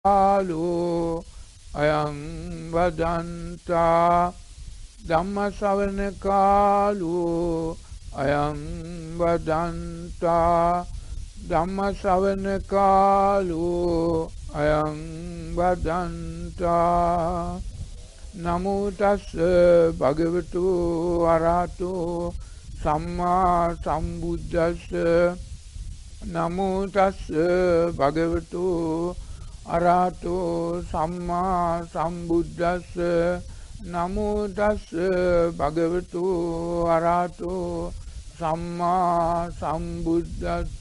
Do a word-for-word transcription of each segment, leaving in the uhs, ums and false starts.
කාලෝ අයං වදන්තා ධම්ම ශ්‍රවණ කාලෝ අයං වදන්තා ධම්ම ශ්‍රවණ කාලෝ අයං වදන්තා නමෝ තස්ස භගවතු අරහතෝ සම්මා සම්බුද්දස්ස නමෝ තස්ස භගවතු අරහතෝ සම්මා සම්බුද්දස්ස නමෝ තස්ස භගවතු අරහතෝ සම්මා සම්බුද්දස්ස.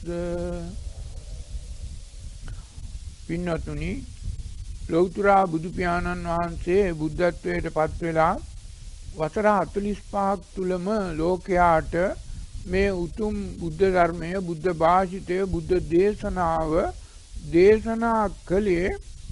පින්වත්නි, ලෞතර බුදු පියාණන් වහන්සේ බුද්ධත්වයට පත් වෙලා වසර හතළිස් පහක් තුලම ලෝකයාට මේ උතුම් බුද්ධ ධර්මය, බුද්ධ භාෂිතය, බුද්ධ දේශනාව දේශනා කළේ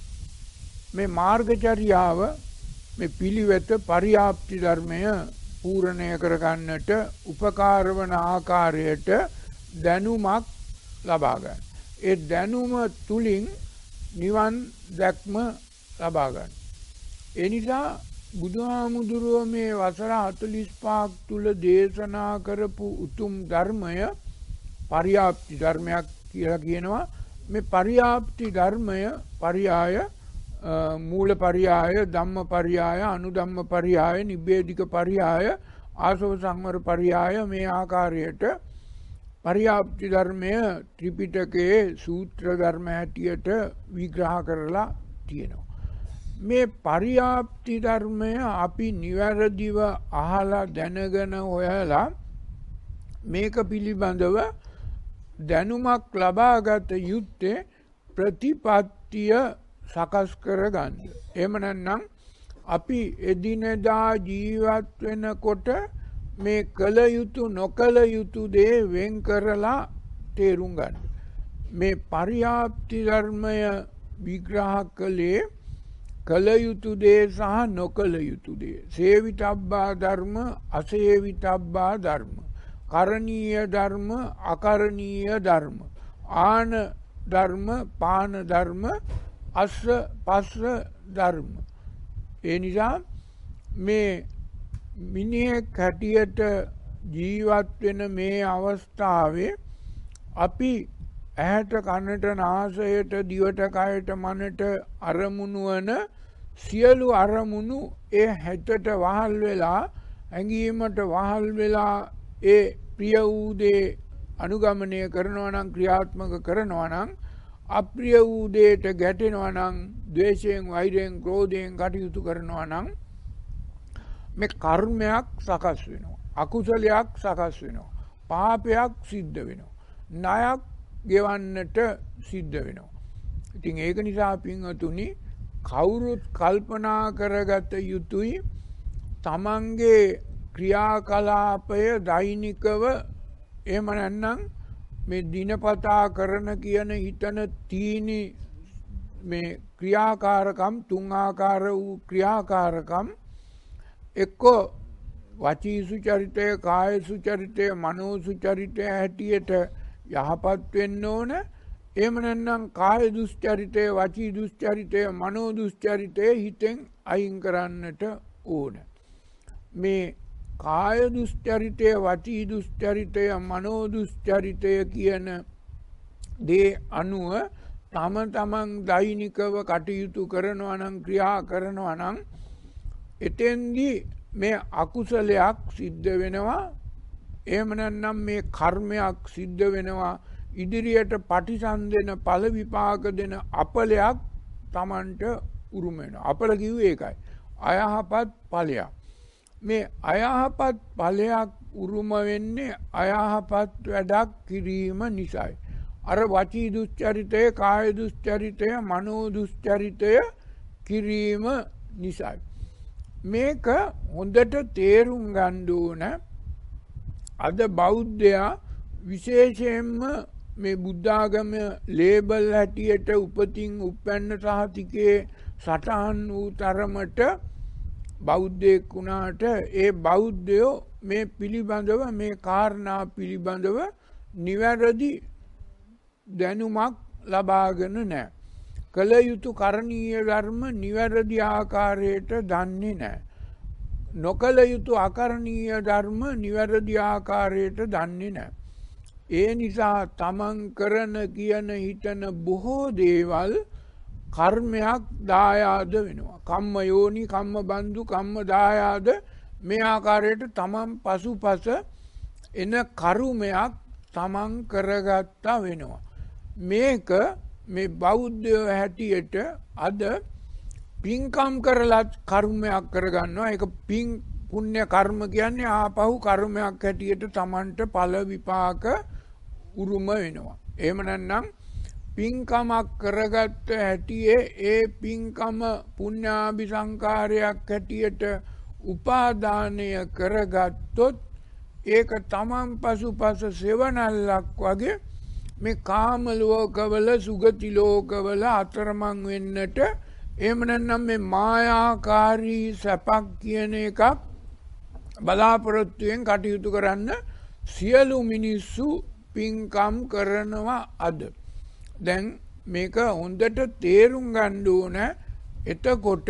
මේ මාර්ගචර්යාව, මේ පිළිවෙත, පරියාප්ති ධර්මය පූර්ණය කරගන්නට උපකාර වන ආකාරයට දැනුමක් ලබා ගන්න. ඒ දැනුම තුලින් නිවන් දැක්ම ලබා ගන්න. ඒ නිසා බුදුහාමුදුරුවෝ මේ වසර හතළිස් පහක් තුල දේශනා කරපු උතුම් ධර්මය පරියාප්ති ධර්මයක් කියලා කියනවා. මේ පරියාප්ති ධර්මය පරියාය, මූල පරියාය, ධම්ම පරියාය, අනුධම්ම පරියාය, නිබ්බේධික පරියාය, ආසව සංවර පරියාය, මේ ආකාරයට පරියාප්ති ධර්මය ත්‍රිපිටකයේ සූත්‍ර ධර්ම හැටියට විග්‍රහ කරලා තියෙනවා. මේ පරියාප්ති ධර්මය අපි නිවැරදිව අහලා දැනගෙන හොයලා මේක පිළිබඳව දැනුමක් ලබාගත යුත්තේ ප්‍රතිපත්තිය සකස් කරගන්න. එහෙම නැත්නම් අපි එදිනෙදා ජීවත් වෙනකොට මේ කල යුතු නොකල යුතු දේ වෙන් කරලා තේරුම් ගන්න. මේ පරියාප්ති ධර්මය විග්‍රහ කළේ කල යුතු දේ සහ නොකල යුතු දේ. සේවිතබ්බා ධර්ම, අසේවිතබ්බා ධර්ම, කරණීය ධර්ම, අකරණීය ධර්ම, ආන ධර්ම, පාන ධර්ම, අස්ස පස්ස ධර්ම. ඒ නිසා මේ මිනිහෙක් හැටියට ජීවත් වෙන මේ අවස්ථාවේ අපි ඇහැට, කනට, නාසයට, දිවට, කයට, මනට අරමුණු වන සියලු අරමුණු ඒ හැටට වහල් වෙලා, ඇඟීමට වහල් වෙලා ඒ ප්‍රිය වූ දේ අනුගමනය කරනවා නම්, ක්‍රියාත්මක කරනවා නම්, අප්‍රිය වූ දේට ගැටෙනවා නම්, ද්වේෂයෙන්, වෛරයෙන්, ක්‍රෝධයෙන් කටයුතු කරනවා නම් මේ කර්මයක් සකස් වෙනවා, අකුසලයක් සකස් වෙනවා, පාපයක් සිද්ධ වෙනවා, ණයක් ගෙවන්නට සිද්ධ වෙනවා. ඉතින් ඒක නිසා පින්වතුනි, කවුරුත් කල්පනා කරගත යුතුයි තමන්ගේ ක්‍රියාකලාපය දෛනිකව, එහෙම නැත්නම් මේ දිනපතා කරන කියන හිතන තීනි මේ ක්‍රියාකාරකම්, තුන් ආකාර වූ ක්‍රියාකාරකම් එක්ක වචී සුචරිතය, කාය සුචරිතය, මනෝ සුචරිතය හැටියට යහපත් වෙන්න ඕන. එහෙම නැත්නම් කාය දුස්චරිතය, වචී දුස්චරිතය, මනෝ දුස්චරිතය හිතෙන් අයින් කරන්නට ඕන. මේ කාය දුස්චරිතය, වචී දුස්චරිතය, මනෝ දුස්චරිතය කියන දේ අනුව තම තමන් දෛනිකව කටයුතු කරනවා නම්, ක්‍රියා කරනවා නම් එතෙන්දී මේ අකුසලයක් සිද්ධ වෙනවා. එහෙම නැත්නම් මේ කර්මයක් සිද්ධ වෙනවා. ඉදිරියට පටිසන්ධන, ඵල විපාක දෙන අපලයක් Tamanට උරුම වෙනවා. අපල කිව්වේ ඒකයි, අයහපත් ඵලයක්. මේ අයහපත් ඵලයක් උරුම වෙන්නේ අයහපත් වැඩක් කිරීම නිසායි. අර වචී දුස්චරිතය, කාය දුස්චරිතය, මනෝ දුස්චරිතය කිරීම නිසායි. මේක හොඳට තේරුම් ගන්න ඕන. අද බෞද්ධයා විශේෂයෙන්ම මේ බුද්ධාගම ලේබල් හැටියට උපතින් උපැන්න සහතිකේ සටහන් වූ තරමට බෞද්ධයෙක් වුණාට ඒ බෞද්ධයෝ මේ පිළිබඳව, මේ කාරණා පිළිබඳව නිවැරදි දැනුමක් ලබාගෙන නැහැ. කළ යුතු කරණීය ධර්ම නිවැරදි ආකාරයට දන්නේ නැහැ. නොකළ යුතු අකරණීය ධර්ම නිවැරදි ආකාරයට දන්නේ නැහැ. ඒ නිසා තමන් කරන කියන හිතන බොහෝ දේවල් කර්මයක් දායාද වෙනවා. කම්ම යෝනි, කම්ම බන්දු, කම්ම දායාද මේ ආකාරයට තමන් පසුපස එන කර්මයක් තමන් කරගත්තා වෙනවා. මේක මේ බෞද්ධයෝ හැටියට අද පින්කම් කරලත් කර්මයක් කරගන්නවා. ඒක පින් පුණ්‍ය කර්ම කියන්නේ ආපහු කර්මයක් හැටියට තමන්ට ඵල විපාක උරුම වෙනවා. එහෙම නැත්නම් පින්කමක් කරගත්ත හැටියේ ඒ පින්කම පුණ්‍යාභි සංකාරයක් හැටියට උපාදානය කරගත්තොත් ඒක තමන් පසුපස සෙවණල්ලක් වගේ මේ කාම ලෝකවල සුගති ලෝකවල අතරමං වෙන්නට, එහෙම නැත්නම් මේ මායාකාරී සැපක් කියන එකක් බලාපොරොත්තුවෙන් කටයුතු කරන්න සියලු මිනිස්සු පින්කම් කරනවා අද. දැන් මේක හොඳට තේරුම් ගන්න ඕන. එතකොට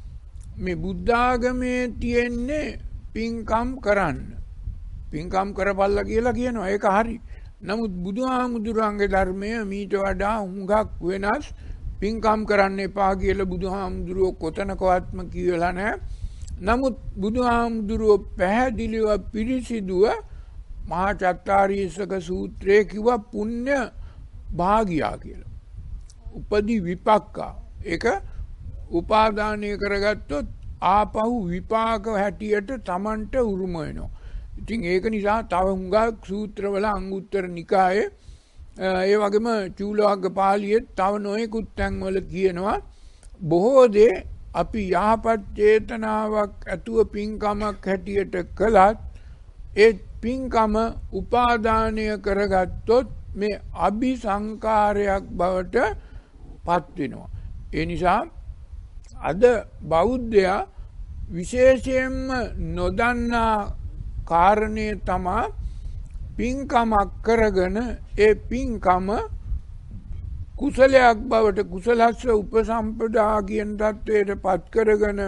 මේ බුද්ධාගමේ තියෙන්නේ පින්කම් කරන්න. පින්කම් කරපල්ලා කියලා කියනවා. ඒක හරි. නමුත් බුදුහාමුදුරන්ගේ ධර්මය මීට වඩා හුඟක් වෙනස්. පින්කම් කරන්න එපා කියලා බුදුහාමුදුරුවෝ කොතනකවත්ම කියලා නැහැ. නමුත් බුදුහාමුදුරුවෝ පැහැදිලිව පිරිසිදුව මහා චත්තාරීසක සූත්‍රයේ කිව්වා පුණ්‍ය භාගියා කියලා. උපදි විපක්කා. ඒක උපාදානය කරගත්තොත් ආපහු විපාක හැටියට තමන්ට උරුම වෙනවා. ඉතින් ඒක නිසා තව හුඟක් සූත්‍රවල අංගුත්තර නිකායේ ඒ වගේම චූලවග්ග පාළියේ තව නොයෙකුත් තැන්වල කියනවා බොහෝ දේ අපි යහපත් චේතනාවක් ඇතුව පින්කමක් හැටියට කළත් ඒ පින්කම උපාදානය කරගත්තොත් මේ අபிසංකාරයක් බවට පත් වෙනවා. ඒ නිසා අද බෞද්ධයා විශේෂයෙන්ම නොදන්නා කාරණය තමා පින්කමක් කරගෙන ඒ පින්කම කුසලයක් බවට කුසලස්ස උපසම්පදා කියන තත්වයට පත් කරගෙන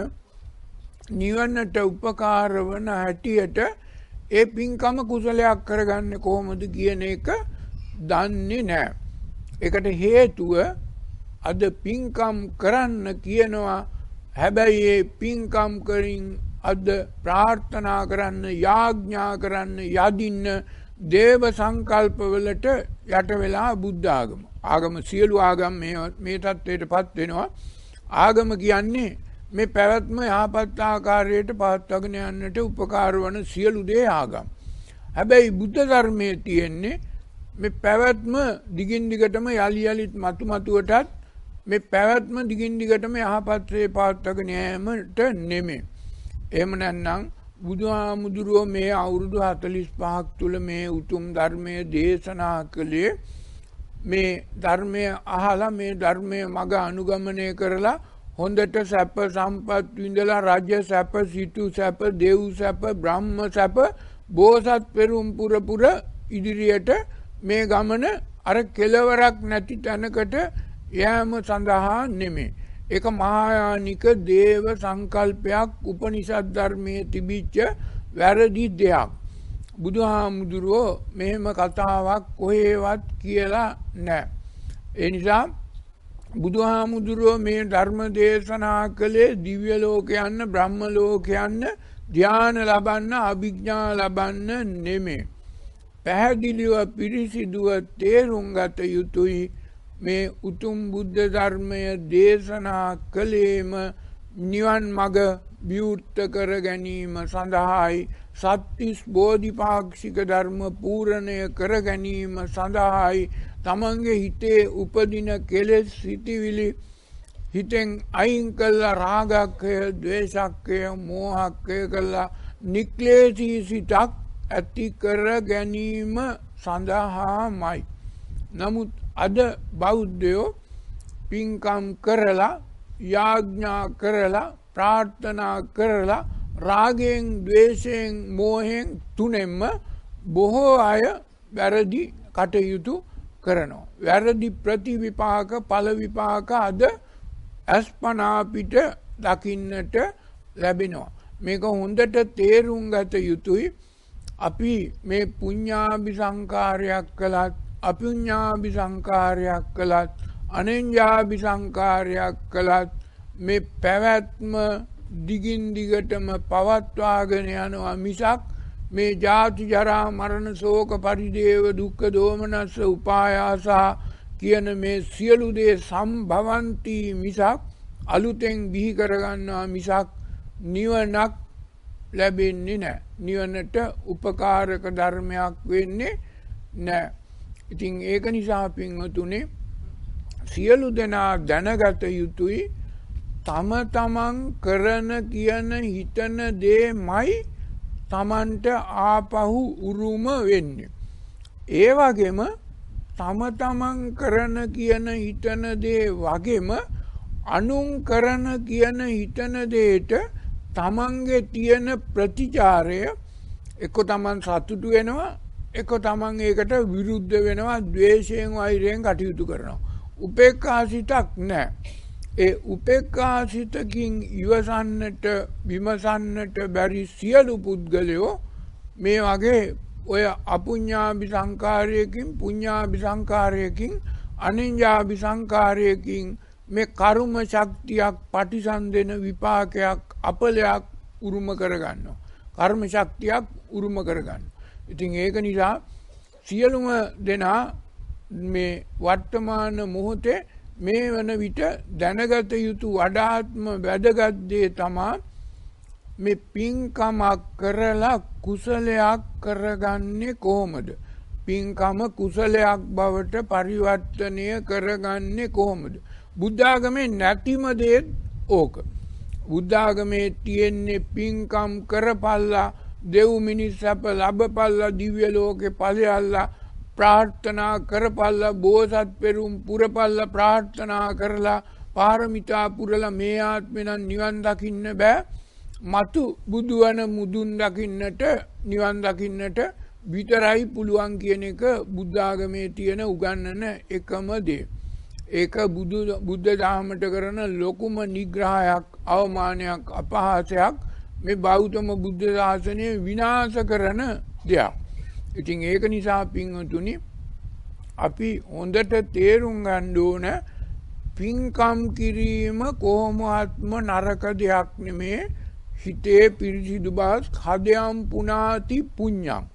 නිවනට උපකාර වන හැටියට ඒ පින්කම කුසලයක් කරගන්නේ කොහොමද කියන එක දන්නේ නැහැ. ඒකට හේතුව අද පින්කම් කරන්න කියනවා. හැබැයි ඒ පින්කම් කරින් අද ප්‍රාර්ථනා කරන්න, යාඥා කරන්න, යදින්න දේව සංකල්පවලට යට වෙලා බුද්ධ ආගම. ආගම සියලු ආගම් මේ මේ තත්ත්වයට පත් වෙනවා. ආගම කියන්නේ මේ පැවැත්ම යහපත් ආකාරයට පවත්වාගෙන යන්නට උපකාර වන සියලු දේ ආගම්. හැබැයි බුද්ධ ධර්මයේ තියෙන්නේ මේ පැවැත්ම දිගින් දිගටම යලි යලිත් මතු මතුවටත් මේ පැවැත්ම දිගින් දිගටම යහපත්සේ පවත්වාගෙන යෑමට නෙමෙයි. එහෙම නැත්නම් බුදුහාමුදුරුවෝ මේ අවුරුදු හතළිස් පහක් තුළ මේ උතුම් ධර්මය දේශනා කළේ මේ ධර්මය අහලා මේ ධර්මය මඟ අනුගමනය කරලා හොඳට සැප සම්පත් විඳලා රජ සැප, සිටු සැප, දෙව් සැප, බ්‍රහ්ම සැප, බෝසත් පෙරුම් පුර පුර ඉදිරියට මේ ගමන අර කෙලවරක් නැති තැනකට යෑම සඳහා නෙමෙයි. ඒක මහායානික දේව සංකල්පයක් උපනිෂද් ධර්මයේ තිබිච්ච වැරදි දෙයක්. බුදුහාමුදුරුවෝ මෙහෙම කතාවක් කොහේවත් කියලා නැහැ. ඒ නිසා බුදුහාමුදුරුවෝ මේ ධර්ම දේශනා කළේ දිව්‍ය ලෝකයන්න, බ්‍රහ්ම ලෝකයන්න, ධ්‍යාන ලබන්න, අභිඥා ලබන්න නෙමෙයි. පැහැදිලිව පිරිසිදුව තේරුම් ගත යුතුයි. මේ උතුම් බුද්ධ ධර්මය දේශනා කළේම නිවන් මඟ විවෘත කර ගැනීම සඳහායි, සත්‍තිස් බෝධිපාක්ෂික ධර්ම පූර්ණය කර ගැනීම සඳහායි, තමන්ගේ හිතේ උපදින කෙලෙස් හිතිවිලි හිතෙන් අයින් කළා රාගක්කය, ද්වේෂක්කය, මෝහක්කය කළා නික්ලේශී සිතක් ඇති කර ගැනීම සඳහාමයි. නමුත් අද බෞද්ධයෝ පින්කම් කරලා, යාඥා කරලා, ප්‍රාර්ථනා කරලා රාගයෙන්, ද්වේෂයෙන්, මෝහයෙන් තුනෙන්ම බොහෝ අය වැරදි කටයුතු කරනවා. වැරදි ප්‍රතිවිපාක ඵල විපාක අද අස්පනා පිට දකින්නට ලැබෙනවා. මේක හොඳට තේරුම් ගත යුතුයි. අපි මේ පුඤ්ඤාභි සංකාරයක් කළත් අපුඤ්ඤාභි සංකාරයක් කළත් අනෙඤ්ඤාභි සංකාරයක් කළත් මේ පැවැත්ම දිගින් දිගටම පවත්වාගෙන යනවා මිසක් මේ ජාති ජරා මරණ ශෝක පරිදේව දුක්ඛ දෝමනස්ස උපායාස කියන මේ සියලු දේ සම්භවಂತಿ මිසක් අලුතෙන් බිහි කරගන්නවා මිසක් නිවනක් ලැබෙන්නේ නැහැ. නිවනට උපකාරක ධර්මයක් වෙන්නේ නැහැ. ඉතින් ඒක නිසා පින්වතුනි සියලු දෙනා දැනගත යුතුයි තම තමන් කරන කියන හිතන දේමයි තමන්ට ආපහු උරුම වෙන්නේ. ඒ වගේම තම තමන් කරන කියන හිතන දේ වගේම අනුන් කරන කියන හිතන දේට තමන්ගේ තියෙන ප්‍රතිචාරය එක්ක තමන් සතුටු වෙනවා එක්ක තමන් ඒකට විරුද්ධ වෙනවා ද්වේෂයෙන් වෛරයෙන් කටයුතු කරනවා. උපේක්ඛාසිතක් නැහැ. ඒ උපේක්ඛාසිතකින් ඉවසන්නට විමසන්නට බැරි සියලු පුද්ගලයෝ මේ වගේ ඔය අපුඤ්ඤාභි සංකාරයකින් පුඤ්ඤාභි සංකාරයකින් අනෙඤ්ඤාභි සංකාරයකින් මේ කර්ම ශක්තියක් පටිසන්දෙන විපාකයක් අපලයක් උරුම කරගන්නවා. කර්ම ශක්තියක් උරුම කරගන්නවා. ඉතින් ඒක නිසා සියලුම දෙනා මේ වර්තමාන මොහොතේ මේ වන විට දැනගත යුතු වඩාත්ම වැදගත් දේ තමයි මේ පින්කමක් කරලා කුසලයක් කරගන්නේ කොහොමද? පින්කම කුසලයක් බවට පරිවර්තනය කරගන්නේ කොහොමද? බුද්ධාගමේ නැතිම දේත් ඕක. බුද්ධාගමේ තියෙන්නේ පින්කම් කරපල්ලා දෙව් මිනිස් සැප ලබපල්ලා දිව්‍ය ලෝකේ ඵලයල්ලා ප්‍රාර්ථනා කරපල්ලා බෝසත් පෙරුම් පුරපල්ලා ප්‍රාර්ථනා කරලා පාරමිතා පුරලා මේ ආත්මෙන් නිවන් දකින්න බෑ. මතු බුදුවන මුදුන් දකින්නට නිවන් දකින්නට විතරයි පුළුවන් කියන එක බුද්ධාගමේ තියෙන උගන්වන එකම දේ. ඒක බුදු බුද්ධ ධර්මයට කරන ලොකුම නිග්‍රහයක් අවමානයක් අපහාසයක් මේ බෞද්ධම බුද්ධ ශාසනය විනාශ කරන දෙයක්. ඉතින් ඒක නිසා පින්වතුනි අපි හොඳට තේරුම් ගන්න ඕන පින්කම් කිරීම කොහොමත්ම නරක දෙයක් නෙමේ. හිතේ පිරිසිදු බව හදයන් පුනාති පුඤ්ඤං.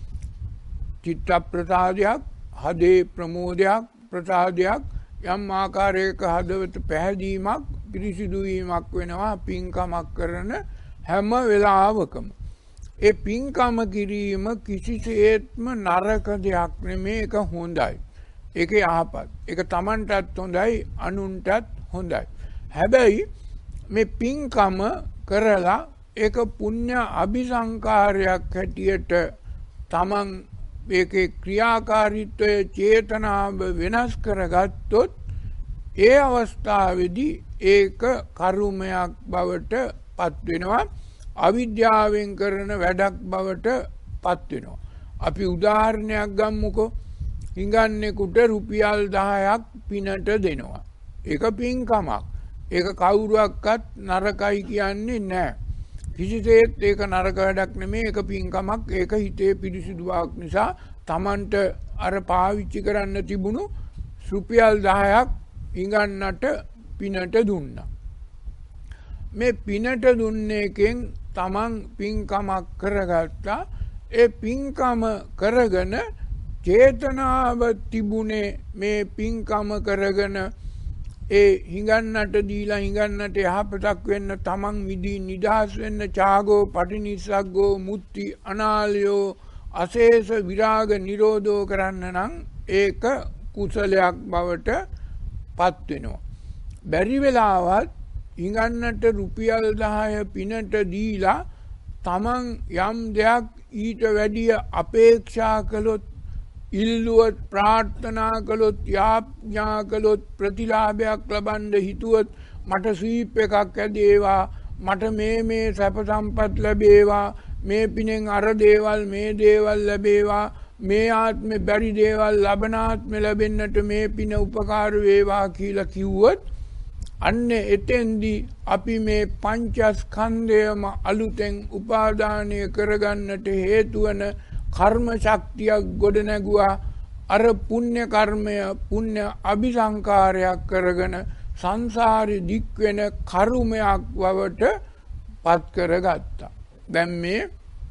චිත්ත ප්‍රසාදයක් හදේ ප්‍රමෝදයක් ප්‍රසාදයක් යම් ආකාරයක හදවත පැහැදීමක් පිරිසිදු වීමක් වෙනවා පින්කමක් කරන හැම වෙලාවකම. ඒ පින්කම කිරීම කිසිසේත්ම නරක දෙයක් නෙමේ. ඒක හොඳයි. ඒක යහපත්. ඒක Tamanටත් හොඳයි අනුන්ටත් හොඳයි. හැබැයි මේ පින්කම කරලා ඒක පුණ්‍ය අபிසංකාරයක් හැටියට Taman ඒකේ ක්‍රියාකාරීත්වය චේතනාව වෙනස් කරගත්තොත් ඒ අවස්ථාවේදී ඒක කර්මයක් බවට පත් වෙනවා. අවිද්‍යාවෙන් කරන වැඩක් බවට පත් වෙනවා. අපි උදාහරණයක් ගමුකෝ. හිඟන්නෙකුට රුපියල් දහයක් පිනට දෙනවා. ඒක පින්කමක්. ඒක කවුරුවක්වත් නරකයි කියන්නේ නැහැ. කිසිසේත් ඒක නරක වැඩක් නෙමෙයි. ඒක පින්කමක්. ඒක හිතේ පිරිසිදුවක් නිසා Tamanට අර පාවිච්චි කරන්න තිබුණු රුපියල් දහයක් හිඟන්නට පිනට දුන්නා. මේ පිනට දුන්නේ එකෙන් Taman පින්කමක් කරගත්තා. ඒ පින්කම කරගෙන චේතනාව තිබුණේ මේ පින්කම කරගෙන ඒ හිඟන්නට දීලා හිඟන්නට යහපතක් වෙන්න Taman විදී නිදහස් වෙන්න චාගෝ පටිනිස්සග්ගෝ මුත්‍ති අනාලයෝ අශේෂ විරාග නිරෝධෝ කරන්න නම් ඒක කුසලයක් බවට පත් වෙනවා. බැරි වෙලාවත් හිඟන්නට රුපියල් දහය පිනට දීලා Taman යම් දෙයක් ඊට වැඩිය අපේක්ෂා කළොත් ඉල්ලුවත් ප්‍රාර්ථනා කළොත් යාඥා කළොත් ප්‍රතිලාභයක් ලබන්න හිතුවොත් මට ස්වීප් එකක් ඇදේවා මට මේ මේ සැප සම්පත් ලැබේවා මේ පිනෙන් අර දේවල් මේ දේවල් ලැබේවා මේ ආත්මේ බැරි දේවල් ලබන ආත්මේ ලැබෙන්නට මේ පින උපකාර වේවා කියලා කිව්වොත් අන්න එතෙන්දී අපි මේ පංචස්කන්ධයම අලුතෙන් උපාදානය කරගන්නට හේතු වන කර්ම ශක්තියක් ගොඩ නැගුවා. අර පුණ්‍ය කර්මය පුණ්‍ය අபிසංකාරයක් කරගෙන සංසාරේ දික් වෙන කර්මයක් වවට පත් කරගත්තා. දැන් මේ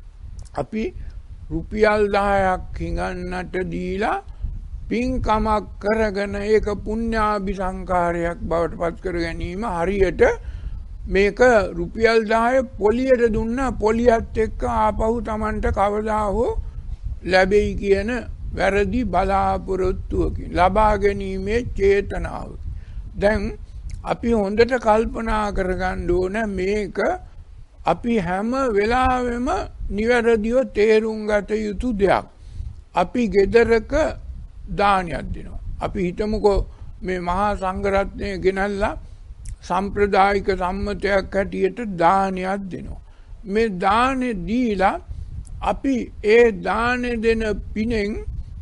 අපි රුපියල් දහයක් හිඟන්නට දීලා පින්කමක් කරගෙන ඒක පුණ්‍යාභිසංකාරයක් බවට පත් කර ගැනීම හරියට මේක රුපියල් දහය පොලියට දුන්නා පොලියත් එක්ක ආපහු Tamanට කවදා හෝ ලැබෙයි කියන වැරදි බලාපොරොත්තුවකින් ලබා ගැනීමේ චේතනාව. දැන් අපි හොඳට කල්පනා කරගන්න ඕන මේක අපි හැම වෙලාවෙම නිවැරදිව තේරුම් ගත යුතු දෙයක්. අපි ගෙදරක දානයක් දෙනවා. අපි හිතමුකෝ මේ මහා සංඝරත්නය ගෙනල්ලා සම්ප්‍රදායික සම්මතයක් හැටියට දානයක් දෙනවා. මේ දානේ දීලා අපි ඒ දානේ දෙන පිනෙන්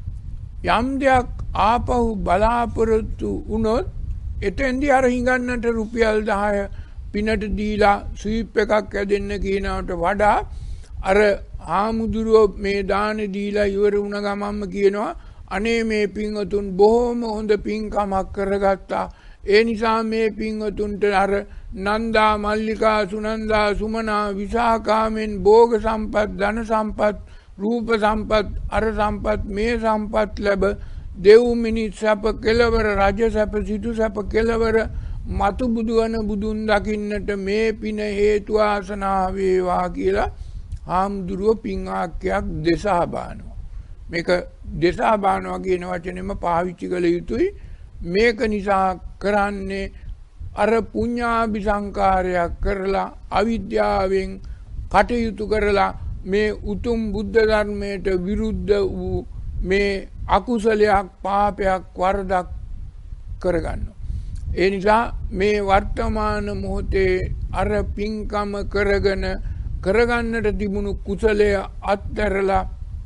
යම් දෙයක් ආපහු බලාපොරොත්තු වුණොත් එතෙන්දී අර හිඟන්නට රුපියල් දහය පිනට දීලා ස්වීප් එකක් ඇදෙන්න කියනවට වඩා අර ආමුදුරුව මේ දානේ දීලා ඉවර වුණ ගමන්ම කියනවා අනේ මේ පින්වතුන් බොහොම හොඳ පින්කමක් කරගත්තා. ඒ නිසා මේ පින්වතුන්ට අර නන්දා මල්ලිකා සුනන්දා සුමනා විසාකාමෙන් භෝග සම්පත් ධන සම්පත් රූප සම්පත් අර සම්පත් මේ සම්පත් ලැබ දෙව් මිනිස් සැප කෙලවර රජ සැප සිටු සැප කෙලවර මතු බුදුවන බුදුන් දකින්නට මේ පින හේතු ආසනා වේවා කියලා ආම්දුරුව පින් ආක්‍යයක් දෙසා බානවා. මේක දෙසා බානවා කියන වචනේම පාවිච්චි කළ යුතුයි. මේක නිසා කරන්නේ අර පුඤ්ඤාභිසංකාරයක් කරලා අවිද්‍යාවෙන් කටයුතු කරලා මේ උතුම් බුද්ධ ධර්මයට විරුද්ධ වූ මේ අකුසලයක් පාපයක් වරදක් කරගන්නවා. ඒ නිසා මේ වර්තමාන මොහොතේ අර පින්කම කරගෙන කරගන්නට තිබුණු කුසලය අත්හැරලා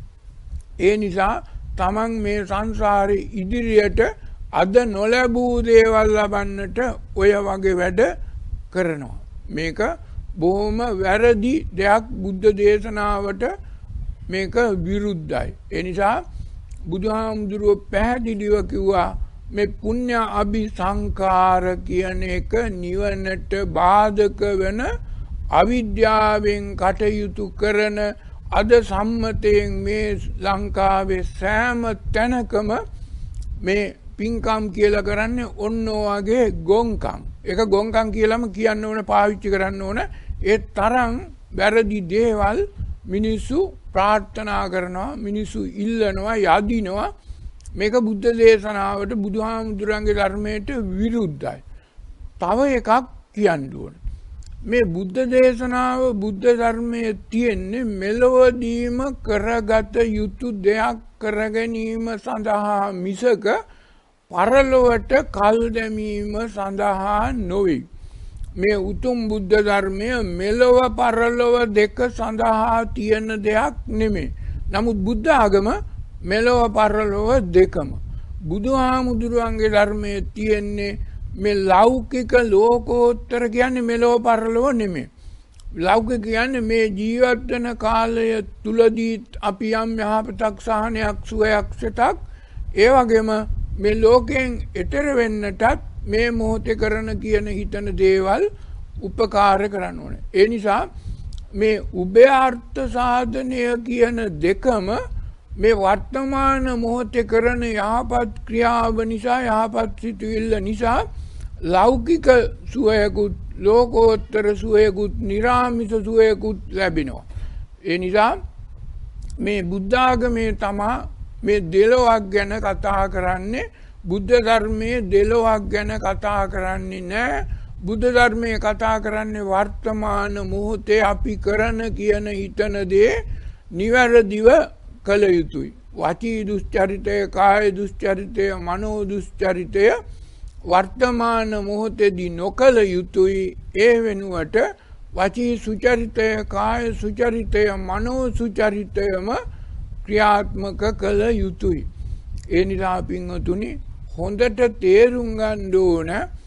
ඒ නිසා තමන් මේ සංසාරේ ඉදිරියට අද නොලැබූ දේවල් ලබන්නට ඔය වගේ වැඩ කරනවා. මේක බොහොම වැරදි දෙයක් බුද්ධ දේශනාවට මේක විරුද්ධයි. ඒ නිසා බුදුහාමුදුරුවෝ පැහැදිලිව කිව්වා මේ පුණ්‍ය අபிසංකාර කියන එක නිවනට බාධක වෙන අවිද්‍යාවෙන් කටයුතු කරන අද සම්මතයෙන් මේ ලංකාවේ සෑම තැනකම මේ පින්කම් කියලා කරන්නේ ඔන්න ඔයගේ ගොංකම්. ඒක ගොංකම් කියලාම කියන්න ඕන පාවිච්චි කරන්න ඕන. ඒ තරම් වැරදි දේවල් මිනිස්සු ප්‍රාර්ථනා කරනවා මිනිස්සු ඉල්ලනවා යදිනවා. මේක බුද්ධ දේශනාවට බුදුහාමුදුරන්ගේ ධර්මයට විරුද්ධයි. තව එකක් කියන්න ඕන. මේ බුද්ධ දේශනාව බුද්ධ ධර්මයේ තියෙන්නේ මෙලොවදීම කරගත යුතු දෙයක් කර ගැනීම සඳහා මිසක පරලොවට කල් දැමීම සඳහා නොවේ. මේ උතුම් බුද්ධ ධර්මය මෙලොව පරලොව දෙක සඳහා තියෙන දෙයක් නෙමෙයි. නමුත් බුද්ධ ආගම මෙලොව පරලොව දෙකම. බුදුහාමුදුරුවන්ගේ ධර්මයේ තියෙන්නේ මේ ලෞකික ලෝකෝත්තර කියන්නේ මෙලොව පරලොව නෙමෙයි. ලෞකික කියන්නේ මේ ජීවත් වෙන කාලය තුලදී අපි යම් යහපතක් සහනයක් සුවයක් සිතක් ඒ වගේම මේ ලෝකයෙන් එතර වෙන්නටත් මේ මොහොතේ කරන කියන හිතන දේවල් උපකාර කරන්න ඕනේ. ඒ නිසා මේ උභයාර්ථ සාධනය කියන දෙකම මේ වර්තමාන මොහොතේ කරන යහපත් ක්‍රියාව නිසා යහපත් සිතුවිල්ල නිසා ලෞකික සුවයකුත් ලෝකෝත්තර සුවයකුත් නිරාමිස සුවයකුත් ලැබෙනවා. ඒ නිසා මේ බුද්ධ ආගමේ තමා මේ දෙලොවක් ගැන කතා කරන්නේ බුද්ධ ධර්මයේ දෙලොවක් ගැන කතා කරන්නේ නැහැ. බුද්ධ ධර්මයේ කතා කරන්නේ වර්තමාන මොහොතේ අපි කරන කියන හිතන දේ නිවැරදිව කළ යුතුයි. වචී දුස්චරිතය, කාය දුස්චරිතය, මනෝ දුස්චරිතය වර්තමාන මොහොතේදී නොකළ යුතුයි. ඒ වෙනුවට වචී සුචරිතය, කාය සුචරිතය, මනෝ සුචරිතයම ක්‍රියාත්මක කළ යුතුයි. ඒ නිසා පින්වතුනි හොඳට තේරුම් ගන්න ඕන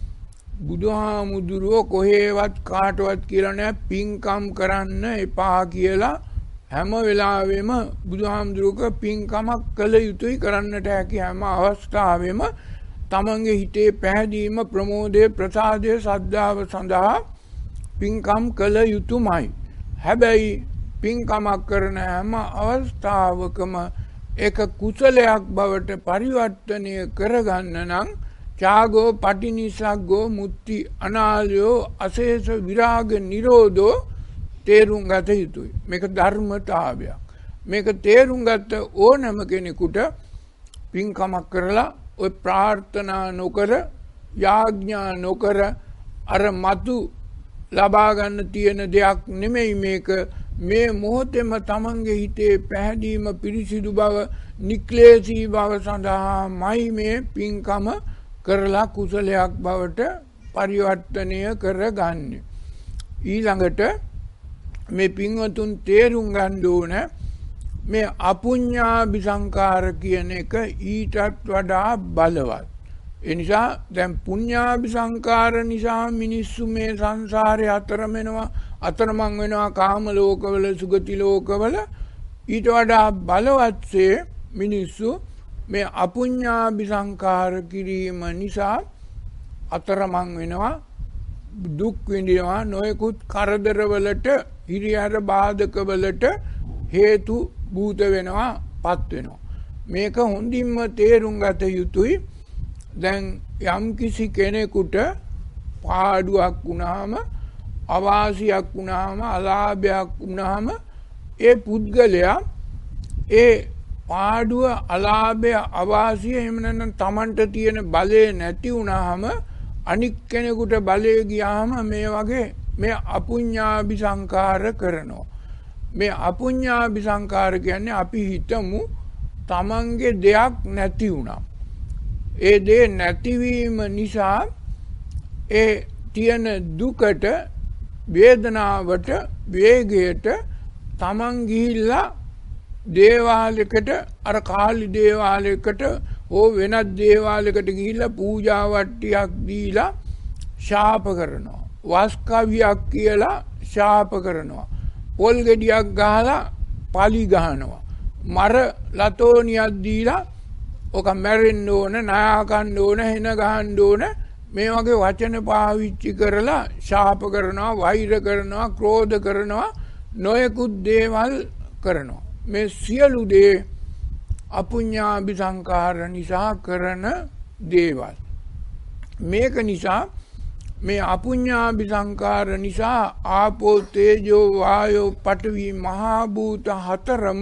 බුදුහාමුදුරුවෝ කොහේවත් කාටවත් කියලා නෑ පින්කම් කරන්න එපා කියලා. හැම වෙලාවෙම බුදුහාමුදුරුවෝ පින්කමක් කළ යුතුයි, කරන්නට හැකි හැම අවස්ථාවෙම තමන්ගේ හිතේ පැහැදීම, ප්‍රමෝදය, ප්‍රසාදය, සද්ධාව සඳහා පින්කම් කළ යුතුමයි. හැබැයි පින්කමක් කරන හැම අවස්ථාවකම ඒක කුසලයක් බවට පරිවර්තනය කරගන්න නම් ත්‍යාගෝ පටිනිස්සග්ගෝ මුත්‍ති අනාලයෝ අශේෂ විරාග නිරෝධෝ තේරුම් ගත යුතුයි. මේක ධර්මතාවයක්. මේක තේරුම් ගත්ත ඕනම කෙනෙකුට පින්කමක් කරලා ඔය ප්‍රාර්ථනා නොකර, යාඥා නොකර, අර මතු ලබා ගන්න තියෙන දෙයක් නෙමෙයි මේක. මේ මොහොතේම තමන්ගේ හිතේ පැහැදීම, පිරිසිදු බව, නික්ලේශී බව සඳහාමයි මේ පින්කම කරලා කුසලයක් බවට පරිවර්තනය කරගන්නේ. ඊළඟට මේ පින්වතුන් තේරුම් ගන්න ඕන මේ අපුඤ්ඤාභි සංකාර කියන එක ඊටත් වඩා බලවත්. ඒ නිසා දැන් පුඤ්ඤාභි සංකාර නිසා මිනිස්සු මේ සංසාරේ අතරම වෙනවා, අතරමං වෙනවා කාම ලෝකවල, සුගති ලෝකවල. ඊට වඩා බලවත්සේ මිනිස්සු මේ අපුඤ්ඤාභි සංකාර කිරීම නිසා අතරමං වෙනවා, දුක් විඳිනවා, නොයෙකුත් කරදරවලට, හිරිහැර බාධකවලට හේතු භූත වෙනවා, පත් වෙනවා. මේක හොඳින්ම තේරුම් ගත යුතුයි. දැන් යම් කිසි කෙනෙකුට පාඩුවක් වුණාම, අවාසියක් වුණාම, අලාභයක් වුණාම ඒ පුද්ගලයා ඒ පාඩුව, අලාභය, අවාසිය එහෙම නැත්නම් Tamanට තියෙන බලය නැති වුණාම අනික් කෙනෙකුට බලය ගියාම මේ වගේ මේ අපුඤ්ඤාභි සංකාර කරනවා. මේ අපුඤ්ඤාභි සංකාර කියන්නේ අපි හිතමු Tamanගේ දෙයක් නැති වුණා. ඒ දේ නැතිවීම නිසා ඒ තියෙන දුකට, වේදනාවට, වේගයට Taman ගිහිල්ලා දේවාලයකට, අර කාලි දේවාලයකට හෝ වෙනත් දේවාලයකට ගිහිල්ලා පූජා වට්ටියක් දීලා ශාප කරනවා. වස්කවියක් කියලා ශාප කරනවා. පොල් ගෙඩියක් ගහලා පලි ගහනවා. මර ලතෝනියක් දීලා ඔක මැරෙන්න ඕන, නායා කන්න ඕන, හෙන ගහන්න ඕන, මේ වගේ වචන පාවිච්චි කරලා ශාප කරනවා, වෛර කරනවා, ක්‍රෝධ කරනවා, නොයෙකුත් දේවල් කරනවා. මේ සියලු දේ අපුඤ්ඤාභි සංකාර නිසා කරන දේවල්. මේක නිසා මේ අපුඤ්ඤාභි සංකාර නිසා ආපෝ, තේජෝ, වායෝ, පඨවි, මහා භූත හතරම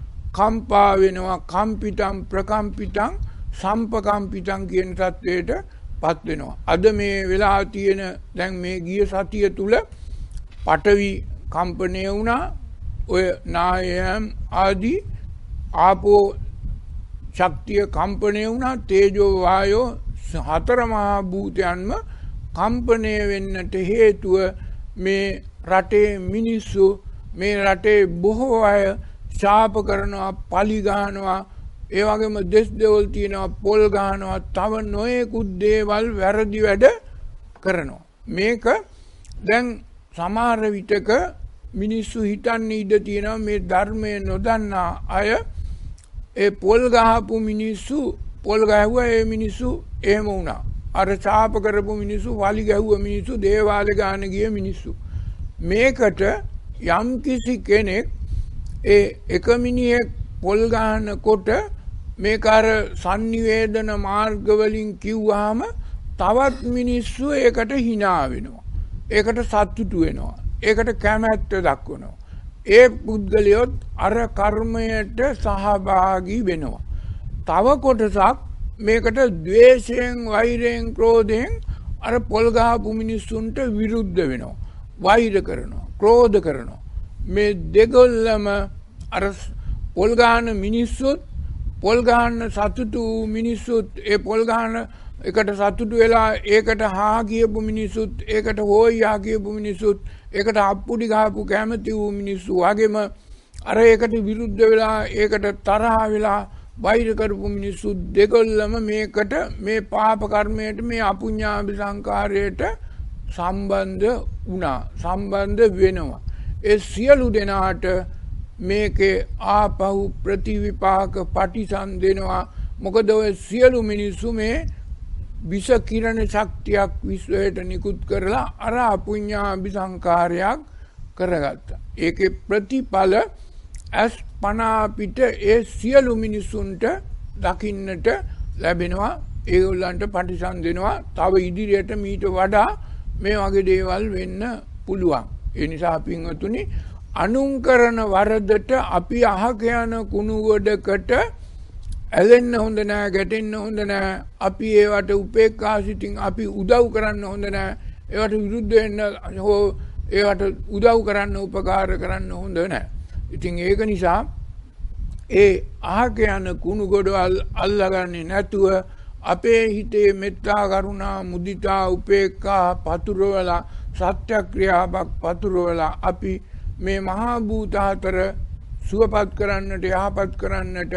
කම්පා වෙනවා. කම්පිතං, ප්‍රකම්පිතං, සම්පකම්පිතං කියන තත්වයට පත් වෙනවා. අද මේ වෙලා තියෙන දැන් මේ ගිය සතිය තුල පඨවි කම්පණය වුණා. ඔය නායම් ආදී ආපෝ ශක්තිය කම්පණය වුණා. තේජෝ, වායෝ හතර මහා භූතයන්ම කම්පණය වෙන්නට හේතුව මේ රටේ මිනිස්සු, මේ රටේ බොහෝ අය ශාප කරනවා, පලි ගහනවා, ඒ වගේම දෙස් දෙවල් තියෙනවා, පොල් ගහනවා, තව නොයෙකුත් දේවල් වැරදි වැඩ කරනවා. මේක දැන් සමහර විටක මිනිස්සු හිතන්න ඉඩ තියෙනවා මේ ධර්මය නොදන්නා අය ඒ පොල් ගහපු මිනිස්සු පොල් ගහුවා, ඒ මිනිස්සු එහෙම වුණා. අර ශාප කරපු මිනිස්සු, වලි ගැහුව මිනිස්සු, දේවාලේ ගාන ගිය මිනිස්සු. මේකට යම් කිසි කෙනෙක් ඒ එක මිනිහෙක් පොල් ගහනකොට මේක අර sannivedana මාර්ග වලින් කිව්වහම තවත් මිනිස්සු ඒකට hina වෙනවා. ඒකට සතුටු වෙනවා. ඒකට කැමැත්ත දක්වනවා. ඒ පුද්ගලයොත් අර කර්මයට සහභාගී වෙනවා. තව කොටසක් මේකට ද්වේෂයෙන්, වෛරයෙන්, ක්‍රෝධයෙන් අර පොල් ගහපු මිනිස්සුන්ට විරුද්ධ වෙනවා. වෛර කරනවා, ක්‍රෝධ කරනවා. මේ දෙගොල්ලම අර පොල් ගහන මිනිස්සුත්, පොල් ගහන සතුටු මිනිස්සුත්, ඒ පොල් ගහන එකට සතුටු වෙලා ඒකට හා කියපු මිනිස්සුත්, ඒකට හෝයියා කියපු මිනිස්සුත්, ඒකට අප්පුඩි ගහපු කැමති වූ මිනිස්සු වගේම අර ඒකට විරුද්ධ වෙලා ඒකට තරහ වෙලා වෛර කරපු මිනිස්සු දෙකොල්ලම මේකට මේ පාප කර්මයට මේ අපුඤ්ඤාභි සංකාරයට සම්බන්ධ වුණා සම්බන්ධ වෙනවා. ඒ සියලු දෙනාට මේකේ ආපහු ප්‍රතිවිපාක පටිසන් දෙනවා. මොකද ඔය සියලු මිනිස්සු මේ විස කිරණ ශක්තියක් විශ්වයට නිකුත් කරලා අර අපුඤ්ඤාභි සංකාරයක් කරගත්තා. ඒකේ ප්‍රතිඵල ඇස් පන අපිට ඒ සියලු මිනිසුන්ට දකින්නට ලැබෙනවා. ඒගොල්ලන්ට පටිසන් දෙනවා. තව ඉදිරියට මීට වඩා මේ වගේ දේවල් වෙන්න පුළුවන්. ඒ නිසා පින්වතුනි අනුන් කරන වරදට අපි අහක යන කුණු ගොඩකට ඇලෙන්න හොඳ නෑ, ගැටෙන්න හොඳ නෑ. අපි ඒවට උපේක්ඛා සිතින් අපි උදව් කරන්න හොඳ නෑ. ඒවට විරුද්ධ වෙන්න හෝ ඒවට උදව් කරන්න උපකාර කරන්න හොඳ නෑ. ඉතින් ඒක නිසා ඒ අහක යන කුණු ගොඩවල් අල්ලගන්නේ නැතුව අපේ හිතේ මෙත්තා කරුණා මුදිතා උපේක්ඛා පතුරවලා සත්‍යක්‍රියාවක් පතුරවලා අපි මේ මහා භූත හතර සුවපත් කරන්නට යහපත් කරන්නට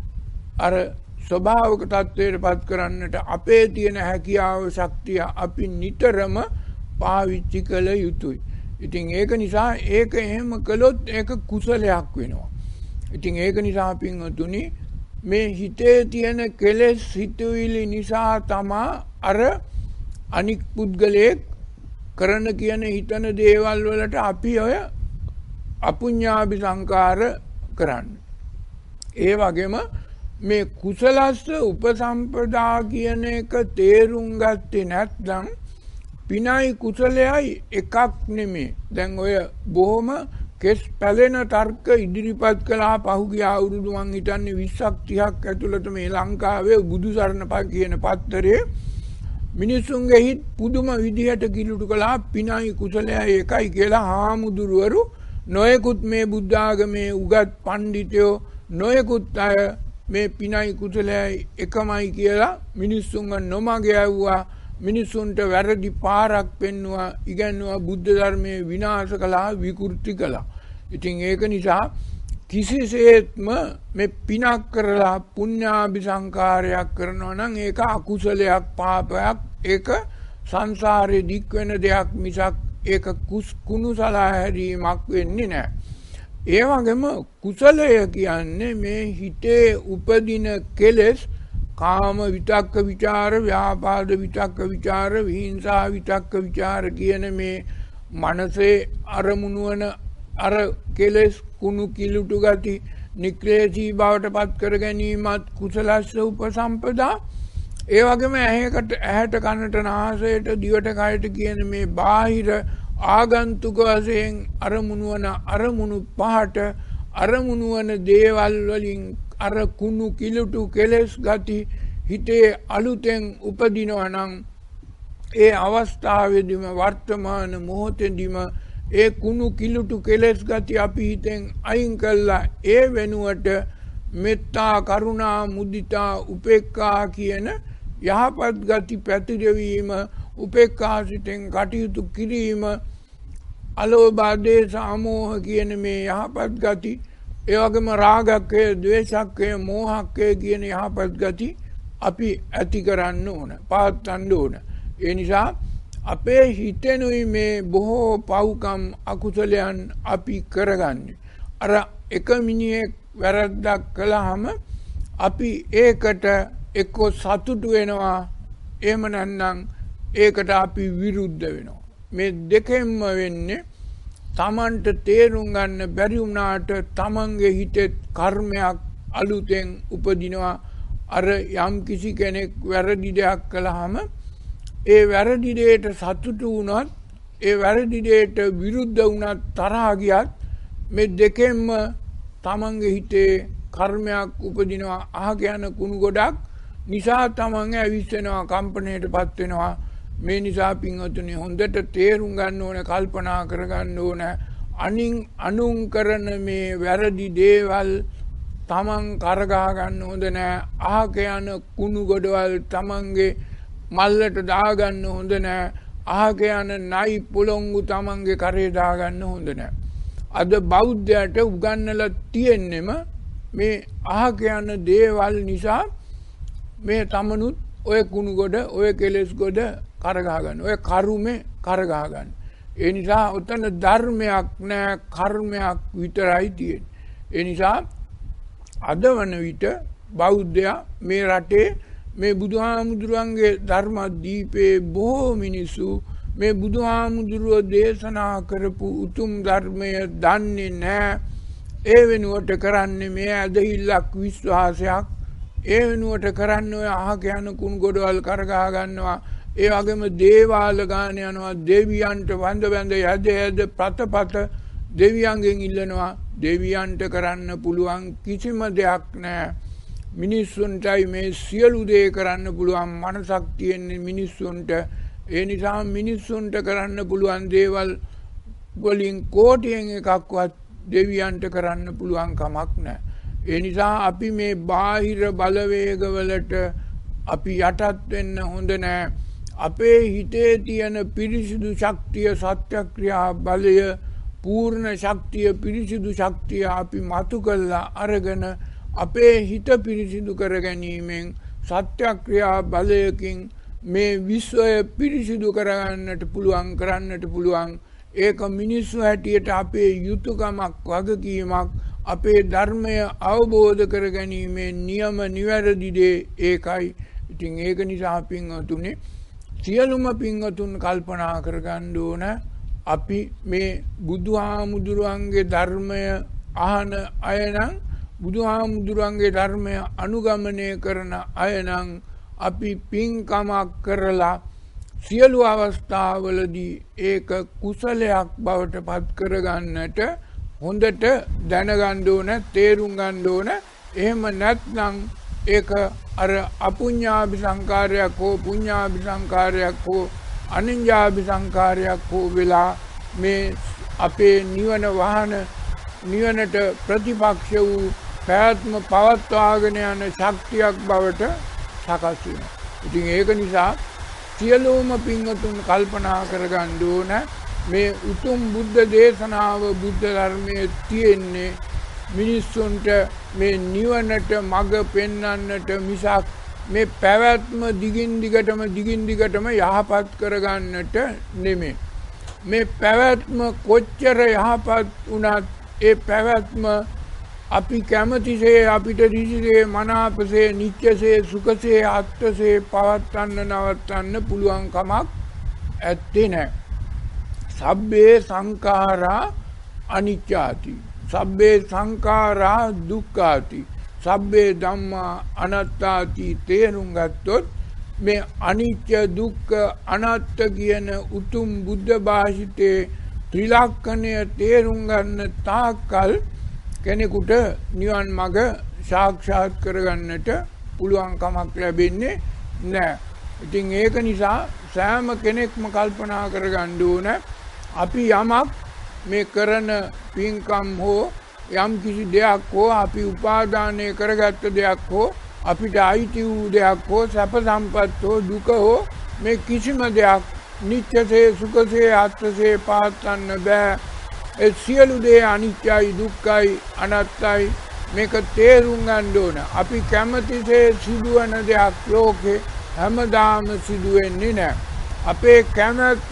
අර ස්වභාවික තත්ත්වයට පත් කරන්නට අපේ තියෙන හැකියාව ශක්තිය අපි නිතරම පාවිච්චි කළ යුතුයි. ඉතින් ඒක නිසා ඒක එහෙම කළොත් ඒක කුසලයක් වෙනවා. ඉතින් ඒක නිසා පින්වතුනි මේ හිතේ තියෙන කෙලෙස් හිතුවිලි නිසා තමා අර අනික් පුද්ගලයෙක් කරන කියන හිතන දේවල් වලට අපි ඔය අපුඤ්ඤාභි සංකාර කරන්නේ. ඒ වගේම මේ කුසලස්ස උපසම්පදා කියන එක තේරුම් ගත්තේ නැත්නම් පිනයි කුසලයයි එකක් නෙමෙයි. දැන් ඔය බොහොම කෙස් පැලෙන තර්ක ඉදිරිපත් කළා පහුගිය අවුරුදු මං හිතන්නේ විස්සක් තිහක් ඇතුළත මේ ලංකාවේ බුදුසරණ කියන පත්තරේ මිනිසුන්ගේ හිත් පුදුම විදිහට කිලුටු කළා පිනයි කුසලයයි එකයි කියලා. හාමුදුරුවරු නොයෙකුත් මේ බුද්ධ ආගමේ උගත් පඬිතුයෝ නොයෙකුත් අය මේ පිනයි කුසලයයි එකමයි කියලා මිනිස්සුන්ව නොමග යවුවා. මිනිසුන්ට වැරදි පාරක් පෙන්වුවා, ඉගැන්වුවා, බුද්ධ ධර්මයේ විනාශ කළා, විකෘති කළා. ඉතින් ඒක නිසා කිසිසේත්ම මේ පිනක් කරලා පුණ්‍යාභි සංකාරයක් කරනවා නම් ඒක අකුසලයක්, පාපයක්. ඒක සංසාරේ දික් වෙන දෙයක් මිසක් ඒක කුණු සලා හැරීමක් වෙන්නේ නැහැ. ඒ වගේම කුසලය කියන්නේ මේ හිතේ උපදින කෙලෙස් කාම විතක්ක විචාර, ව්‍යාපාද විතක්ක විචාර, විහිංසා විතක්ක විචාර කියන මේ මනසේ අරමුණු වන අර කෙලෙස් කුණු කිලුටු ගති නික්ලේශී බවට පත් කර ගැනීමත් කුසලස්ස උපසම්පදා. ඒ වගේම ඇහැකට ඇහැට කනට නාසයට දිවට කයට කියන මේ බාහිර ආගන්තුක වශයෙන් අරමුණු වන අරමුණු පහට අරමුණු වන දේවල් වලින් අර කුණු කිලුටු කෙලෙස් ගති හිතේ අලුතෙන් උපදිනවා නම් ඒ අවස්ථාවේදීම වර්තමාන මොහොතේදීම ඒ කුණු කිලුටු කෙලෙස් ගති අපි හිතෙන් අයින් කළා. ඒ වෙනුවට මෙත්තා කරුණා මුදිතා උපේක්ඛා කියන යහපත් ගති පැතිරවීම, උපේක්ඛා සිතෙන් කටයුතු කිරීම, අලෝභ දේශ අමෝහ කියන මේ යහපත් ගති, ඒ වගේම රාගක්කය, ද්වේෂක්කය, මෝහක්කය කියන යහපත් ගති අපි ඇති කරන්න ඕන, පවත්වන්න ඕන. ඒ නිසා අපේ හිතෙනුයි මේ බොහෝ පව්කම් අකුසලයන් අපි කරගන්නේ. අර එක මිනිහෙක් වැරද්දක් කළාම අපි ඒකට එක්ක සතුටු වෙනවා, එහෙම නැත්නම් ඒකට අපි විරුද්ධ වෙනවා. මේ දෙකෙන්ම වෙන්නේ තමන්ට තේරුම් ගන්න බැරි වුණාට තමන්ගේ හිතේ කර්මයක් අලුතෙන් උපදිනවා. අර යම් කිසි කෙනෙක් වැරදි දෙයක් කළාම ඒ වැරදි දෙයට සතුටු වුණත්, ඒ වැරදි දෙයට විරුද්ධ වුණත්, තරහ ගියත් මේ දෙකෙන්ම තමන්ගේ හිතේ කර්මයක් උපදිනවා. අහක යන කුණු ගොඩක් නිසා තමන් ඇවිස්සෙනවා, කම්පණයට පත් වෙනවා. මේ නිසා පින්වතුනි හොඳට තේරුම් ගන්න ඕන, කල්පනා කරගන්න ඕන. අනින් අනුන් කරන මේ වැරදි දේවල් තමන් කරගා ගන්න හොඳ නෑ. අහක යන කුණු ගොඩවල් තමන්ගේ මල්ලට දාගන්න හොඳ නෑ. අහක යන නයි පොළොංගු තමන්ගේ කරේ දාගන්න හොඳ නෑ. අද බෞද්ධයට උගන්වලා තියෙන්නෙම මේ අහක යන දේවල් නිසා මේ තමනුත් ඔය කුණු ගොඩ ඔය කෙලෙස් ගොඩ කරගහ ගන්න. ඔය කරුමේ කරගහ ගන්න. ඒ නිසා උතන ධර්මයක් නෑ කර්මයක් විතරයි තියෙන්නේ. ඒ නිසා අද වන විට බෞද්ධයා මේ රටේ මේ බුදුහාමුදුරුවන්ගේ ධර්ම දීපේ බොහෝ මිනිස්සු මේ බුදුහාමුදුරුවෝ දේශනා කරපු උතුම් ධර්මය දන්නේ නැහැ. ඒ වෙනුවට කරන්නේ මේ ඇදහිල්ලක් විශ්වාසයක්. ඒ වෙනුවට කරන්නේ ඔය අහක යන කුණු ගොඩවල් කරගහ ගන්නවා. ඒ වගේම දේවාල ගාන යනවා. දෙවියන්ට වඳ වැඳ යද යද පතපත දෙවියන්ගෙන් ඉල්ලනවා. දෙවියන්ට කරන්න පුළුවන් කිසිම දෙයක් නැහැ. මිනිස්සුන්ටයි මේ සියලු දේ කරන්න පුළුවන් මනසක් තියෙන මිනිස්සුන්ට. ඒ නිසා මිනිස්සුන්ට කරන්න පුළුවන් දේවල් වලින් කෝටියෙන් එකක්වත් දෙවියන්ට කරන්න පුළුවන් කමක් නැහැ. ඒ නිසා අපි මේ බාහිර බලවේගවලට අපි යටත් වෙන්න හොඳ නැහැ. අපේ හිතේ තියෙන පිරිසිදු ශක්තිය සත්‍යක්‍රියා බලය පූර්ණ ශක්තිය පිරිසිදු ශක්තිය අපි මතු කළා අරගෙන අපේ හිත පිරිසිදු කර ගැනීමෙන් සත්‍යක්‍රියා බලයකින් මේ විශ්වය පිරිසිදු කරගන්නට පුළුවන් කරන්නට පුළුවන්. ඒක මිනිස්සු හැටියට අපේ යුතුයකමක් වගකීමක්. අපේ ධර්මය අවබෝධ කර ගැනීමේ නියම නිවැරදි දේ ඒකයි. ඉතින් ඒක නිසා පින්වතුනි සියලුම පින්වතුන් කල්පනා කරගන්න ඕන අපි මේ බුදුහාමුදුරුවන්ගේ ධර්මය අහන අය නම් බුදුහාමුදුරුවන්ගේ ධර්මය අනුගමනය කරන අය නම් අපි පින්කමක් කරලා සියලු අවස්ථාවලදී ඒක කුසලයක් බවට පත් කරගන්නට හොඳට දැනගන්න ඕන තේරුම් ගන්න ඕන. එහෙම නැත්නම් ඒක අර අපුඤ්ඤාභි සංකාරයක් හෝ පුඤ්ඤාභි සංකාරයක් හෝ අනිඤ්ඤාභි සංකාරයක් හෝ වෙලා මේ අපේ නිවන වහන නිවනට ප්‍රතිපක්ෂ වූ පැවැත්ම පවත්වාගෙන යන ශක්තියක් බවට සකස් වෙනවා. ඉතින් ඒක නිසා සියලුම පින්වතුන් කල්පනා කරගන්න ඕන මේ උතුම් බුද්ධ දේශනාව බුද්ධ ධර්මයේ තියෙන්නේ මිනිස්සුන්ට මේ නිවනට මඟ පෙන්වන්නට මිසක් මේ පැවැත්ම දිගින් දිගටම දිගින් දිගටම යහපත් කරගන්නට නෙමෙයි. මේ පැවැත්ම කොච්චර යහපත් වුණත් ඒ පැවැත්ම අපි කැමතිසේ අපිට ඍජුසේ මනාපසේ නිත්‍යසේ සුඛසේ අත්ත්වසේ පවත්වන්න නවත්තන්න පුළුවන් කමක් ඇත්තේ නැහැ. සබ්බේ සංඛාරා අනිච්චාති සබ්බේ සංඛාරා දුක්ඛාති සබ්බේ ධම්මා අනාත්තාති තේරුම් ගත්තොත් මේ අනිත්‍ය දුක්ඛ අනාත්ත කියන උතුම් බුද්ධ භාෂිතේ ත්‍රිලක්ෂණය තේරුම් ගන්න තාක්කල් කෙනෙකුට නිවන් මඟ සාක්ෂාත් කරගන්නට පුළුවන් කමක් ලැබෙන්නේ නැහැ. ඉතින් ඒක නිසා සෑම කෙනෙක්ම කල්පනා කරගන්න ඕන අපි යමක් මේ කරන පින්කම් හෝ යම් කිසි දෙයක් හෝ අපි උපාදානය කරගත්ත දෙයක් හෝ අපිට අයිති වූ දෙයක් හෝ සැප සම්පත් හෝ දුක හෝ මේ කිසිම දෙයක් නිත්‍යසේ සුඛසේ අත්ත්වසේ පවත්වන්න බෑ. ඒ සියලු දේ අනිත්‍යයි දුක්ඛයි අනාත්තයි මේක තේරුම් ගන්න ඕන. අපි කැමතිසේ සිදුවන දෙයක් ලෝකේ හැමදාම සිදු වෙන්නේ නැහැ. අපේ කැමැත්ත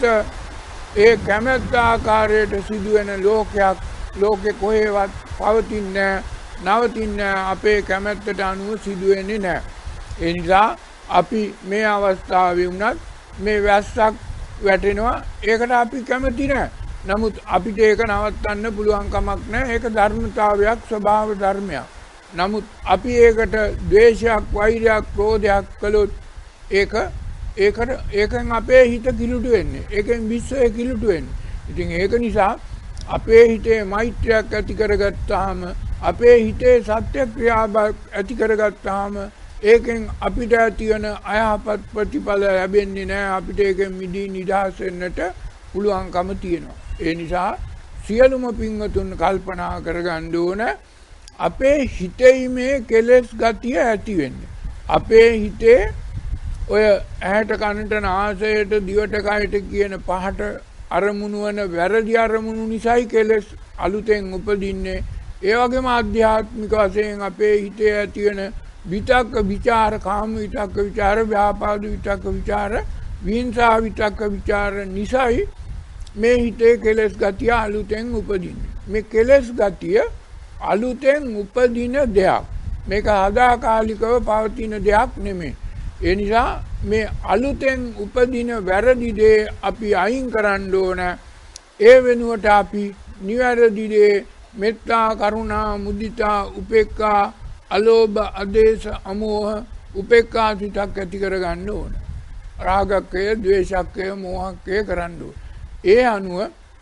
ඒ කැමැත්ත ආකාරයට සිදුවෙන ලෝකයක් ලෝකේ කොහෙවත් පවතින්නේ නවතින්නේ අපේ කැමැත්තට අනුව සිදුවෙන්නේ නැහැ. ඒ නිසා අපි මේ අවස්ථාවේ වුණත් මේ වැස්සක් වැටෙනවා ඒකට අපි කැමති නැහැ. නමුත් අපිට ඒක නවත්තන්න පුළුවන් කමක් නැහැ. ඒක ධර්මතාවයක් ස්වභාව ධර්මයක්. නමුත් අපි ඒකට ද්වේෂයක් වෛරයක් ක්‍රෝධයක් කළොත් ඒක ඒකට ඒකෙන් අපේ හිත කිලුට වෙන්නේ. ඒකෙන් විශ්වය කිලුට වෙන්නේ. ඉතින් ඒක නිසා අපේ හිතේ මෛත්‍රියක් ඇති කරගත්තාම අපේ හිතේ සත්‍ය ක්‍රියාවක් ඇති කරගත්තාම ඒකෙන් අපිට ඇති වෙන අයහපත් ප්‍රතිඵල ලැබෙන්නේ නැහැ. අපිට ඒකෙන් මිදී නිදහස් වෙන්නට පුළුවන්කම තියෙනවා. ඒ නිසා සියලුම පින්වතුන් කල්පනා කරගන්න ඕන අපේ හිතේ මේ කෙලෙස් ගතිය ඇති වෙන්නේ. අපේ හිතේ ඔය ඇහැට කනට නාසයට දිවට කයට කියන පහට අරමුණු වන වැරදි අරමුණු නිසායි කෙලෙස් අලුතෙන් උපදින්නේ. ඒ වගේම ආධ්‍යාත්මික වශයෙන් අපේ හිතේ ඇති වෙන විතක්ක ਵਿਚාර, කාම විතක්ක ਵਿਚාර, ව්‍යාපාද විතක්ක ਵਿਚාර, විහිංසා විතක්ක ਵਿਚාර නිසායි මේ හිතේ කෙලෙස් ගතිය අලුතෙන් උපදින්නේ. මේ කෙලෙස් ගතිය අලුතෙන් උපදින දෙයක්. මේක සදාකාලිකව පවතින දෙයක් නෙමෙයි. ඒ නිසා මේ අලුතෙන් උපදින වැරදි දේ අපි අයින් කරන්න ඕන. ඒ වෙනුවට අපි නිවැරදි දේ මෙත්තා, කරුණා, මුදිතා, උපේක්ඛා, අලෝභ, අදේශ, අමෝහ, උපේක්ඛා සිතක් ඇති කරගන්න ඕන. රාගක්කය, ද්වේෂක්කය, මෝහක්කය කරන්න ඕන. ඒ අනුව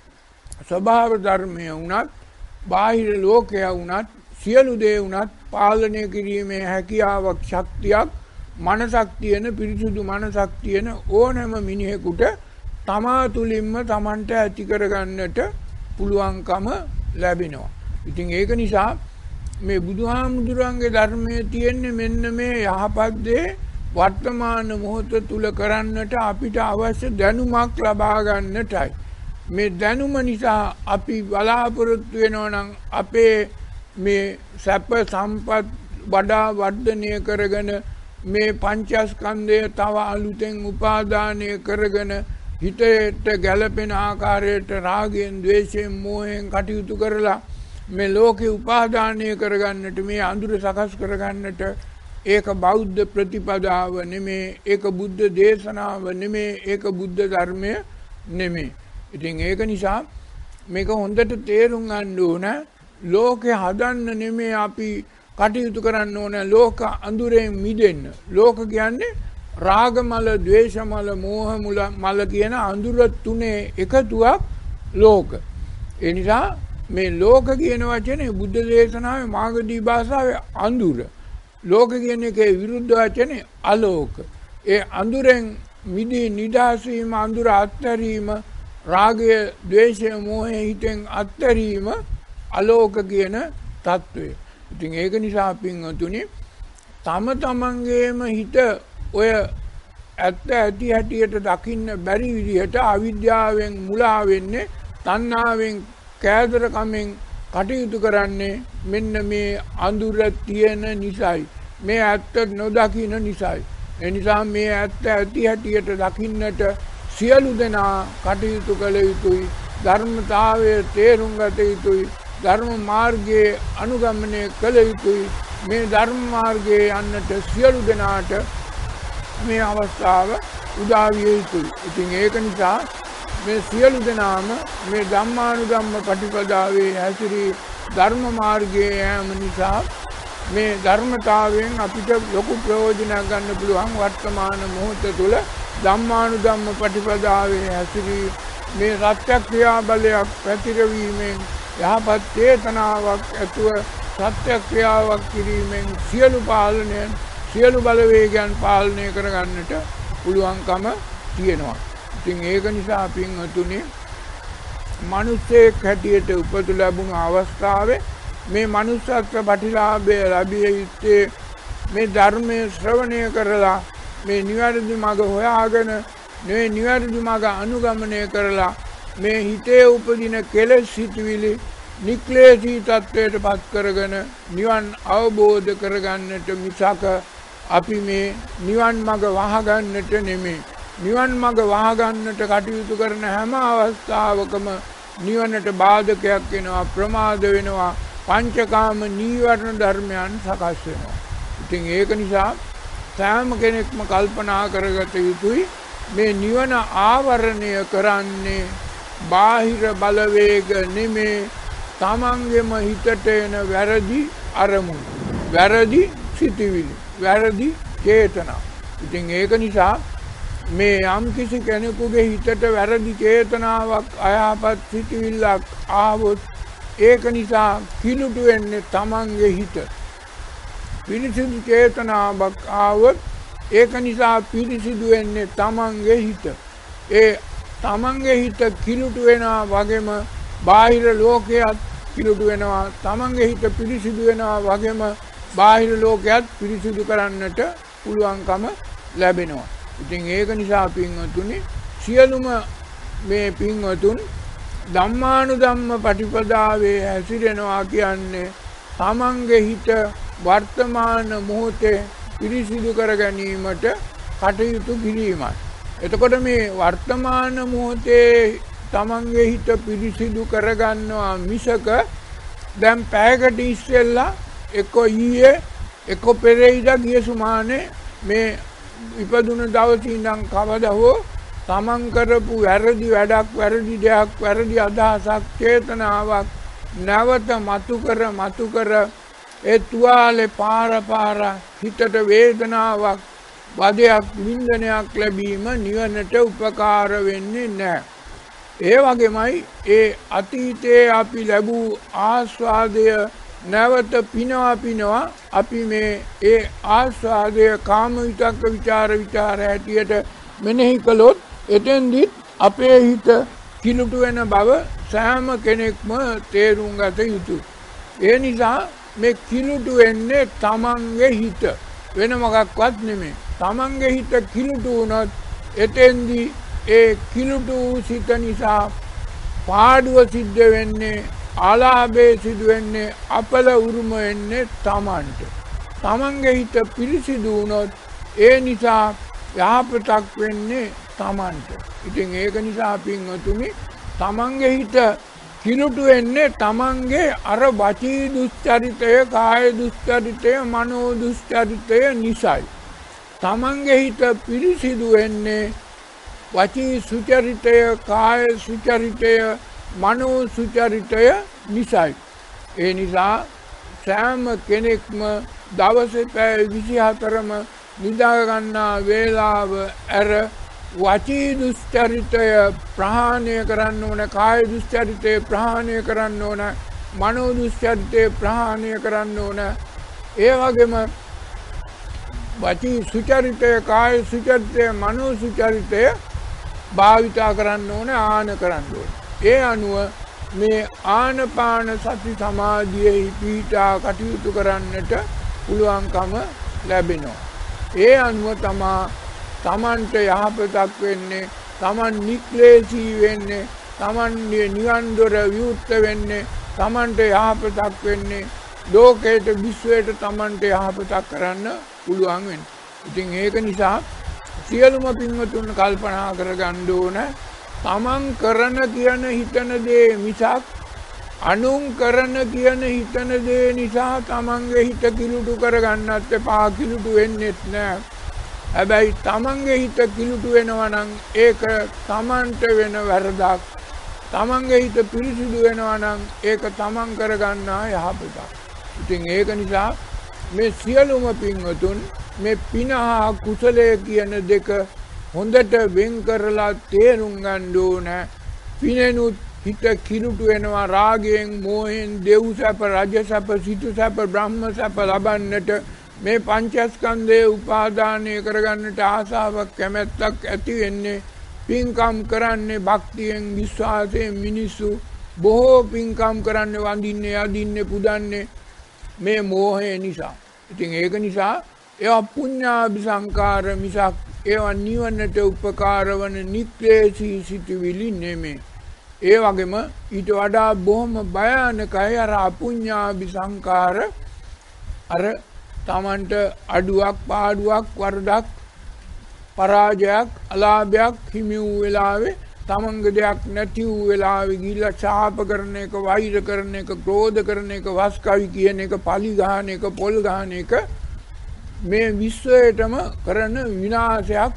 ස්වභාව ධර්මය වුණත්, බාහිර ලෝකය වුණත්, සියලු දේ වුණත් පාලනය කිරීමේ හැකියාවක්, ශක්තියක්, මනසක් තියෙන, පිරිසුදු මනසක් තියෙන ඕනෑම මිනිහෙකුට තමා තුළින්ම තමන්ට ඇති කරගන්නට පුළුවන්කම ලැබෙනවා. ඉතින් ඒක නිසා මේ බුදුහාමුදුරන්ගේ ධර්මයේ තියෙන්නේ මෙන්න මේ යහපත් දේ වර්තමාන මොහොත තුල කරන්නට අපිට අවශ්‍ය දැනුමක් ලබා ගන්නටයි. මේ දැනුම නිසා අපි බලාපොරොත්තු වෙනවා නම් අපේ මේ සැප සම්පත් වඩා වර්ධනය කරගෙන මේ පංචස්කන්ධය තව අලුතෙන් උපාදානය කරගෙන හිතට ගැළපෙන ආකාරයට රාගයෙන්, ද්වේෂයෙන්, මෝහයෙන් කටයුතු කරලා මේ ලෝකේ උපාදානය කරගන්නට, මේ අඳුර සකස් කරගන්නට ඒක බෞද්ධ ප්‍රතිපදාව නෙමේ, ඒක බුද්ධ දේශනාව නෙමේ, ඒක බුද්ධ ධර්මය නෙමේ. ඉතින් ඒක නිසා මේක හොඳට තේරුම් ගන්න ඕන. ලෝකේ හදන්න නෙමේ අපි කටයුතු කරන්න ඕන, ලෝක අඳුරෙන් මිදෙන්න. ලෝක කියන්නේ රාගමල, ද්වේෂමල, මෝහ මල කියන අඳුර තුනේ එකතුවක් ලෝක. ඒ නිසා මේ ලෝක කියන වචනේ බුද්ධ දේශනාවේ මාගදී භාෂාවේ අඳුර. ලෝක කියන එකේ විරුද්ධ වචනේ අලෝක. ඒ අඳුරෙන් මිදී නිදහස් වීම, අඳුර අත්හැරීම, රාගය, ද්වේෂය, මෝහය හිතෙන් අත්හැරීම අලෝක කියන తত্ত্বය. ඉතින් ඒක නිසා පින්වතුනි තම තමන්ගේම හිත ඔය ඇත්ත ඇති හැටියට දකින්න බැරි විදිහට අවිද්‍යාවෙන් මුලා වෙන්නේ, තණ්හාවෙන්, කෑදරකමෙන් කටයුතු කරන්නේ මෙන්න මේ අඳුර තියෙන නිසායි, මේ ඇත්ත නොදකින්න නිසායි. ඒ නිසා මේ ඇත්ත ඇති හැටියට දකින්නට සියලු දෙනා කටයුතු කළ යුතුයි. ධර්මතාවය තේරුම් ගත යුතුයි. ධර්ම මාර්ගයේ අනුගමනය කළ යුතුයි. මේ ධර්ම මාර්ගයේ යන්නට සියලු දෙනාට මේ අවස්ථාව උදා විය යුතුයි. ඉතින් ඒක නිසා මේ සියලු දෙනාම මේ ධම්මානුධම්ම ප්‍රතිපදාවේ හැසිරී ධර්ම මාර්ගයේ යෑම නිසා මේ ධර්මතාවයෙන් අපිට ලොකු ප්‍රයෝජනයක් ගන්න පුළුවන්. වර්තමාන මොහොත තුළ ධම්මානුධම්ම ප්‍රතිපදාවේ හැසිරී මේ සත්‍යක්‍රියා බලයක් පැතිරවීමෙන්, යහපත් චේතනාවක් ඇතුව සත්‍යක්‍රියාවක් කිරීමෙන් සියලු පාලනයන්, සියලු බලවේගයන් පාලනය කරගන්නට පුළුවන්කම තියෙනවා. ඉතින් ඒක නිසා පින්වතුනි මිනිස්සෙක් හැටියට උපත ලැබුණු අවස්ථාවේ මේ මනුෂ්‍යත්ව ප්‍රතිලාභය ලැබිය යුත්තේ මේ ධර්මයේ ශ්‍රවණය කරලා, මේ නිවැරදි මඟ හොයාගෙන, මේ නිවැරදි මඟ අනුගමනය කරලා මේ හිතේ උපදින කෙලෙස් සිතුවිලි නික්ලේශී තත්වයට පත් කරගෙන නිවන් අවබෝධ කරගන්නට මිසක අපි මේ නිවන් මඟ වහගන්නට නෙමෙයි. නිවන් මඟ වහගන්නට කටයුතු කරන හැම අවස්ථාවකම නිවනට බාධකයක් වෙනවා, ප්‍රමාද වෙනවා, පංචකාම නීවරණ ධර්මයන් සකස් වෙනවා. ඉතින් ඒක නිසා සෑම කෙනෙක්ම කල්පනා කරගත යුතුයි මේ නිවන ආවරණය කරන්නේ බාහිර බලවේග නෙමේ, තමන්ගේම හිතට එන වැරදි අරමුණු, වැරදි සිතිවිලි, වැරදි චේතනා. ඉතින් ඒක නිසා මේ යම් කිසි කෙනෙකුගේ හිතට වැරදි චේතනාවක්, අයහපත් සිතිවිල්ලක් ආවොත් ඒක නිසා කිලුට වෙන්නේ තමන්ගේ හිත. පිරිසිදු චේතනාවක් ආවොත් ඒක නිසා පිරිසිදු වෙන්නේ තමන්ගේ හිත. ඒ තමන්ගේ හිත කිලුට වෙනවා වගේම බාහිර ලෝකයක් පිළිසුදු වෙනවා. තමන්ගේ හිත පිළිසුදු වෙනවා වගේම බාහිර ලෝකයක් පිළිසුදු කරන්නට පුළුවන්කම ලැබෙනවා. ඉතින් ඒක නිසා පින්වතුනි සියලුම මේ පින්වතුන් ධම්මානුධම්ම පටිපදාවේ හැසිරෙනවා කියන්නේ තමන්ගේ හිත වර්තමාන මොහොතේ පිරිසිදු කර ගැනීමට කටයුතු කිරීමයි. එතකොට මේ වර්තමාන මොහොතේ තමන්ගේ හිත පිරිසිදු කරගන්නවා මිසක දැන් පැයකට ඉස්සෙල්ලා එක්ක ඊයේ එක්ක පෙරේදා ගිය සුමානේ මේ ඉපදුන දවසේ ඉඳන් කවදා හෝ තමන් කරපු වැරදි වැඩක් වැරදි දෙයක් වැරදි අදහසක් චේතනාවක් නැවත මතු කර මතු කර ඒ තුවාලේ පාර පාර හිතට වේදනාවක් වදයක් වින්දනයක් ලැබීම නිවනට උපකාර වෙන්නේ නැහැ. ඒ වගේමයි ඒ අතීතයේ අපි ලැබූ ආස්වාදය නැවත පිනවා පිනවා අපි මේ ඒ ආස්වාදය කාම විතක්ක ਵਿਚාර ਵਿਚාර හැටියට මෙනෙහි කළොත් එතෙන්දිත් අපේ හිත කිලුටු වෙන බව සෑම කෙනෙක්ම තේරුම් ගත යුතුයි. ඒ නිසා මේ කිලුටු වෙන්නේ තමන්ගේ හිත වෙන මොකක්වත් නෙමෙයි. තමන්ගේ හිත කිලුටු වුණොත් එතෙන්දී ඒ කිලුටු සිත නිසා පාඩුව සිද්ධ වෙන්නේ ආලාභය සිදු වෙන්නේ අපල උරුම වෙන්නේ තමන්ට. තමන්ගේ හිත පිරිසිදු වුණොත් ඒ නිසා යහපතක් වෙන්නේ තමන්ට. ඉතින් ඒක නිසා පින්වතුනි තමන්ගේ හිත කිලුටු වෙන්නේ තමන්ගේ අර වචී දුස්චරිතය, කාය දුස්චරිතය, මනෝ දුස්චරිතය නිසායි. තමන්ගේ හිත පිරිසිදු වෙන්නේ වචී සුචරිතය, කාය සුචරිතය, මනෝ සුචරිතය නිසායි. ඒ නිසා සෑම කෙනෙක්ම දවසේ පැය විසිහතරම නිදා ගන්නා වේලාව ඇර වචී දුස්චරිතය ප්‍රහාණය කරන්න ඕන, කාය දුස්චරිතය ප්‍රහාණය කරන්න ඕන, මනෝ දුස්චරිතය ප්‍රහාණය කරන්න ඕන. ඒ වගේම වචී සුචරිතය, කාය සුචරිතය, මනෝ සුචරිතය භාවිතා කරන්න ඕන, ආන කරන්න ඕන. ඒ අනුව මේ ආනපාන සති සමාධියෙහි පිහිටා කටයුතු කරන්නට පුළුවන්කම ලැබෙනවා. ඒ අනුව තමා තමන්ට යහපතක් වෙන්නේ, තමන් නික්ලේශී වෙන්නේ, තමන් නිවන් දොර විවුර්ත වෙන්නේ, තමන්ට යහපතක් වෙන්නේ, ලෝකයට විශ්වයට තමන්ට යහපතක් කරන්න පුළුවන් වෙන්නේ. ඉතින් ඒක නිසා සියලුම පින්වතුන් කල්පනා කරගන්න ඕන තමන් කරන කියන හිතන දේ මිසක් අනුන් කරන කියන හිතන දේ නිසා තමන්ගේ හිත කිලුටු කරගන්නත් එපා, කිලුටු වෙන්නෙත් නෑ. හැබැයි තමන්ගේ හිත කිලුටු වෙනවා නම් ඒක තමන්ට වෙන වැරදක්. තමන්ගේ හිත පිරිසිදු වෙනවා නම් ඒක තමන් කරගන්නා යහපතක්. ඉතින් ඒක නිසා මේ සියලුම පින්වතුන් මේ පින හා කුසලය කියන දෙක හොඳට වෙන් කරලා තේරුම් ගන්න ඕන. පිනෙනුත් හිත කිලුටු වෙනවා රාගයෙන්, මෝහයෙන්, දෙව් සැප, රජ සැප, සිටු සැප, බ්‍රහ්ම සැප ලබන්නට මේ පංචස්කන්ධයේ උපාදානය කරගන්නට ආසාවක් කැමැත්තක් ඇති වෙන්නේ පින්කම් කරන්නේ භක්තියෙන්, විශ්වාසයෙන්. මිනිස්සු බොහෝ පින්කම් කරන්නේ, වඳින්නේ, යදින්නේ, පුදන්නේ මේ මෝහය නිසා. ඉතින් ඒක නිසා ඒවා පුඤ්ඤාභි සංකාර මිසක් ඒවා නිවනට උපකාර වන නික්ලේශී සිතුවිලි නෙමෙයි. ඒ වගේම ඊට වඩා බොහොම භයානකයි අර අපුඤ්ඤාභි සංකාර. අර තමන්ට අඩුවක්, පාඩුවක්, වරදක්, පරාජයක්, අලාභයක් හිමි වූ වෙලාවේ, තමන්ගේ දෙයක් නැති වූ වෙලාවේ ගිහිල්ලා ශාප කරන එක, වෛර කරන එක, ක්‍රෝධ කරන එක, වස්කවි කියන එක, පලි ගහන එක, පොල් ගහන එක මේ විශ්වයටම කරන විනාශයක්.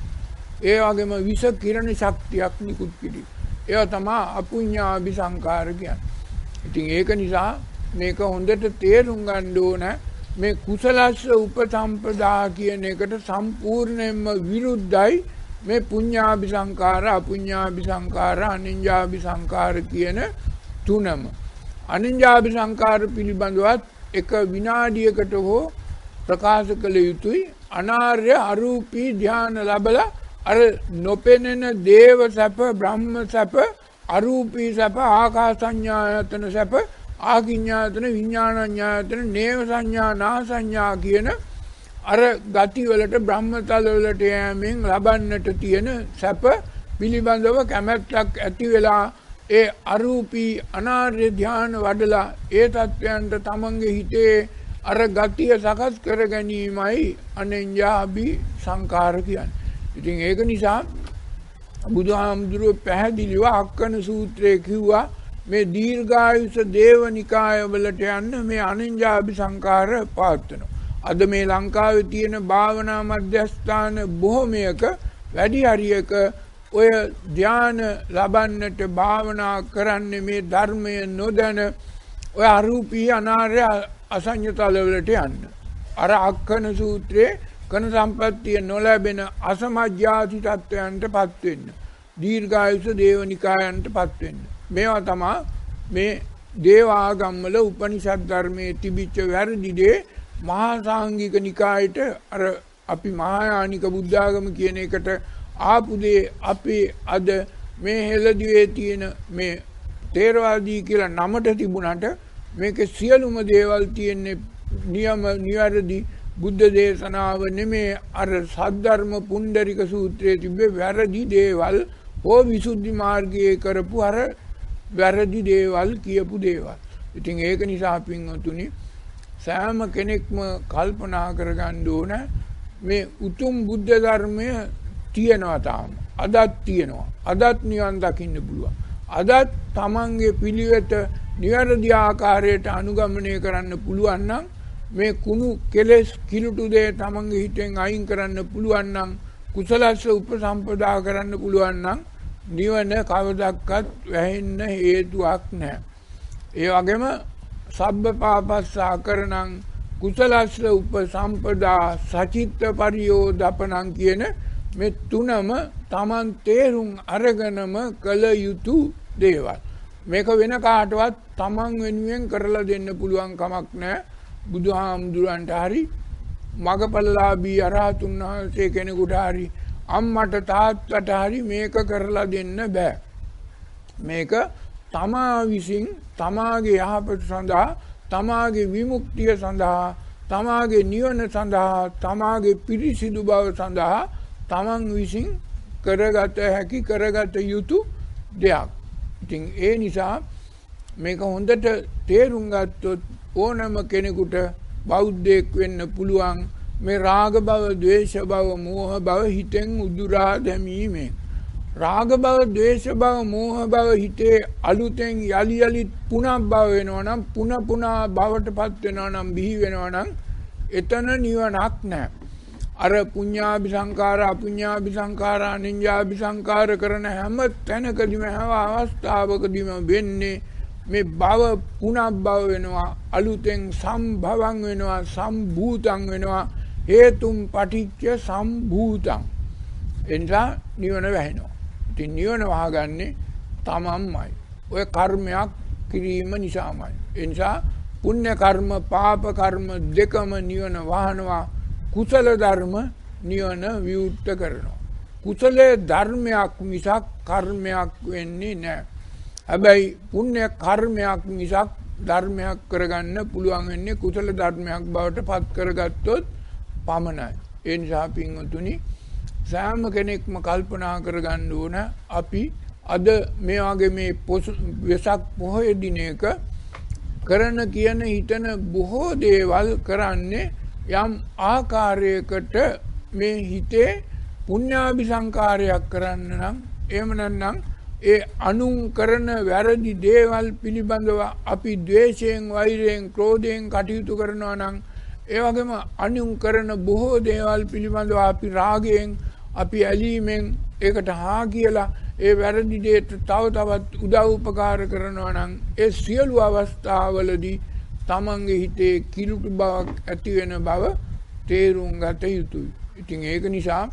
ඒ වගේම විෂ කිරණ ශක්තියක් නිකුත් කිරීම. ඒවා තමයි අපුඤ්ඤාභි සංකාර කියන්නේ. ඉතින් ඒක නිසා මේක හොඳට තේරුම් ගන්න ඕන. මේ කුසලස්ස උපසම්පදා කියන එකට සම්පූර්ණයෙන්ම විරුද්ධයි මේ පුඤ්ඤාභි සංකාර, අපුඤ්ඤාභි සංකාර, අනිඤ්ඤාභි සංකාර කියන තුනම. අනිඤ්ඤාභි සංකාර පිළිබඳවත් එක විනාඩියකට හෝ ප්‍රකාශ කළ යුතුයි. අනාර්ය අරූපී ධ්‍යාන ලැබලා අර නොපෙනෙන දේව සැප, බ්‍රහ්ම සැප, අරූපී සැප, ආකාසඤ්ඤායතන සැප, ආකිඤ්ඤායතන, විඥානඤ්ඤායතන, නේව සංඥා, නා සංඥා කියන අර ගති වලට, බ්‍රහ්මතල වලට යෑමෙන් ලබන්නට තියෙන සැප පිළිබඳව කැමැත්තක් ඇති වෙලා ඒ අරූපී අනාර්ය ධ්‍යාන වඩලා ඒ තත්වයන්ට තමන්ගේ හිතේ අර ගතිය සකස් කර ගැනීමයි අනෙන්ජාභි සංකාර කියන්නේ. ඉතින් ඒක නිසා බුදුහාමුදුරුවෝ පැහැදිලිව අක්කන සූත්‍රයේ කිව්වා මේ දීර්ඝායුෂ දේවනිකාය වලට යන්න මේ අනෙන්ජාභි සංකාර පවත්වනවා. අද මේ ලංකාවේ තියෙන භාවනා මධ්‍යස්ථාන බොහොමයක වැඩි හරියක ඔය ධ්‍යාන ලබන්නට භාවනා කරන්නේ මේ ධර්මය නොදැන ඔය අරූපී අනාර්ය අසඤ්ඤතල වලට යන්න. අර අක්කන සූත්‍රයේ කන සම්පත්තිය නොලැබෙන අසමජ්ජාති තත්වයන්ටපත් වෙන්න. දීර්ඝායුෂ දේවනිකායන්ටපත් වෙන්න. මේවා තමයි මේ දේව ආගම්වල උපනිෂද් ධර්මයේ තිබිච්ච වැරදි දේ මහා සාංගික නිකායට අර අපි මහායානික බුද්ධාගම කියන එකට ආපු දේ අපි අද මේ හෙළදිවේ තියෙන මේ තේරවාදී කියලා නමට තිබුණාට මේකේ සියලුම දේවල් තියෙන්නේ නියම නිවැරදි බුද්ධ දේශනාව නෙමේ අර සද්ධර්ම පුණ්ඩරික සූත්‍රයේ තිබෙ වැරදි දේවල් හෝ විසුද්ධි මාර්ගයේ කරපු අර වැරදි දේවල් කියපු දේවල්. ඉතින් ඒක නිසා පින්වතුනි සෑම කෙනෙක්ම කල්පනා කරගන්න ඕන මේ උතුම් බුද්ධ ධර්මය තියෙනවා තාම. අදත් තියෙනවා. අදත් නිවන් දකින්න පුළුවන්. අදත් තමන්ගේ පිළිවෙත නිවැරදි ආකාරයට අනුගමනය කරන්න පුළුවන් නම් මේ කුණු කෙලෙස් කිලුටු දේ තමන්ගේ හිතෙන් අයින් කරන්න පුළුවන් නම් කුසලස්ස උපසම්පදා කරන්න පුළුවන් නම් නිවන කවදක්වත් වැහෙන්න හේතුවක් නැහැ. ඒ වගේම සබ්බ පාපස්සා කරණං කුසලස්ස උපසම්පදා සචිත්ත පරියෝදපණං කියන මේ තුනම තමන් තේරුම් අරගෙනම කළ යුතු දේවල්. මේක වෙන කාටවත් තමන් වෙනුවෙන් කරලා දෙන්න පුළුවන් කමක් නැහැ. බුදුහාමුදුරන්ට හරි මගපල්ලාභී අරහතුන් වහන්සේ කෙනෙකුට හරි අම්මට තාත්තට හරි මේක කරලා දෙන්න බෑ. මේක තමා විසින් තමාගේ යහපත සඳහා තමාගේ විමුක්තිය සඳහා තමාගේ නිවන සඳහා තමාගේ පිරිසිදු බව සඳහා තමන් විසින් කරගත හැකි කරගත යුතු දෙයක්. ඉතින් ඒ නිසා මේක හොඳට තේරුම් ගත්තොත් ඕනම කෙනෙකුට බෞද්ධයෙක් වෙන්න පුළුවන්. මේ රාග බව, ද්වේෂ බව, මෝහ බව හිතෙන් උදුරා දැමීමෙන්. රාග බව, ද්වේෂ බව, මෝහ බව හිතේ අලුතෙන් යලි යලිත් පුනක් බව වෙනවා නම් පුන පුනා බවටපත් වෙනවා නම් බිහි වෙනවා නම් එතන නිවනක් නැහැ. අර පුඤ්ඤාභි සංඛාර, අපුඤ්ඤාභි සංඛාර, අනිඤ්ඤාභි සංඛාර කරන හැම තැනකදීම හැම අවස්ථාවකදීම වෙන්නේ මේ භව පුනක් භව වෙනවා, අලුතෙන් සම්භවං වෙනවා, සම්භූතං වෙනවා, හේතුම් පටිච්ච සම්භූතං. එනිසා නිවන වැහෙනවා. ඉතින් නිවන වහගන්නේ තමන්මයි. ඔය කර්මයක් කිරීම නිසාමයි. ඒ නිසා පුණ්‍ය කර්ම, පාප කර්ම දෙකම නිවන වහනවා. කුසල ධර්ම නිවන විවුර්ත කරනවා. කුසලයේ ධර්මයක් මිසක් කර්මයක් වෙන්නේ නැහැ. හැබැයි පුණ්‍ය කර්මයක් මිසක් ධර්මයක් කරගන්න පුළුවන් වෙන්නේ කුසල ධර්මයක් බවට පත් කරගත්තොත් පමණයි. ඒ නිසා පින්වතුනි සෑම කෙනෙක්ම කල්පනා කරගන්න ඕන අපි අද මේ වගේ මේ වෙසක් පොහොය දිනයක කරන කියන හිතන බොහෝ දේවල් කරන්නේ යම් ආකාරයකට මේ හිතේ පුණ්‍යාභි සංකාරයක් කරන්න නම් එහෙම නැත්නම් ඒ අනුන් කරන වැරදි දේවල් පිළිබඳව අපි ද්වේෂයෙන්, වෛරයෙන්, ක්‍රෝධයෙන් කටයුතු කරනවා නම් ඒ වගේම අනුන් කරන බොහෝ දේවල් පිළිබඳව අපි රාගයෙන්, අපි ඇලීමෙන් ඒකට හා කියලා ඒ වැරදි දේට තව තවත් උදව් උපකාර කරනවා නම් ඒ සියලු අවස්ථාවලදී තමන්ගේ හිතේ කිලුටු බවක් ඇති වෙන බව තේරුම් ගත යුතුයි. ඉතින් ඒක නිසා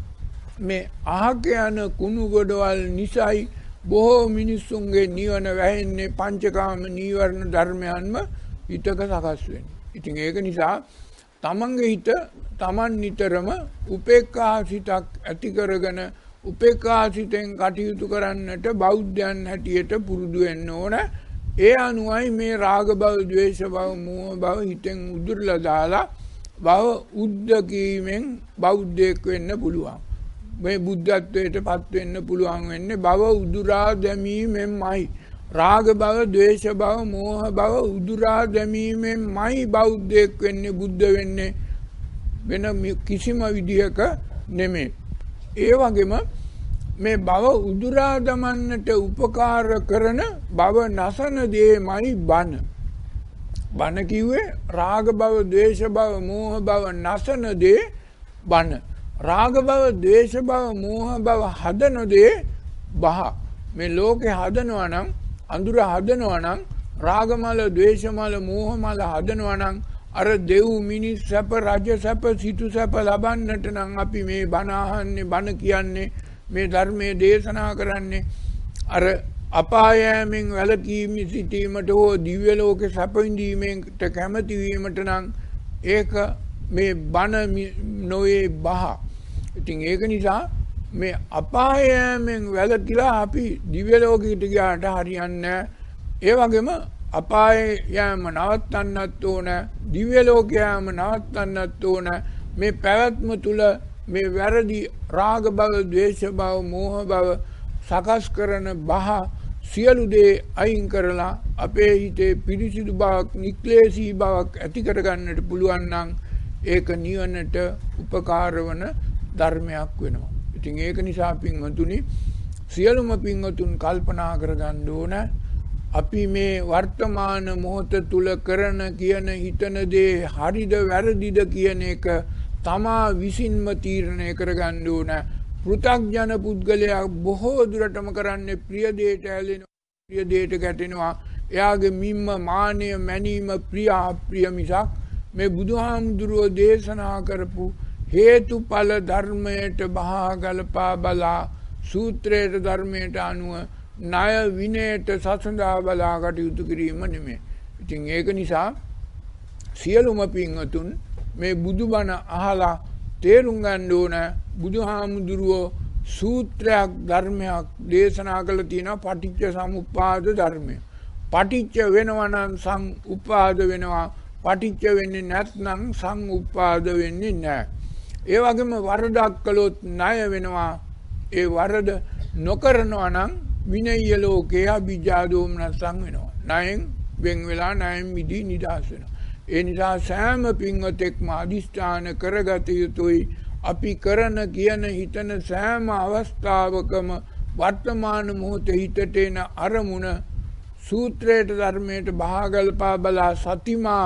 මේ අහක යන කුණු ගොඩවල් නිසයි බොහෝ මිනිස්සුන්ගේ නිවන වැහෙන්නේ පංචකාම නීවරණ ධර්මයන්ම හිතක සකස් වෙන්නේ. ඉතින් ඒක නිසා තමන්ගේ හිත තමන් නිතරම උපේක්ඛා සිතක් ඇති කරගෙන උපේක්ඛා සිතෙන් කටයුතු කරන්නට බෞද්ධයන් හැටියට පුරුදු වෙන්න ඕන. ඒ අනුවයි මේ රාග බව, ද්වේෂ බව, මෝහ බව හිතෙන් උදුරලා දාලා බව උද්දකීමෙන් බෞද්ධයෙක් වෙන්න පුළුවන්. මේ බුද්ධත්වයට පත් වෙන්න පුළුවන් වෙන්නේ භව උදුරා දැමීමෙන්මයි. රාග භව, ද්වේෂ භව, මෝහ භව උදුරා දැමීමෙන්මයි බෞද්ධයෙක් වෙන්නේ, බුද්ධ වෙන්නේ, වෙන කිසිම විදිහක නෙමෙයි. ඒ වගේම මේ භව උදුරා දමන්නට උපකාර කරන භව නසන දේමයි බණ. බණ කිව්වේ රාග භව, ද්වේෂ භව, මෝහ භව නසන දේ බණ. රාග භව, ද්වේෂ භව, මෝහ භව හදන දේ බහ. මේ ලෝකේ හදනවා නම්, අඳුර හදනවා නම්, රාගමල, ද්වේෂමල, මෝහමල හදනවා නම්, අර දෙව් මිනිස් සැප, රජ සැප, සිටු සැප ලබන්නට නම් අපි මේ බණ අහන්නේ, බණ කියන්නේ, මේ ධර්මයේ දේශනා කරන්නේ අර අපායයෙන් වැළකීම සිටීමට හෝ දිව්‍ය ලෝකේ සැප විඳීමට කැමති වීමට නම් ඒක මේ බණ නොවේ බහ. ඉතින් ඒක නිසා මේ අපායයෙන් වැළකීලා අපි දිව්‍ය ලෝකෙට ගියාට හරියන්නේ. ඒ වගේම අපායේ යෑම නවත්තන්නත් ඕන, දිව්‍ය ලෝකයේම නවත්තන්නත් ඕන. මේ පැවැත්ම තුල මේ වැරදි රාග භව, ද්වේෂ භව, මෝහ භව සකස් කරන බහ සියලු දේ අයින් කරලා අපේ හිතේ පිරිසිදු බවක්, නික්ලේශී බවක් ඇති කරගන්නට පුළුවන් නම් ඒක නිවනට උපකාර වන ධර්මයක් වෙනවා. ඉතින් ඒක නිසා පින්වතුනි, සියලුම පින්වතුන් කල්පනා කරගන්න ඕන අපි මේ වර්තමාන මොහොත තුල කරන, කියන, හිතන දේ හරිද වැරදිද කියන එක තමා විසින්ම තීරණය කරගන්න ඕන. පෘථග්ජන පුද්ගලයා බොහෝ දුරටම කරන්නේ ප්‍රිය දෙයට ඇලෙනවා, ප්‍රිය දෙයට ගැටෙනවා. එයාගේ මිම්ම, මානය, මැනීම, ප්‍රිය අප්‍රිය මිසක් මේ බුදුහාමුදුරුවෝ දේශනා කරපු හේතුඵල ධර්මයට බහා ගලපා බලා, සූත්‍රයට, ධර්මයට අනුව ණය විනයට සසඳා බලා කටයුතු කිරීම නෙමෙයි. ඉතින් ඒක නිසා සියලුම පින්වතුන් මේ බුදුබණ අහලා තේරුම් ගන්න ඕන, බුදුහාමුදුරුවෝ සූත්‍රයක්, ධර්මයක් දේශනා කළ තියෙනවා, පටිච්ච සමුප්පාද ධර්මය. පටිච්ච වෙනවා නම් සමුප්පාද වෙනවා, පටිච්ච වෙන්නේ නැත්නම් සමුප්පාද වෙන්නේ නැහැ. ඒ වගේම වරදක් කළොත් ණය වෙනවා. ඒ වරද නොකරනවා නම් විනය්‍ය ලෝකේ අභිජ්ජා දෝමනසං වෙනවා. ණයෙන් වෙන් වෙලා ණයෙන් මිදී නිදහස් වෙනවා. ඒ නිසා සෑම පින්වතෙක්ම අදිෂ්ඨාන කරගත යුතුයි. අපි කරන, කියන, හිතන සෑම අවස්ථාවකම වර්තමාන මොහොතේ හිතට එන අරමුණ සූත්‍රයට, ධර්මයට බහගල්පා බලා සතිමා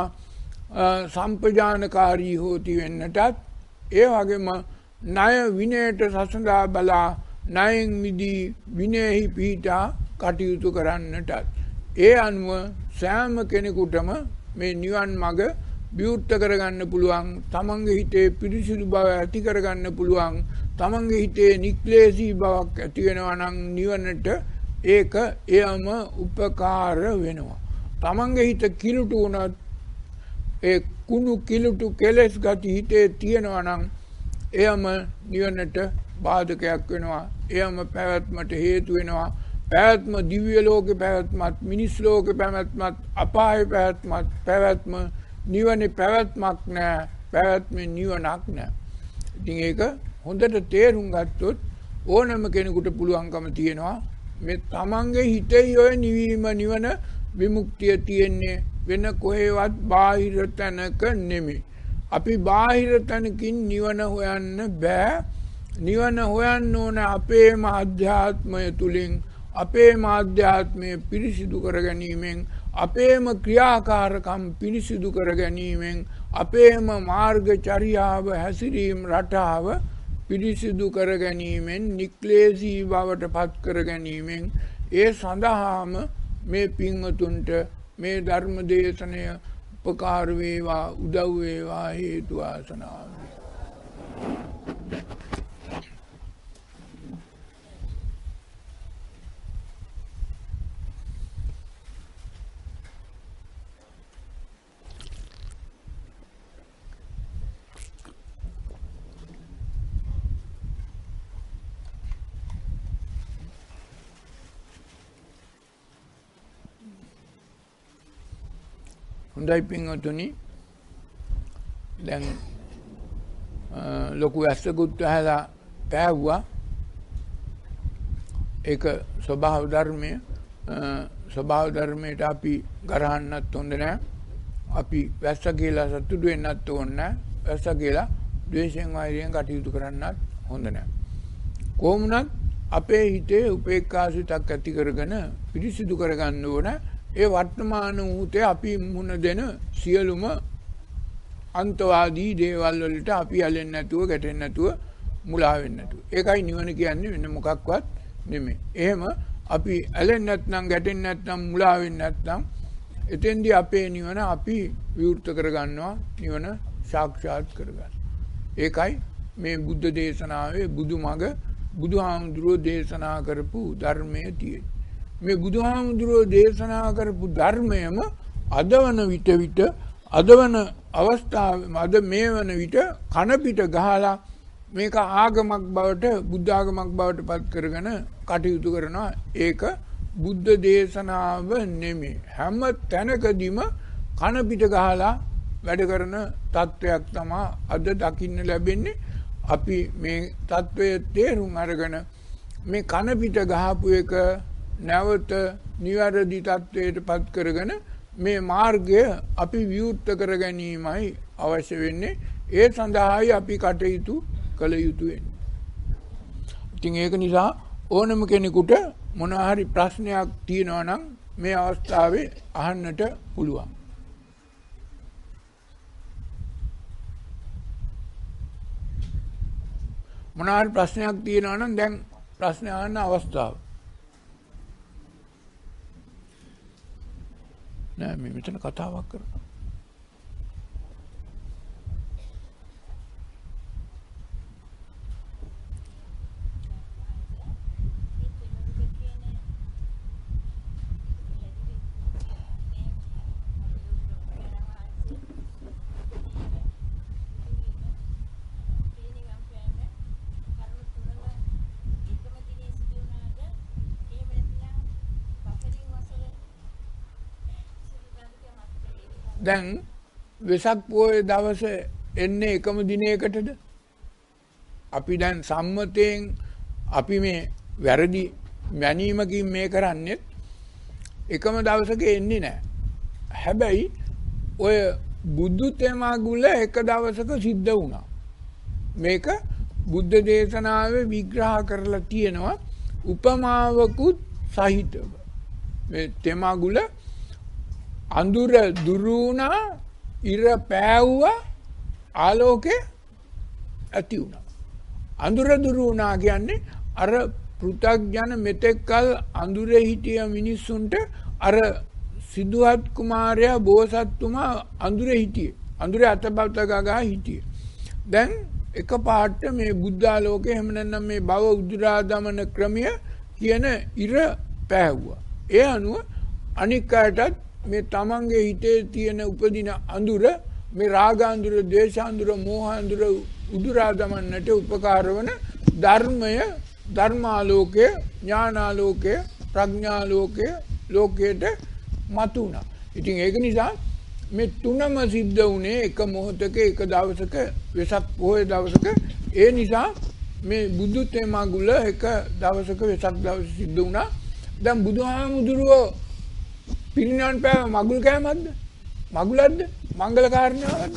සම්පජානකාරී හෝති වෙන්නටත්, ඒ වගේම ණය විනයට සසඳා බලා ණයෙන් මිදී විනයෙහි පිහිටා කටයුතු කරන්නටත්, ඒ අනුව සෑම කෙනෙකුටම මේ නිවන් මඟ විවෘත කරගන්න පුළුවන්, තමන්ගේ හිතේ පිරිසිදු බව ඇති කරගන්න පුළුවන්, තමන්ගේ හිතේ නික්ලේශී බවක් ඇති වෙනවා නම් නිවනට ඒක එයම උපකාර වෙනවා. තමන්ගේ හිත කිලුටු වුණත්, ඒ කුණු කිලුටු කෙලෙස් ගති හිතේ තියෙනවා නම් එයම නිවනට බාධකයක් වෙනවා. එයම පැවැත්මට හේතු වෙනවා. පැවැත්ම දිව්‍ය ලෝකේ පැවැත්මත්, මිනිස් ලෝකේ පැවැත්මත්, අපායේ පැවැත්මත්, පැවැත්ම නිවනේ පැවැත්මක් නෑ, පැවැත්මේ නිවනක් නෑ. ඉතින් ඒක හොඳට තේරුම් ගත්තොත් ඕනම කෙනෙකුට පුළුවන්කම තියෙනවා මේ තමන්ගේ හිතේ ඔය නිවීම, නිවන, විමුක්තිය තියෙන්නේ වෙන කොහෙවත් බාහිර තැනක නෙමෙයි. අපි බාහිර තැනකින් නිවන හොයන්න බෑ. නිවන හොයන්න ඕන අපේම අධ්‍යාත්මය තුලින්, අපේම ආධ්‍යාත්මය පිරිසිදු කර ගැනීමෙන්, අපේම ක්‍රියාකාරකම් පිරිසිදු කර ගැනීමෙන්, අපේම මාර්ගචර්යාව, හැසිරීම් රටාව පිරිසිදු කර ගැනීමෙන්, නික්ලේශී බවට පත් කර ගැනීමෙන්, ඒ සඳහාම මේ පින්වතුන්ට මේ ධර්ම දේශනය උපකාර වේවා, උදව් වේවා, හේතු වාසනා වේවා. හොඳයි පින්වතුනි, දැන් ලොකු ඇස්සකුත් ඇහැලා පෑවුවා. ඒක ස්වභාව ධර්මය. ස්වභාව ධර්මයට අපි ගරහන්නත් හොඳ නැහැ. අපි වැස්ස කියලා සතුටු වෙන්නත් ඕනේ නැහැ. වැස්ස කියලා ද්වේෂයෙන් වෛරයෙන් කටයුතු කරන්නත් හොඳ නැහැ. කොහොමුණත් අපේ හිතේ උපේක්ඛාසිතක් ඇති කරගෙන පිරිසිදු කරගන්න ඕන. ඒ වර්තමාන මොහොතේ අපි මුහුණ දෙන සියලුම අන්තවාදී දේවල් වලට අපි ඇලෙන්නේ නැතුව, ගැටෙන්නේ නැතුව, මුලා වෙන්නේ නැතුව. ඒකයි නිවන කියන්නේ වෙන මොකක්වත් නෙමෙයි. එහෙම අපි ඇලෙන්නේ නැත්නම්, ගැටෙන්නේ නැත්නම්, මුලා වෙන්නේ නැත්නම් එතෙන්දී අපේ නිවන අපි විවෘත කරගන්නවා, නිවන සාක්ෂාත් කරගන්නවා. ඒකයි මේ බුද්ධ දේශනාවේ බුදුමග බුදුහාමුදුරුවෝ දේශනා කරපු ධර්මයේ තියෙන්නේ. මේ බුදුහාමුදුරුවෝ දේශනා කරපු ධර්මයම අදවන විට විට අදවන අවස්ථාවේ අද මේ වන විට කන පිට ගහලා මේක ආගමක් බවට, බුද්ධ ආගමක් බවට පත් කරගෙන කටයුතු කරනවා. ඒක බුද්ධ දේශනාව නෙමෙයි. හැම තැනකදීම කන පිට ගහලා වැඩ කරන තත්වයක් තමයි අද දකින්න ලැබෙන්නේ. අපි මේ තත්වය තේරුම් අරගෙන මේ කන පිට ගහපු එක නැවත නිවැරදි තත්වයට පත් කරගෙන මේ මාර්ගය අපි විවෘත කර ගැනීමයි අවශ්‍ය වෙන්නේ. ඒ සඳහායි අපි කටයුතු කළ යුතු වෙන්නේ. ඉතින් ඒක නිසා ඕනම කෙනෙකුට මොනවා හරි ප්‍රශ්නයක් තියෙනවා නම් මේ අවස්ථාවේ අහන්නට පුළුවන්. මොනවා හරි ප්‍රශ්නයක් තියෙනවා නම් දැන් ප්‍රශ්න අහන්න අවස්ථාව. නෑ මේ මෙතන කතාවක් කරනවා. දැන් වෙසක් පොහොය දවසේ එන්නේ එකම දිනයකටද? අපි දැන් සම්මතයෙන් අපි මේ වැරදි මැනීමකින් මේ කරන්නේ එකම දවසක එන්නේ නැහැ. හැබැයි ඔය බුදු තෙමගුල එක දවසක සිද්ධ වුණා. මේක බුද්ධ දේශනාවේ විග්‍රහ කරලා තියෙනවා උපමාවකුත් සහිතව. මේ තෙමගුල අඳුර දුරු වුණා, ඉර පෑවුවා, ආලෝකය ඇති වුණා. අඳුර දුරු වුණා කියන්නේ අර පෘථග්ජන මෙතෙක්කල් අඳුරේ හිටිය මිනිස්සුන්ට අර සිදුහත් කුමාරයා බෝසත්තුමා අඳුරේ හිටියේ. අඳුරේ අතපත ගගා හිටියේ. දැන් එකපාරට මේ බුද්ධාලෝකේ එහෙම නැත්නම් මේ භව උදුරා දමන ක්‍රමය කියන ඉර පෑවුවා. ඒ අනුව අනික් අයටත් මේ තමන්ගේ හිතේ තියෙන උපදින අඳුර, මේ රාග අඳුර, ද්වේෂ අඳුර, මෝහ අඳුර උදුරා දමන්නට උපකාර වන ධර්මය, ධර්මාලෝකය, ඥානාලෝකය, ප්‍රඥාලෝකය ලෝකයට මතුණා. ඉතින් ඒක නිසා මේ තුනම සිද්ධ වුණේ එක මොහොතක, එක දවසක, වෙසක් පොහොය දවසක. ඒ නිසා මේ බුදු තෙමගුල එක දවසක වෙසක් දවසේ සිද්ධ වුණා. දැන් බුදුහාමුදුරුවෝ පිරිනිවන් පෑව මගුල් කෑමක්ද? මගුලක්ද? මංගල කාරණාවක්ද?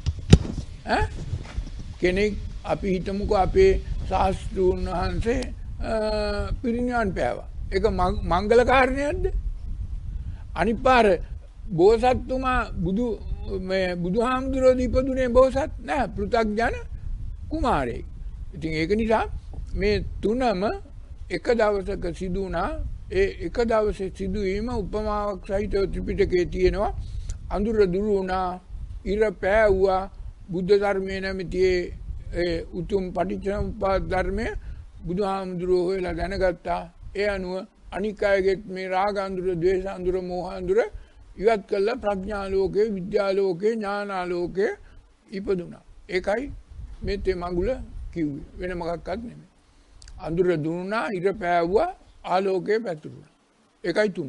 ඈ කෙනෙක් අපි හිතමුකෝ අපේ ශාස්ත්‍රූන් වහන්සේ පිරිනිවන් පෑවා. ඒක මංගල කාරණයක්ද? අනිත් පාර බෝසත්තුමා බුදු මේ බුදුහාමුදුරුවෝ දීපදුනේ බෝසත් නෑ, පෘථග්ජන කුමාරයෙක්. ඉතින් ඒක නිසා මේ තුනම එක දවසක සිදු වුණා. ඒ එක දවසේ සිදුවීම උපමාවක් සහිතව ත්‍රිපිටකයේ තියෙනවා. අඳුර දුරු වුණා, ඉර පෑවුවා. බුද්ධ ධර්මයේ නැමැති ඒ උතුම් පටිච්චසමුප්පාද ධර්මය බුදුහාමුදුරුවෝ හොයලා දැනගත්තා. ඒ අනුව අනික් අයගෙත් මේ රාග අඳුර, ද්වේෂ අඳුර, මෝහ අඳුර ඉවත් කළා. ප්‍රඥා ලෝකේ, විද්‍යා ලෝකේ, ඥානා ලෝකේ ඉපදුණා. ඒකයි මේ තෙමගුල කිව්වේ. වෙන මොකක්වත් නෙමෙයි. අඳුර දුරුණා, ඉර පෑවුවා, ආලෝකයේ පැතුරුණා. ඒකයි තුන.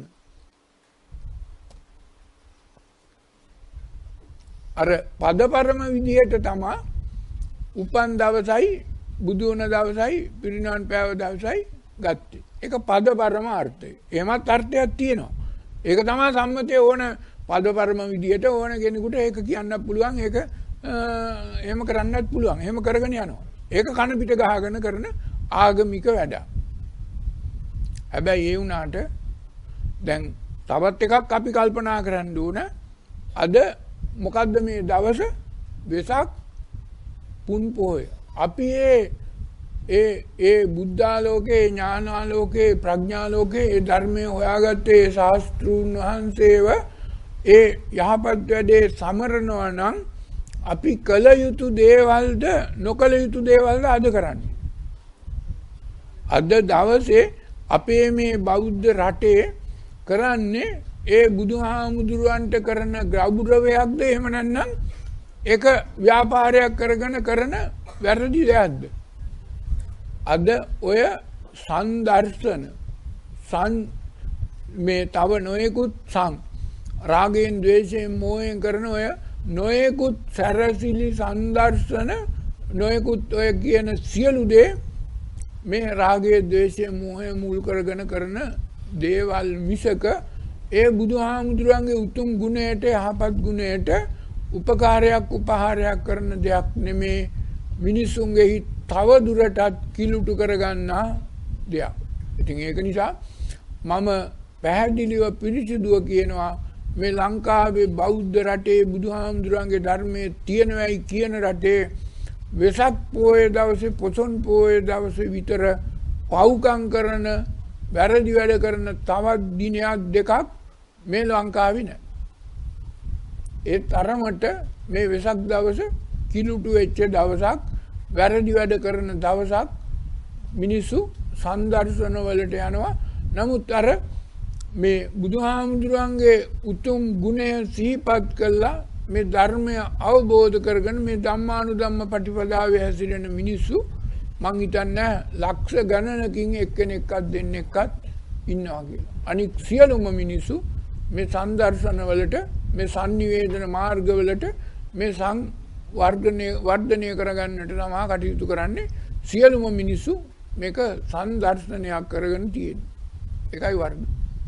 අර පදපරම විදියට තමයි උපන් දවසයි බුදු වුණ දවසයි පිරිනිවන් පෑව දවසයි ගත්තේ. ඒක පද පරමාර්ථය. එහෙමත් අර්ථයක් තියෙනවා. ඒක තමයි සම්මතයේ ඕන පද පරම විදියට ඕන කෙනෙකුට ඒක කියන්නත් පුළුවන්. ඒක එහෙම කරන්නත් පුළුවන්. එහෙම කරගෙන යනවා. ඒක කන පිට ගහගෙන කරන ආගමික වැඩක්. හැබැයි ඒ වුණාට දැන් තවත් එකක් අපි කල්පනා කරන්න ඕන. අද මොකද්ද මේ දවස? වෙසක් පුන් පොහොය. අපි ඒ ඒ ඒ බුද්ධාලෝකේ ඥානාලෝකේ ප්‍රඥාලෝකේ ඒ ධර්මයේ හොයාගත්තේ ශාස්ත්‍රූන් වහන්සේව ඒ යහපත් වැඩේ සමරනවා නම් අපි කළ යුතු දේවල්ද නොකළ යුතු දේවල්ද අද කරන්නේ. අද දවසේ අපේ මේ බෞද්ධ රටේ කරන්නේ ඒ බුදුහාමුදුරුවන්ට කරන ගෞරවයක්ද එහෙම නැත්නම් ඒක ව්‍යාපාරයක් කරගෙන කරන වැරදි දෙයක්ද? අද ඔය සංදර්ශන සං මේ තව නොයෙකුත් සං රාගයෙන් ද්වේෂයෙන් මෝහයෙන් කරන ඔය නොයෙකුත් සැරසිලි සංදර්ශන නොයෙකුත් ඔය කියන සියලු දේ මේ රාගයේ ද්වේෂයේ මෝහය මුල් කරගෙන කරන දේවල් මිසක ඒ බුදුහාමුදුරන්ගේ උතුම් ගුණයට යහපත් ගුණයට උපකාරයක් උපහාරයක් කරන දෙයක් නෙමේ. මිනිසුන්ගේ හිත තව දුරටත් කිලුටු කරගන්නා දෙයක්. ඉතින් ඒක නිසා මම පැහැදිලිව පිළිසිදුව කියනවා මේ ලංකාවේ බෞද්ධ රටේ බුදුහාමුදුරන්ගේ ධර්මයේ තියෙනවයි කියන රටේ වෙසක් පොහොය දවසේ පොසොන් පොහොය දවසේ විතර පව්කම් කරන වැරදි වැඩ කරන තවත් දිනයක් දෙකක් මේ ලංකාවේ නැහැ. ඒ තරමට මේ වෙසක් දවස කිලුටු වෙච්ච දවසක් වැරදි වැඩ කරන දවසක් මිනිස්සු සංදර්ශන වලට යනවා. නමුත් අර මේ බුදුහාමුදුරන්ගේ උතුම් ගුණය සිහිපත් කළා මේ ධර්මය අවබෝධ කරගෙන මේ ධම්මානුධම්ම පටිපදාවේ හැසිරෙන මිනිස්සු මං හිතන්නේ ලක්ෂ ගණනකින් එක්කෙනෙක්වත් දෙන්නෙක්වත් ඉන්නවා කියලා. අනික සියලුම මිනිස්සු මේ සංදර්ශන වලට මේ sannivedana මාර්ග වලට මේ සං වර්ධනය වර්ධනය කරගන්නට තමයි කටයුතු කරන්නේ. සියලුම මිනිස්සු මේක සංදර්ශනයක් කරගෙන තියෙනවා. ඒකයි වර්ධ.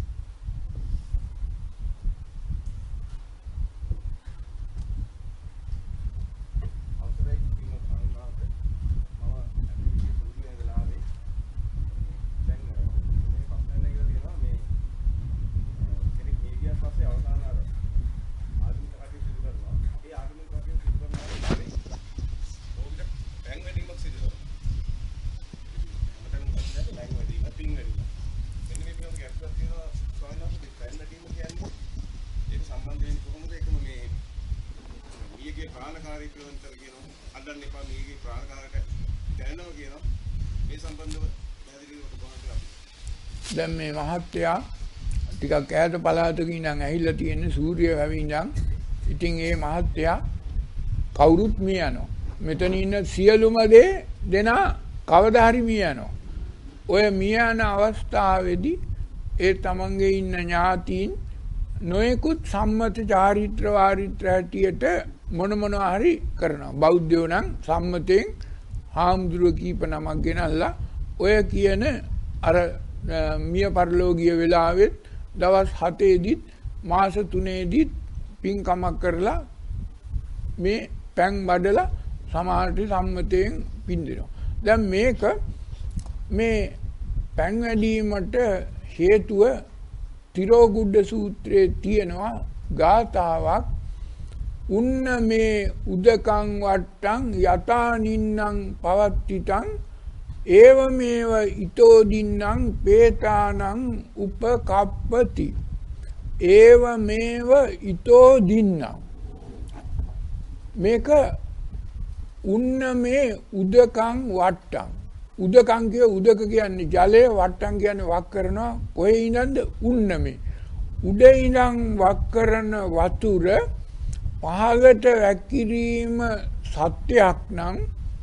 දැන් මේ මහත්තයා ටිකක් ඈත පළාතක ඉඳන් ඇහිලා තියෙන සූර්ය වැවි ඉඳන් ඉතින් ඒ මහත්තයා කවුරුත් මිය යනවා. මෙතන ඉන්න සියලුම දේ දෙනා කවදා හරි මිය යනවා. ඔය මිය යන අවස්ථාවේදී ඒ තමන්ගේ ඉන්න ඥාතීන් නොයෙකුත් සම්මත චාරිත්‍ර වාරිත්‍ර හැටියට මොන මොනවා හරි කරනවා. බෞද්ධයෝ නම් සම්මතයෙන් හාමුදුරුවෝ කීප නමක් ගෙනල්ලා ඔය කියන අර මිය පරලෝකීය වෙලාවෙත් දවස් හතේදීත් මාස තුනේදීත් පින්කමක් කරලා මේ පැන් බඩලා සමාහට සම්මතයෙන් පින් දෙනවා. දැන් මේක මේ පැන් වැඩීමට හේතුව තිරෝගුඩ්ඩ සූත්‍රයේ තියෙනවා ගාථාවක්. උන්න මේ උදකං වට්ටං යතා නින්නං පවත්තිතං ඒව මේව ඊතෝ දින්නං පේතානං උපකප්පති. ඒව මේව ඊතෝ දින්නං මේක උන්න මේ උදකං වට්ටං. උදකං කිය උදක කියන්නේ ජලය, වට්ටං කියන්නේ වක් කරනවා. කොහේ ඉඳන්ද? උන්න මේ උඩ ඉඳන් වක් කරන වතුර පහළට වැක්කිරීම සත්‍යයක් නම්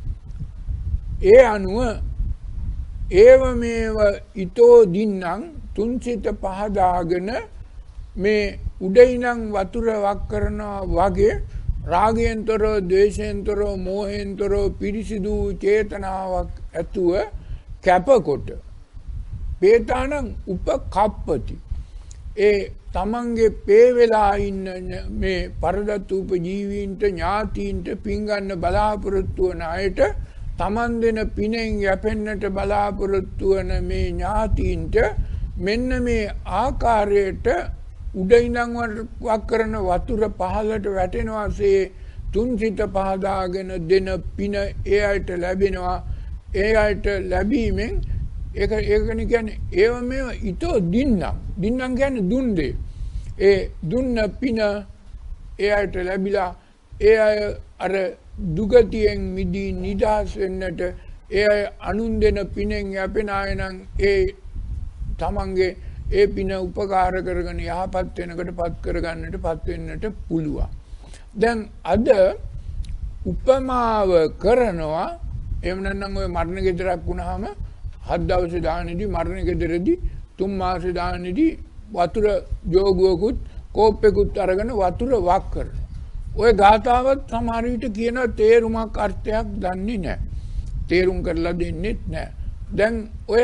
ඒ අනුව ඒව මේව ඊතෝ දින්නං තුන්සිත පහදාගෙන මේ උඩ ඉඳන් වතුර වක් කරනවා වගේ රාගයෙන්තරෝ ද්වේෂයෙන්තරෝ මෝහයෙන්තරෝ පිරිසිදු චේතනාවක් ඇතුව කැපකොට පේතානම් උපකප්පති ඒ තමන්ගේ පේ වෙලා ඉන්න මේ පරදත්තූප ජීවීන්ට ඥාතීන්ට පින් ගන්න බලාපොරොත්තු වන අයට තමන් දෙන පිනෙන් යැපෙන්නට බලාපොරොත්තු වන මේ ඥාතීන්ට මෙන්න මේ ආකාරයට උඩ ඉඳන් වක් කරන වතුර පහළට වැටෙනවාසේ තුන් සිත පහදාගෙන දෙන පින ඒ අයට ලැබෙනවා. ඒ අයට ලැබීමෙන් ඒක ඒකනේ කියන්නේ ඒව මේ ඊතෝ දින්නම් දින්නම් කියන්නේ දුන් දෙය. ඒ දුන්න පින ඒ අයට ලැබිලා ඒ අය අර දුගතියෙන් මිදී නිදහස් වෙන්නට ඒ අය අනුන් දෙන පිනෙන් යැපෙන අය නම් ඒ තමන්ගේ ඒ පින උපකාර කරගෙන යහපත් වෙනකට පත් කරගන්නට පත් වෙන්නට පුළුවන්. දැන් අද උපමාව කරනවා එහෙම නැත්නම් ඔය මරණ ගෙදරක් වුණාම හත් දවසේ දානෙදී මරණ ගෙදරදී තුන් මාසේ දානෙදී වතුර ජෝගුවකුත් කෝප්පෙකුත් අරගෙන වතුර වක් කරනවා. ඔය ගාතාවත් සමහර විට කියන තේරුමක් අර්ථයක් දන්නේ නැහැ. තේරුම් කරලා දෙන්නෙත් නැහැ. දැන් ඔය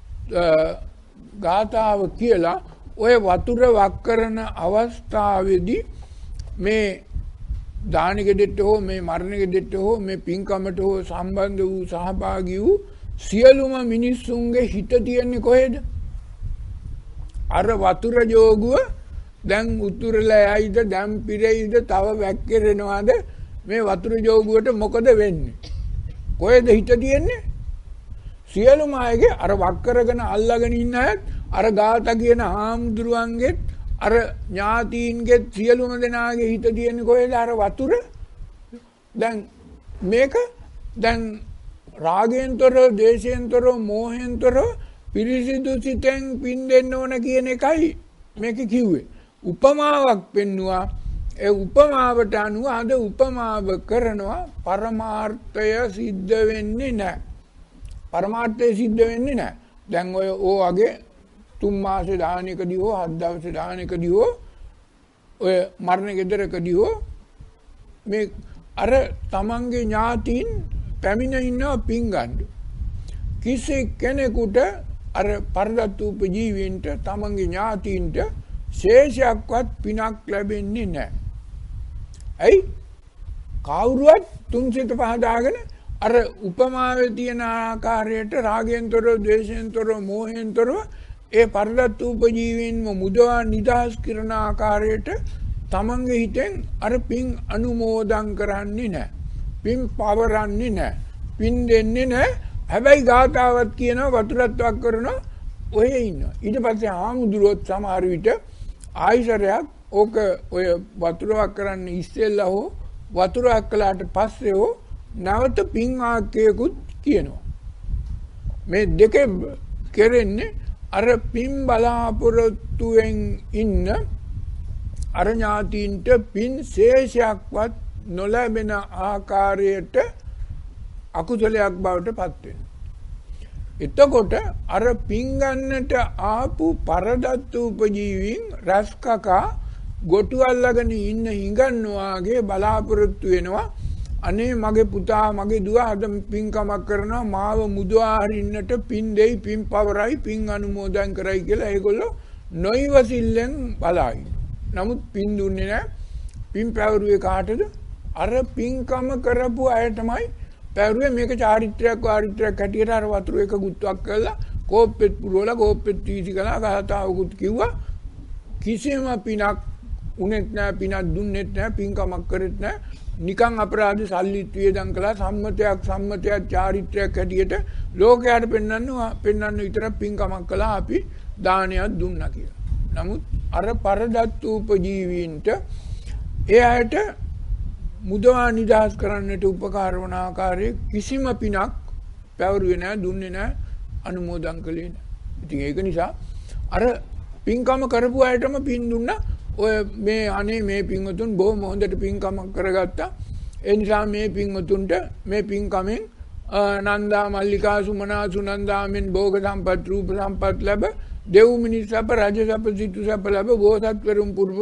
ගාතාව කියලා ඔය වතුර වක් කරන අවස්ථාවේදී මේ දාන ගෙදෙට්ට හෝ මේ මරණ ගෙදෙට්ට හෝ මේ පින්කමට හෝ සම්බන්ධ වූ සහභාගී වූ සියලුම මිනිස්සුන්ගේ හිත තියෙන්නේ කොහෙද? අර වතුර ජෝගුව දැන් උතුරලා යයිද දැන් පිරෙයිද තව වැක්කිරෙනවද මේ වතුර ජෝගුවට මොකද වෙන්නේ? කොහෙද හිත තියෙන්නේ? සියලුම අයගේ අර වක් කරගෙන අල්ලගෙන ඉන්න අයත් අර ගාත කියන හාමුදුරුවන්ගෙත් අර ඥාතීන්ගෙත් සියලුම දෙනාගේ හිත තියෙන්නේ කොහෙද? අර වතුර. දැන් මේක දැන් රාගයෙන්තරෝ ද්වේෂයෙන්තරෝ මෝහෙන්තරෝ පිරිසිදු සිතෙන් පින් දෙන්න ඕන කියන එකයි මේක කිව්වේ. උපමාවක් පෙන්නවා. ඒ උපමාවට අනුව අද උපමාව කරනවා පරමාර්ථය සිද්ධ වෙන්නේ නැහැ. පරමාර්ථය සිද්ධ වෙන්නේ නැහැ. දැන් ඔය ඕ වගේ තුන් මාසේ දානකදී හෝ හත් දවසේ දානකදී හෝ ඔය මරණ ගෙදරකදී හෝ මේ අර තමන්ගේ ඥාතීන් පැමිණ ඉන්නවා පින් ගන්න. කිසි කෙනෙකුට අර පරදත්තූප ජීවීන්ට තමන්ගේ ඥාතීන්ට ශේෂයක්වත් පිනක් ලැබෙන්නේ නැහැ. ඇයි? කවුරුවත් තුන් සිත පහදාගෙන අර උපමාවේ තියෙන ආකාරයට රාගයෙන්තරෝ ද්වේෂයෙන්තරෝ මෝහෙන්තරෝ ඒ පරදත්තූප ජීවීන්ව මුදවා නිදහස් කරන ආකාරයට තමන්ගේ හිතෙන් අර පින් අනුමෝදන් කරන්නේ නැහැ. පින් පවරන්නේ නැහැ. පින් දෙන්නේ නැහැ. හැබැයි ගාතාවත් කියනවා වතුරත් වක් කරනවා ඔය ඉන්නවා. ඊට පස්සේ ආමුදුරොත් සමහර විට ආයිසරයක් ඕක ඔය වතුර වක් කරන්න ඉස්සෙල්ලා හෝ වතුර වක් කළාට පස්සේ හෝ නැවත පින් වාක්‍යයකුත් කියනවා. මේ දෙකෙන් කෙරෙන්නේ අර පින් බලාපොරොත්තුවෙන් ඉන්න අර ඥාතීන්ට පින් ශේෂයක්වත් නොලැබෙන ආකාරයට අකුසලයක් බවට පත් වෙනවා. එතකොට අර පින් ගන්නට ආපු පරදත්තූප ජීවීන් රස්කකා ගොටු අල්ලගෙන ඉන්න හිඟන්නාගේ බලාපොරොත්තු වෙනවා. අනේ මගේ පුතා මගේ දුව අද පින්කමක් කරනවා මාව මුදවා හරින්නට පින් දෙයි පින් පවරයි පින් අනුමෝදන් කරයි කියලා ඒගොල්ලෝ නොයිවසිල්ලෙන් බලයි. නමුත් පින් දුන්නේ නැහැ. පින් පැවරුවේ කාටද? අර පින්කම කරපු අයටමයි පැවරුවේ. මේක චාරිත්‍රාක් වාරිත්‍රාක් හැටියට අර වතුර එක ගුත්වක් කරලා කෝප්පෙත් පුරවලා කෝප්පෙත් වීසි කළා ගහතාවකුත් කිව්වා. කිසිම පිනක් උනේත් නැහැ පිනක් දුන්නෙත් නැහැ පින්කමක් කරෙත් නැහැ. නිකන් අපරාධ සල්ලිත් වියදම් කළා සම්මතයක් සම්මතයක් චාරිත්‍රාක් හැටියට ලෝකයට පෙන්වන්න පෙන්වන්න විතරක් පින්කමක් කළා අපි දානයක් දුන්නා කියලා. නමුත් අර පරදත්තූප ජීවීන්ට ඒ අයට මුදවා නිදහස් කරන්නට උපකාර වන ආකාරයේ කිසිම පිනක් පැවරුවේ නැහැ දුන්නේ නැහැ අනුමෝදන් කළේ නැහැ. ඉතින් ඒක නිසා අර පින්කම කරපු අයටම පින් දුන්නා. ඔය මේ අනේ මේ පින්වතුන් බොහොම හොඳට පින්කමක් කරගත්තා. ඒ නිසා මේ පින්වතුන්ට මේ පින්කමෙන් නන්දා මල්ලිකා සුමනා සුනන්දාමෙන් භෝග සම්පත් රූප සම්පත් ලැබ දෙව් මිනිස් සැප රජ සැප සිටු සැප ලැබ බෝසත්වරුන් පුරපුර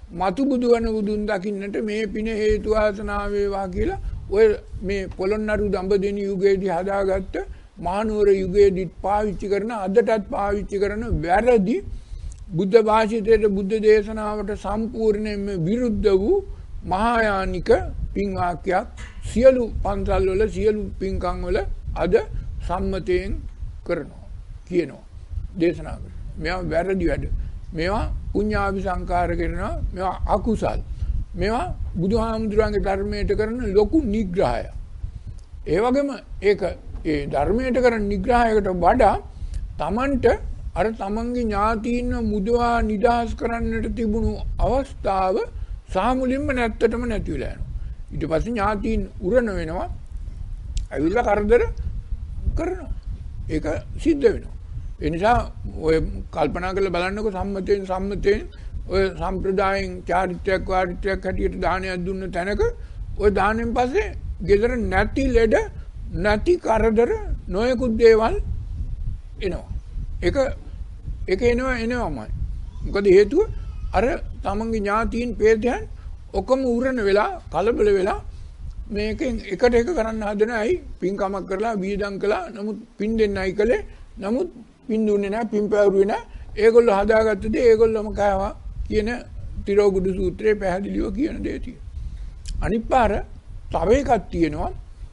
මතු බුදුවන බුදුන් දකින්නට මේ පින හේතු වාසනා වේවා කියලා ඔය මේ පොළොන්නරු දඹදෙණි යුගයේදී හදාගත්ත මහනුවර යුගයේදී පාවිච්චි කරන අදටත් පාවිච්චි කරන වැරදි බුද්ධ භාෂිතයට බුද්ධ දේශනාවට සම්පූර්ණයෙන්ම විරුද්ධ වූ මහායානික පින් වාක්‍යයක් සියලු පන්සල් වල සියලු පින්කම් වල අද සම්මතයෙන් කරනවා කියනවා දේශනා කරනවා. මේවා වැරදි වැඩ. මේවා පුඤ්ඤාභි සංකාර කරනවා. මේවා අකුසල්. මේවා බුදුහාමුදුරන්ගේ ධර්මයට කරන ලොකු නිග්‍රහයක්. ඒ වගේම ඒක ඒ ධර්මයට කරන නිග්‍රහයකට වඩා Tamanට අර තමන්ගේ ඥාතීන්ව මුදවා නිදහස් කරන්නට තිබුණු අවස්ථාව සාමුලින්ම නැත්තටම නැති වෙලා යනවා. ඊට පස්සේ ඥාතීන් උරණ වෙනවා. ඇවිල්ලා කරදර කරනවා. ඒක සිද්ධ වෙනවා. ඒ නිසා ඔය කල්පනා කරලා බලන්නකො සම්මතයෙන් සම්මතයෙන් ඔය සම්ප්‍රදායෙන් චාරිත්‍රාක් වාරිත්‍රාක් හැටියට දානයක් දුන්න තැනක ඔය දානෙන් පස්සේ ගෙදර නැති ලෙඩ නැති කරදර නොයෙකුත් දේවල් එනවා. ඒක ඒක එනවා එනවාමයි. මොකද හේතුව අර තමන්ගේ ඥාතීන් පේතයන් ඔකම උරණ වෙලා කලබල වෙලා මේකෙන් එකට එක කරන්න හදන අය පින්කමක් කරලා වියදම් කළා. නමුත් පින් දෙන්නයි කළේ. නමුත් පින් දුන්නේ නැහැ, පින් පැවරුවේ නැහැ. ඒගොල්ලෝ හදාගත්ත දේ ඒගොල්ලෝම කෑවා කියන තිරෝගුඩු සූත්‍රයේ පැහැදිලිව කියන දේ තියෙනවා. අනිත් පාර තව එකක් තියෙනවා.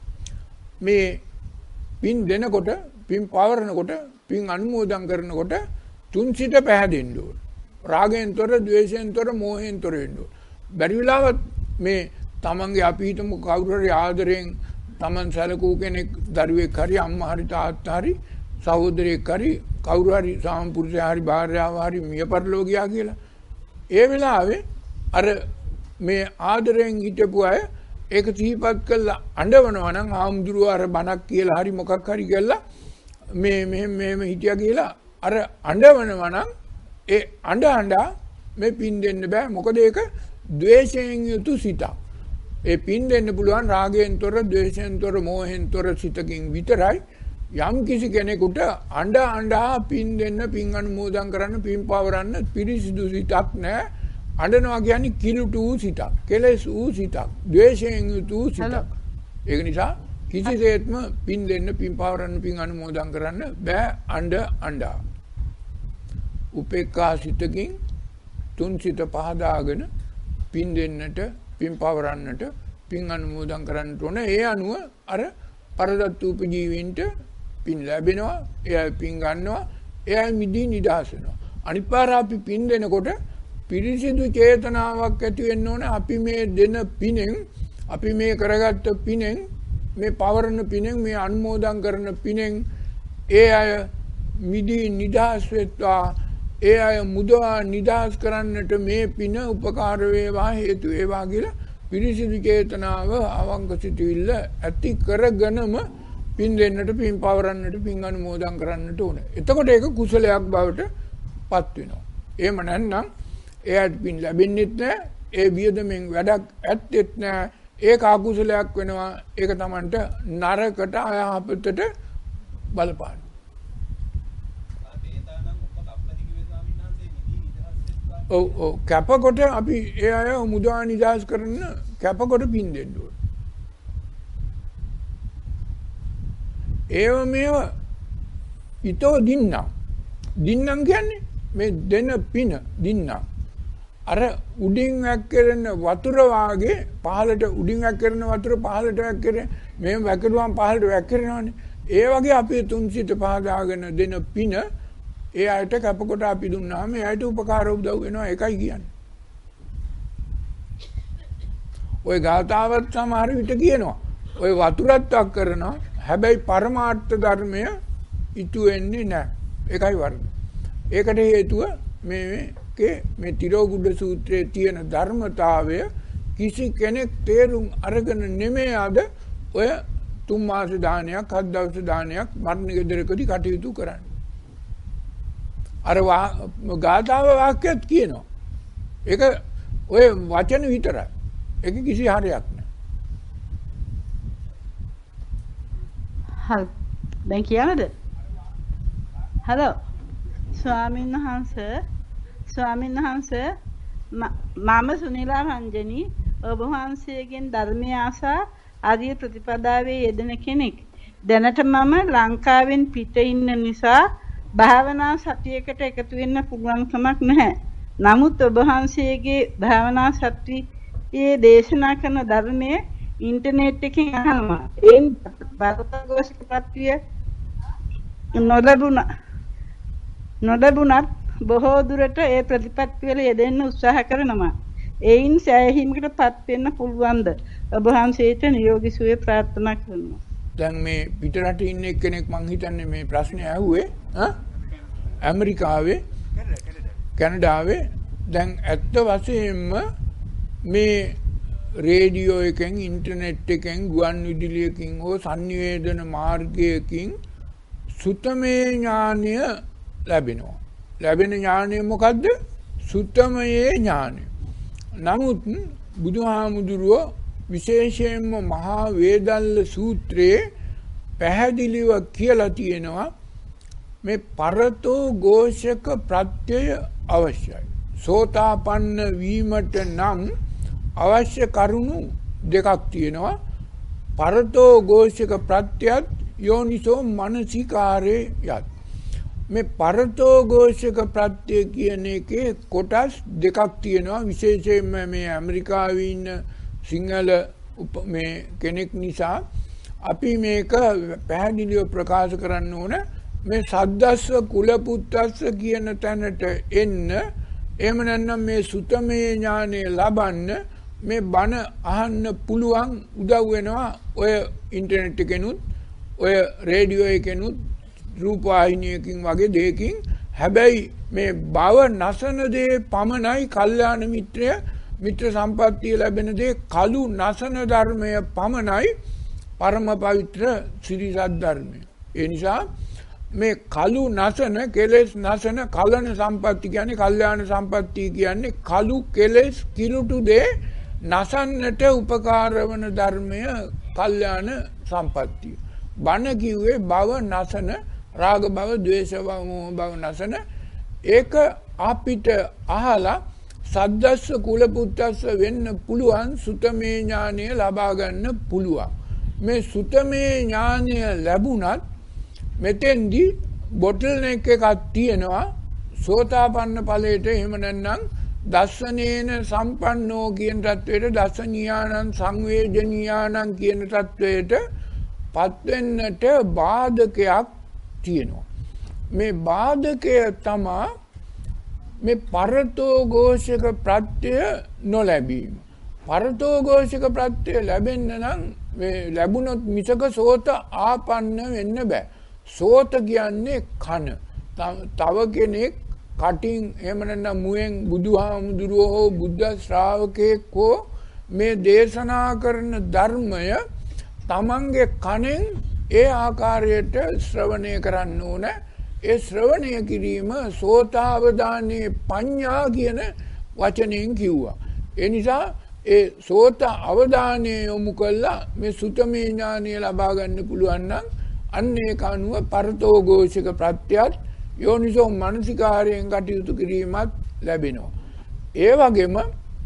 මේ පින් දෙනකොට, පින් පවරනකොට, පින් අනුමෝදන් කරනකොට තුන් සිත පැහැදෙන්න ඕන. රාගයෙන් තොර, ද්වේෂයෙන් තොර, මෝහයෙන් තොර වෙන්න ඕන. බැරි වෙලාවත් මේ තමන්ගේ අපි හිතමු කවුරු හරි ආදරෙන් තමන් සැලකූ කෙනෙක් දරුවෙක් හරි අම්මා හරි තාත්තා හරි සහෝදරයෙක් හරි කවුරු හරි සාම්පුරුෂයා හරි භාර්යාව හරි මිය පරලෝ ගියා කියලා. ඒ වෙලාවේ අර මේ ආදරෙන් හිටපු අය ඒක සිහිපත් කළා අඬවනවා නම් ආම්දුරුව අර බණක් කියලා හරි මොකක් හරි කියලා මේ මෙහෙම මෙහෙම හිටියා කියලා අර අඬවනවා නම් ඒ අඬ අඬා මේ පින් දෙන්න බෑ. මොකද ඒක ද්වේෂයෙන් යුතු සිතක්. ඒ පින් දෙන්න පුළුවන් රාගයෙන් තොර, ද්වේෂයෙන් තොර, මෝහෙන් තොර සිතකින් විතරයි. යම් කිසි කෙනෙකුට අඬ අඬා පින් දෙන්න, පින් අනුමෝදන් කරන්න, පින් පවරන්න පිරිසිදු සිතක් නැහැ. අඬනවා කියන්නේ කිලුට වූ සිතක්, කෙලෙස් වූ සිතක්, ද්වේෂයෙන් යුතු සිතක්. ඒක නිසා කිසිසේත්ම පින් දෙන්න, පින් පවරන්න, පින් අනුමෝදන් කරන්න බෑ අඬ අඬා. උපේක්ඛා සිතකින් තුන් සිත පහදාගෙන පින් දෙන්නට, පින් පවරන්නට, පින් අනුමෝදන් කරන්නට ඕන. ඒ අනුව අර පරදත්ත උපජීවීන්ට පින් ලැබෙනවා, එයා පින් ගන්නවා, එයා මිදී නිදහස් වෙනවා. අනිත් පාර අපි පින් දෙනකොට පිරිසිදු චේතනාවක් ඇති වෙන්න ඕනේ. අපි මේ දෙන පිනෙන්, අපි මේ කරගත්ත පිනෙන්, මේ පවරන පිනෙන්, මේ අනුමෝදන් කරන පිනෙන් ඒ අය මිදී නිදහස් වෙත්වා, ඒ අය මුදවා නිදහස් කරන්නට මේ පින උපකාර වේවා, හේතු වේවා කියලා පිරිසිදු චේතනාව අවංක සිතුවිල්ල ඇති කරගෙනම පින් දෙන්නට, පින් පවරන්නට, පින් අනුමෝදන් කරන්නට ඕන. එතකොට ඒක කුසලයක් බවට පත් වෙනවා. එහෙම නැත්නම් එයාට පින් ලැබෙන්නෙත් නැහැ, ඒ වියදමෙන් වැඩක් ඇත්තෙත් නැහැ. ඒක අකුසලයක් වෙනවා. ඒක Tamanට නරකට අයහපතට බලපාන. ඔව් ඔව් කැපකොට අපි ඒ අය මුදා නිදහස් කරන කැපකොට පින් දෙන්න ඕන. ඒව මේව ඊතෝ දින්නම් දින්නම් කියන්නේ මේ දෙන පින දින්නම්. අර උඩින් වැක්කෙරෙන වතුර වාගේ පහළට උඩින් වැක්කෙරෙන වතුර පහළට වැක්කෙරෙන මේ වැක්කෙරුවම් පහළට වැක්කෙරෙනවානේ. ඒ වගේ අපි තුන් සිත පහදාගෙන දෙන පින ඒ අයට කැපකොට අපි දුන්නාම ඒ අයට උපකාර උදව් වෙනවා. ඒකයි කියන්නේ. ඔය ගාථාවත් සමහර විට කියනවා. ඔය වතුරත් අක් කරනවා. හැබැයි පරමාර්ථ ධර්මය ඉතු වෙන්නේ නැහැ. ඒකයි වර්ධ. ඒකට හේතුව මේකේ මේ තිරෝගුඩ සූත්‍රයේ තියෙන ධර්මතාවය කිසි කෙනෙක් තේරුම් අරගෙන නෙමෙයි අද ඔය තුන් මාස දානයක්, හත් දවස් දානයක් මරණ ගෙදරකදී කටයුතු කරන්නේ. අර ගාථාව වාක්‍යයක් කියනවා. ඒක ඔය වචන විතරයි. ඒක කිසි හරයක් නෑ. හරි. දැන් කියන්නද? හලෝ. ස්වාමීන් වහන්සේ ස්වාමීන් වහන්සේ මම සුනිලා රංජනි ඔබ වහන්සේගෙන් ධර්මය ආසා ආර්ය ප්‍රතිපදාවේ යෙදෙන කෙනෙක්. දැනට මම ලංකාවෙන් පිට ඉන්න නිසා භාවනා සතියකට එකතු වෙන්න පුළුවන් කමක් නැහැ. නමුත් ඔබ වහන්සේගේ භාවනා සතියේ දේශනා කරන ධර්මයේ ඉන්ටර්නෙට් එකෙන් අහනවා. ඒන් බාරතගෝෂිකත්වය නොලැබුණ නොලැබුණත් බොහෝ දුරට ඒ ප්‍රතිපත්ති වල යෙදෙන්න උත්සාහ කරනවා. ඒයින් සෑහීමකටපත් වෙන්න පුළුවන්ද? ඔබ වහන්සේට නිරෝගී සුවය ප්‍රාර්ථනා කරනවා. දැන් මේ පිටරට ඉන්න එක්කෙනෙක් මං හිතන්නේ මේ ප්‍රශ්නේ ඇහුවේ ඈ ඇමරිකාවේ කැනඩාවේ දැන් ඇත්ත වශයෙන්ම මේ රේඩියෝ එකෙන් ඉන්ටර්නෙට් එකෙන් ගුවන් විදුලියකින් හෝ සංනිවේදන මාර්ගයකින් සුතමේ ඥානය ලැබෙනවා. ලැබෙන ඥානය මොකද්ද? සුතමයේ ඥානය. නමුත් බුදුහාමුදුරුවෝ විශේෂයෙන්ම මහා වේදල්ල සූත්‍රයේ පැහැදිලිව කියලා තියෙනවා මේ පරතෝ ഘോഷක ප්‍රත්‍යය අවශ්‍යයි. සෝතාපන්න වීමට නම් අවශ්‍ය කරුණු දෙකක් තියෙනවා. පරතෝ ഘോഷක ප්‍රත්‍යයත් යෝනිසෝ මනසිකාරේ යත්. මේ පරතෝ ഘോഷක ප්‍රත්‍ය කියන එකේ කොටස් දෙකක් තියෙනවා. විශේෂයෙන්ම මේ ඇමරිකාවේ ඉන්න සිංහල මේ කෙනෙක් නිසා අපි මේක පැහැදිලිව ප්‍රකාශ කරන්න ඕන. මේ සද්දස්ස කුලපුත්තස්ස කියන තැනට එන්න එහෙම නැත්නම් මේ සුතමේ ඥානය ලබන්න මේ බණ අහන්න පුළුවන් උදව් වෙනවා ඔය ඉන්ටර්නෙට් එකෙනුත් ඔය රේඩියෝ එකෙනුත් රූපවාහිනියකින් වගේ දෙයකින්. හැබැයි මේ භව නසන දේ පමණයි කල්යාණ මිත්‍රය මිත්‍ර සම්පත්තිය ලැබෙන දේ කලු නසන ධර්මය පමණයි පරම පවිත්‍ර ශ්‍රී ධර්මය. ඒ නිසා මේ කලු නසන කෙලෙස් නසන කලන සම්පatti කියන්නේ කල්යාණ සම්පatti කියන්නේ කලු කෙලෙස් කිලුටු දේ නසන්නට උපකාර වන ධර්මය කල්යාණ සම්පත්තිය. බණ කිව්වේ භව නසන රාග භව ද්වේෂ භව මෝහ භව නසන ඒක අපිට අහලා සද්දස්ස කුලපුත්තස්ස වෙන්න පුළුවන් සුතමේ ඥානය ලබා ගන්න පුළුවන්. මේ සුතමේ ඥානය ලැබුණත් මෙතෙන්දී බොටල් නෙක් එකක් තියෙනවා සෝතාපන්න ඵලයට. එහෙම නැත්නම් දස්සනේන සම්පන්නෝ කියන තත්වයට දසනියානං සංවේදනියානං කියන තත්වයට පත් වෙන්නට බාධකයක් තියෙනවා. මේ බාධකය තමයි මේ පරතෝ ഘോഷක ප්‍රත්‍ය නොලැබීම. පරතෝ ഘോഷක ප්‍රත්‍ය ලැබෙන්න නම් මේ ලැබුණොත් මිසක සෝත ආපන්න වෙන්න බෑ. සෝත කියන්නේ කන. තව කෙනෙක් කටින් එහෙම නැත්නම් මුවෙන් බුදුහාමුදුරුවෝ හෝ බුද්ධ ශ්‍රාවකෙක් හෝ මේ දේශනා කරන ධර්මය තමන්ගේ කනෙන් ඒ ආකාරයට ශ්‍රවණය කරන්න ඕන. ඒ ශ්‍රවණය කිරීම සෝතාවදානේ පඤ්ඤා කියන වචනයෙන් කිව්වා. ඒ නිසා ඒ සෝත අවධානය යොමු කළා මේ සුතමේ ඥානය ලබා ගන්න පුළුවන් නම් අන්න ඒක අනුව පරතෝ ഘോഷක ප්‍රත්‍යත් යෝනිසෝ මනසිකාරයෙන් කටයුතු කිරීමත් ලැබෙනවා. ඒ වගේම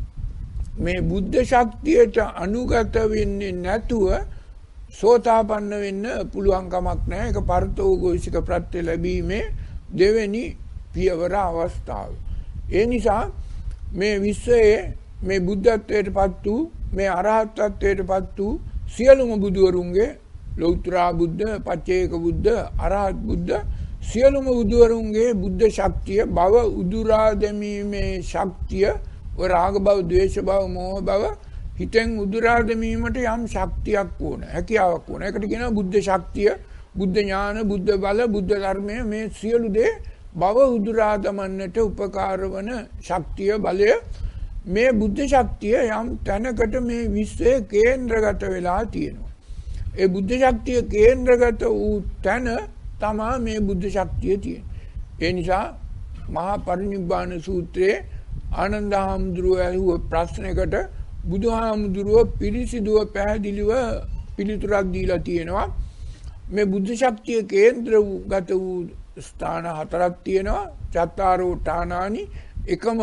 මේ බුද්ධ ශක්තියට අනුගත වෙන්නේ නැතුව සෝතාපන්න වෙන්න පුළුවන් කමක් නැහැ. ඒක පරතෝ ഘോഷක ප්‍රත්‍ය ලැබීමේ දෙවෙනි පියවර අවස්ථාව. ඒ නිසා මේ විශ්වයේ මේ බුද්ධත්වයට පත් වූ මේ අරහත්ත්වයට පත් වූ සියලුම බුදුවරුන්ගේ ලෞතර බුද්ධ, පච්චේක බුද්ධ, අරහත් බුද්ධ සියලුම බුදුවරුන්ගේ බුද්ධ ශක්තිය භව උදුරා දැමීමේ ශක්තිය ඔය රාග භව, ද්වේෂ භව, මෝහ භව හිතෙන් උදුරා දැමීමට යම් ශක්තියක් ඕන, හැකියාවක් ඕන. ඒකට කියනවා බුද්ධ ශක්තිය, බුද්ධ ඥාන, බුද්ධ බල, බුද්ධ ධර්මය. මේ සියලු දේ භව උදුරා දමන්නට උපකාර වන ශක්තිය, බලය. මේ බුද්ධ ශක්තිය යම් තැනකට මේ විශ්වයේ කේන්ද්‍රගත වෙලා තියෙනවා. ඒ බුද්ධ ශක්තිය කේන්ද්‍රගත වූ තැන තමයි මේ බුද්ධ ශක්තිය තියෙන්නේ. ඒ නිසා මහා පරිනිබ්බාන සූත්‍රයේ ආනන්ද හාමුදුරුවෝ ඇහුව ප්‍රශ්නයකට බුදුහාමුදුරුවෝ පිරිසිදුව පැහැදිලිව පිළිතුරක් දීලා තියෙනවා. මේ බුද්ධ ශක්තිය කේන්ද්‍රගත වූ ස්ථාන හතරක් තියෙනවා. චත්තාරෝ ඨානානි, එකම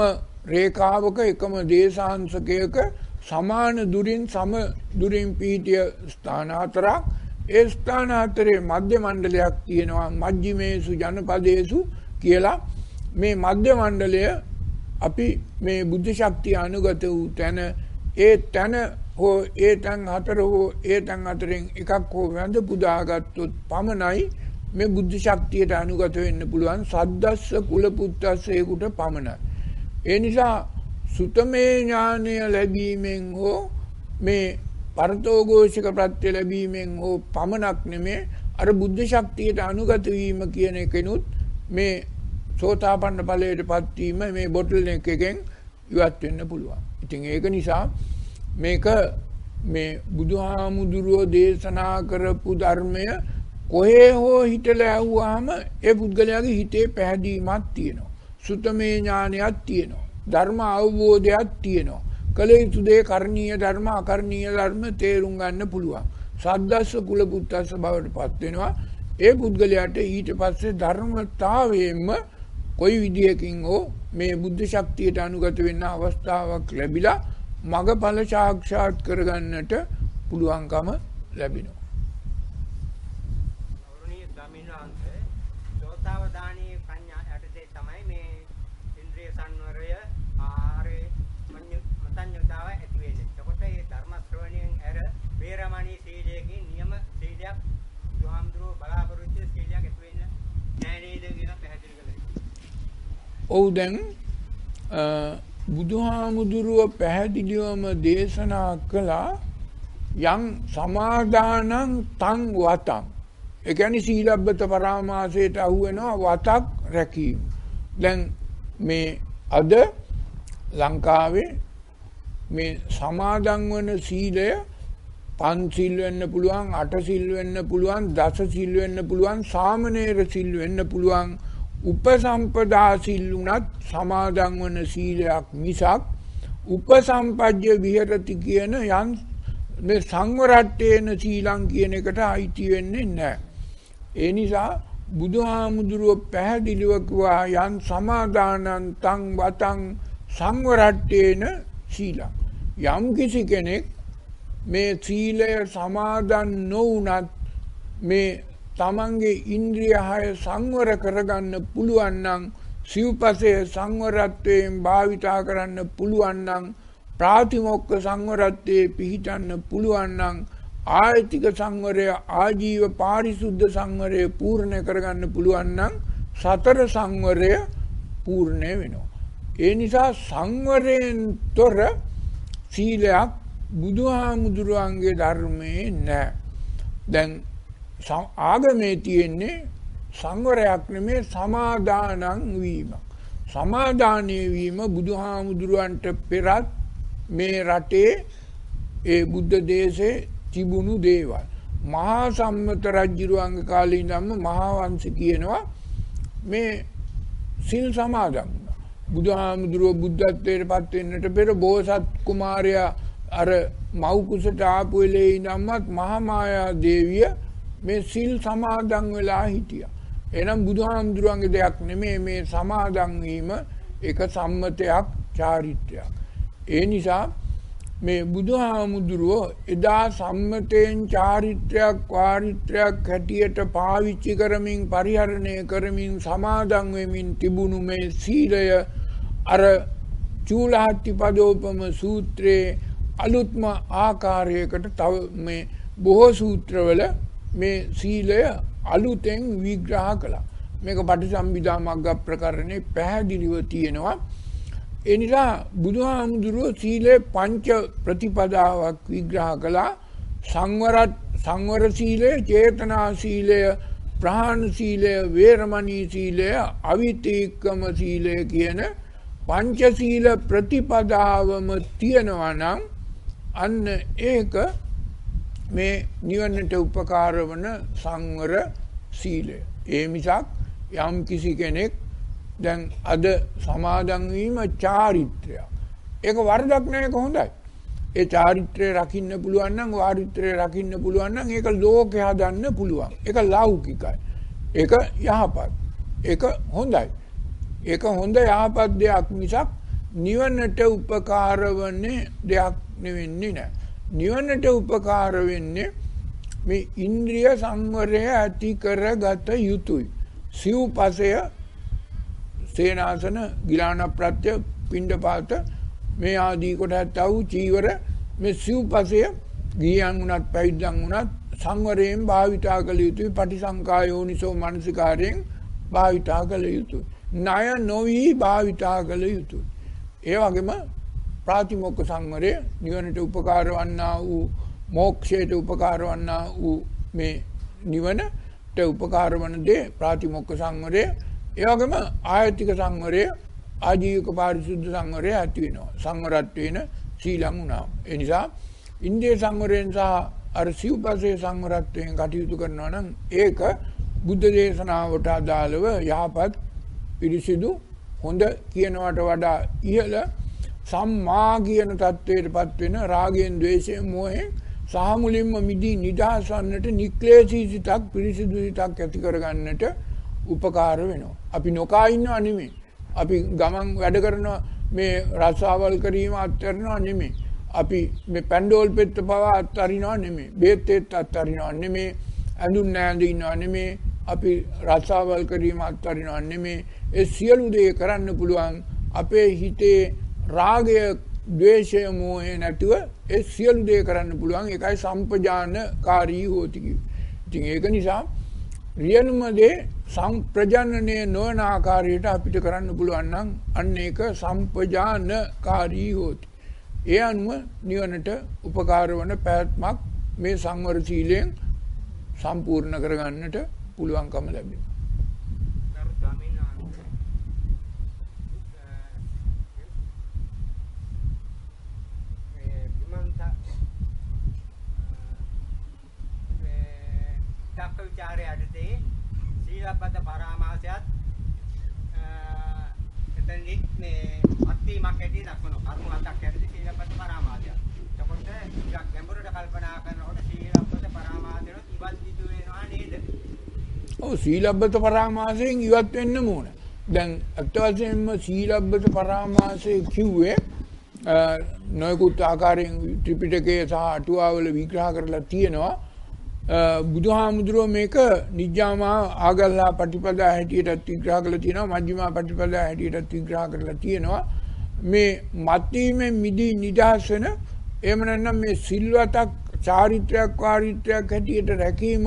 රේඛාවක එකම දේශාංශකයක සමාන දුරින් සම දුරින් පිහිටිය ස්ථාන හතරක්. ඒ ස්ථාන හතරේ මධ්‍ය මණ්ඩලයක් තියෙනවා. මජ්ක්‍ධිමේසු ජනපදේසු කියලා. මේ මධ්‍ය මණ්ඩලය අපි මේ බුද්ධ ශක්තිය අනුගත වූ තැන, ඒ තැන හෝ ඒ තැන් හතර හෝ ඒ තැන් හතරෙන් එකක් හෝ වැඳ පුදාගත්තොත් පමණයි මේ බුද්ධ ශක්තියට අනුගත වෙන්න පුළුවන්. සද්දස්ස කුල පුත්තස්සේකට පමණයි. ඒ නිසා සුතමේ ඥානය ලැබීමෙන් හෝ මේ පරතෝഘോഷක ප්‍රත්‍ය ලැබීමෙන් හෝ පමණක් නෙමේ අර බුද්ධ ශක්තියට අනුගත වීම කියන එකනොත් මේ සෝතාපන්න ඵලයටපත් වීම මේ බොටල් එකකින් ඉවත් වෙන්න පුළුවන්. ඉතින් ඒක නිසා මේක මේ බුදුහාමුදුරුවෝ දේශනා කරපු ධර්මය කොහේ හෝ හිටලා ඇහුවාම ඒ පුද්ගලයාගේ හිතේ පැහැදීමක් තියෙනවා. සුතමේ ඥානයක් තියෙනවා. ධර්ම අවබෝධයක් තියෙනවා. කල යුතු දේ කරණීය ධර්ම අකරණීය ධර්ම තේරුම් ගන්න පුළුවන්. සද්දස්ස කුල පුත්තස්ස බවට පත් වෙනවා. ඒ පුද්ගලයාට ඊට පස්සේ ධර්මතාවයෙන්ම කොයි විදියකින් හෝ මේ බුද්ධ ශක්තියට අනුගත වෙන්න අවස්ථාවක් ලැබිලා මගඵල සාක්ෂාත් කරගන්නට පුළුවන්කම ලැබෙනවා. ගෞරවනීය ස්වාමීන් වහන්සේ, සෝතාවදානී ප්‍රඥා යටතේ තමයි මේ ඉන්ද්‍රිය සංවරය ආහාරේ මතඤ්ඤතාව ඇති වෙන්නේ. එතකොට මේ ධර්ම ශ්‍රවණයෙන් ඇර වේරමණී සීලයකින් නියම සීලයක් බුදුහාමුදුරුවෝ බලාපොරොත්තු වෙන සීලයක් ඇති වෙන්න නෑ නේද කියලා පැහැදිලි කළා. ඔව් දැන් බුදුහාමුදුරුව පැහැදිලිවම දේශනා කළා යම් සමාදානං තං වතං. ඒ කියන්නේ සීලබ්බත පරාමාසයට අහු වෙනවා වතක් රැකීම. දැන් මේ අද ලංකාවේ මේ සමාදන් වන සීලය පන්සිල් වෙන්න පුළුවන්, අට සිල් වෙන්න පුළුවන්, දස සිල් වෙන්න පුළුවන්, සාමණේර සිල් වෙන්න පුළුවන්. උපසම්පදා සිල් උනත් සමාදන් වන සීලයක් මිසක් උපසම්පජ්ජ විහෙරති කියන යම් මේ සංවරට්ඨේන සීලං කියන එකට අයිති වෙන්නේ නැහැ. ඒ නිසා බුදුහාමුදුරුව පැහැදිලිව කිව්වා යම් සමාදානං තං වතං සංවරට්ඨේන සීලං. යම් කිසි කෙනෙක් මේ සීලය සමාදන් නොවුනත් මේ තමන්ගේ ඉන්ද්‍රිය හය සංවර කරගන්න පුළුවන් නම්, සිව්පසේ සංවරත්වයෙන් භාවිතා කරන්න පුළුවන් නම්, ප්‍රාතිමොක්ඛ සංවරත්වයේ පිහිටන්න පුළුවන් නම්, ආයතික සංවරය, ආජීව පාරිශුද්ධ සංවරය පූර්ණ කරගන්න පුළුවන් නම් සතර සංවරය පූර්ණ වෙනවා. ඒ නිසා සංවරයෙන් තොර සීලයක් බුදුහාමුදුරුවන්ගේ ධර්මයේ නැහැ. දැන් ආගමේ තියෙන්නේ සංවරයක් නෙමේ සමාදානං වීම. සමාදානය වීම බුදුහාමුදුරුවන්ට පෙරත් මේ රටේ ඒ බුද්ධ දේශේ තිබුණු දේවල්. මහා සම්මත රජුරුවන්ගේ කාලේ ඉඳන්ම මහා වංශ කියනවා මේ සිල් සමාදන් වුණා. බුදුහාමුදුරුවෝ බුද්ධත්වයට පත් වෙන්නට පෙර බෝසත් කුමාරයා අර මව් කුසට ආපු වෙලේ ඉඳන්මත් මහා මායා දේවිය මේ සිල් සමාදන් වෙලා හිටියා. එහෙනම් බුදුහාමුදුරුවන්ගේ දෙයක් නෙමෙයි මේ සමාදන් වීම, එක සම්මතයක්, චාරිත්‍රයක්. ඒ නිසා මේ බුදුහාමුදුරුවෝ එදා සම්මතයෙන් චාරිත්‍රයක්, වාරිත්‍රයක් හැටියට පාවිච්චි කරමින්, පරිහරණය කරමින්, සමාදන් වෙමින් තිබුණු මේ සීලය අර චූලහත්තිපදෝපම සූත්‍රයේ අලුත්ම ආකාරයකට තව මේ බොහෝ සූත්‍රවල මේ සීලය අලුතෙන් විග්‍රහ කළා. මේක පටිසම්භිදා මග්ග ප්‍රකරණේ පැහැදිලිව තියෙනවා. ඒ නිසා බුදුහාමුදුරුවෝ සීලේ පංච ප්‍රතිපදාවක් විග්‍රහ කළා. සංවර සංවර සීලය, චේතනා සීලය, ප්‍රහාණ සීලය, වේරමණී සීලය, අවිතීක්කම සීලය කියන පංච සීල ප්‍රතිපදාවම තියෙනවා නම් අන්න ඒක මේ නිවනට උපකාර වන සංවර සීලය. ඒ මිසක් යම් කිසි කෙනෙක් දැන් අද සමාදන් වීම චාරිත්‍රයක්. ඒක වරදක් නෑ, ඒක හොඳයි. ඒ චාරිත්‍රය රකින්න පුළුවන් නම්, වාරිත්‍රය රකින්න පුළුවන් නම් ඒක ලෝකේ හදන්න පුළුවන්. ඒක ලෞකිකයි. ඒක යහපත්. ඒක හොඳයි. ඒක හොඳ යහපත් දෙයක් මිසක් නිවනට උපකාර වන්නේ දෙයක් නෙවෙන්නේ නෑ. නිවනට උපකාර වෙන්නේ මේ ඉන්ද්‍රිය සංවරය ඇති කරගත යුතුයි. සිව්පසය සේනාසන ගිලාන ප්‍රත්‍ය පිණ්ඩපාත මේ ආදී කොට ඇත්තව චීවර මේ සිව්පසය ගියන් උනත් පැවිද්දන් උනත් සංවරයෙන් භාවිතා කළ යුතුයි. පටිසංකායෝනිසෝ මනසිකාරයෙන් භාවිතා කළ යුතුයි. ණය නොවි භාවිතා කළ යුතුයි. ඒ වගේම ප්‍රාතිමොක්ඛ සංවරය නිවනට උපකාර වන්නා වූ මෝක්ෂයට උපකාර වන්නා වූ මේ නිවනට උපකාර වන දේ ප්‍රාතිමොක්ඛ සංවරය. ඒ වගේම ආයතික සංවරය ආජීවක පාරිශුද්ධ සංවරය ඇති වෙනවා. සංවරත්වේන සීලං උනා. ඒ නිසා ඉන්ද්‍රිය සංවරයෙන් සහ අර සිව්පසේ සංවරත්වයෙන් කටයුතු කරනවා නම් ඒක බුද්ධ දේශනාවට අදාළව යහපත් පිරිසිදු හොඳ කියනවට වඩා ඉහළ සම්මා කියන තත්වයටපත් වෙන රාගයෙන් ද්වේෂයෙන් මෝහයෙන් සහ මුලින්ම මිදී නිදහස් වන්නට නික්ලේශී සිතක් පිරිසිදු සිතක් ඇති කරගන්නට උපකාර වෙනවා. අපි නොකා ඉන්නව නෙමෙයි. අපි ගමන් වැඩ කරන මේ රසාවල් කිරීම අත්හැරනවා නෙමෙයි. අපි මේ පැන්ඩෝල් පෙත්ත පවා අත්හරිනවා නෙමෙයි. බේත් ඒත් අත්හරිනවා නෙමෙයි. ඇඳුම් නැඳ ඉන්නවා නෙමෙයි. අපි රසාවල් කිරීම අත්හරිනවා නෙමෙයි. ඒ සියලු දේ කරන්න පුළුවන් අපේ හිතේ රාගය, ද්වේෂය, මෝහය නැතුව ඒ සියලු දේ කරන්න පුළුවන්. ඒකයි සම්පජානකාරී හෝති කිව්වේ. ඉතින් ඒක නිසා රියනුම දේ සංප්‍රජනනය නොවන ආකාරයට අපිට කරන්න පුළුවන් නම් අන්න ඒක සම්පජානකාරී හෝති. ඒ අනුව නිවනට උපකාර වන පැවැත්මක් මේ සංවර සීලයෙන් සම්පූර්ණ කරගන්නට පුළුවන්කම ලැබෙනවා. විචාරය යටතේ සීලබ්බත පරාමාසයත් එතනදි මේ අත්වීමක් ඇටි දක්වනවා. කර්ම හතක් ඇටි සීලබ්බත පරාමාසයත්. එතකොට ටිකක් ගැඹුරට කල්පනා කරනකොට සීලබ්බත පරාමාසයෙන් ඉවත් දිතු වෙනවා නේද? ඔව් සීලබ්බත පරාමාසයෙන් ඉවත් වෙන්න ඕන. දැන් අත් වශයෙන්ම සීලබ්බත පරාමාසය කිව්වේ නොයෙකුත් ආකාරයෙන් ත්‍රිපිටකයේ සහ අටුවාවල විග්‍රහ කරලා තියෙනවා. බුදුහාමුදුරුවෝ මේක නිජ්ජාමා ආගල්ලා පටිපදා හැටියටත් විග්‍රහ කරලා තියෙනවා. මජ්ක්‍ධිමා පටිපදා හැටියටත් විග්‍රහ කරලා තියෙනවා. මේ මත්වීමෙන් මිදී නිදහස් වෙන එහෙම නැත්නම් මේ සිල්වතක් චාරිත්‍රයක් වාරිත්‍රයක් හැටියට රැකීමම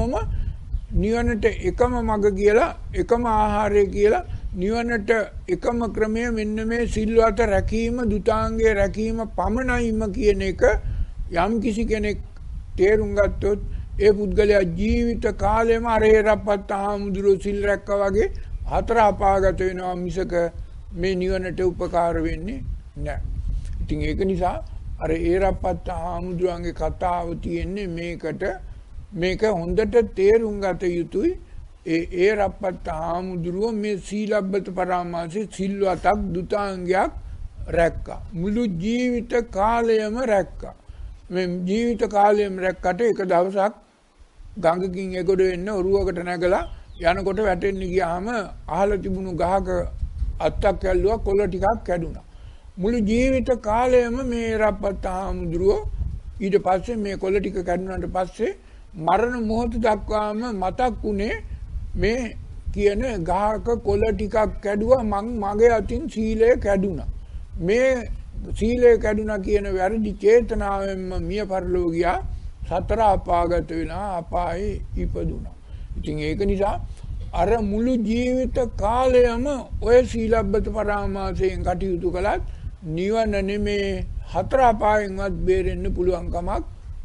නිවනට එකම මඟ කියලා, එකම ආහාරය කියලා, නිවනට එකම ක්‍රමය මෙන්න මේ සිල්වත රැකීම, දුතාංගයේ රැකීම පමණයිම කියන එක යම් කිසි කෙනෙක් තේරුම් ගත්තොත් ඒ පුද්ගලයා ජීවිත කාලෙම අර හේරප්පත් හාමුදුරුවෝ සිල් රැක්කා වගේ හතර අපාගත වෙනවා මිසක මේ නිවනට උපකාර වෙන්නේ නැහැ. ඉතින් ඒක නිසා අර හේරප්පත් හාමුදුරුවන්ගේ කතාව තියෙන්නේ මේකට. මේක හොඳට තේරුම් ගත යුතුයි. ඒ හේරප්පත් හාමුදුරුවෝ මේ සීලබ්බත පරාමාසයේ සිල්වතක් දුතාංගයක් රැක්කා. මුළු ජීවිත කාලයම රැක්කා. මේ ජීවිත කාලයම රැක්කට එක දවසක් ගඟකින් එගොඩ වෙන්න ඔරුවකට නැගලා යනකොට වැටෙන්න ගියාම අහල තිබුණු ගහක අත්තක් ඇල්ලුවා, කොළ ටිකක් කැඩුනා. මුළු ජීවිත කාලයම මේ රප්පත් හාමුදුරුවෝ ඊට පස්සේ මේ කොළ ටික කැඩුනාට පස්සේ මරණ මොහොත දක්වාම මතක් වුණේ මේ කියන ගහක කොළ ටිකක් කැඩුවා, මං මගේ අතින් සීලය කැඩුනා. මේ සීලය කැඩුනා කියන වැරදි චේතනාවෙන්ම මිය පරලෝ ගියා. සතර අපාගත වෙලා අපායේ ඉපදුනා. ඉතින් ඒක නිසා අර මුළු ජීවිත කාලයම ඔය සීලබ්බත පරාමාසයෙන් කටයුතු කළත් නිවන නෙමේ හතර අපායෙන්වත් බේරෙන්න පුළුවන් කමක්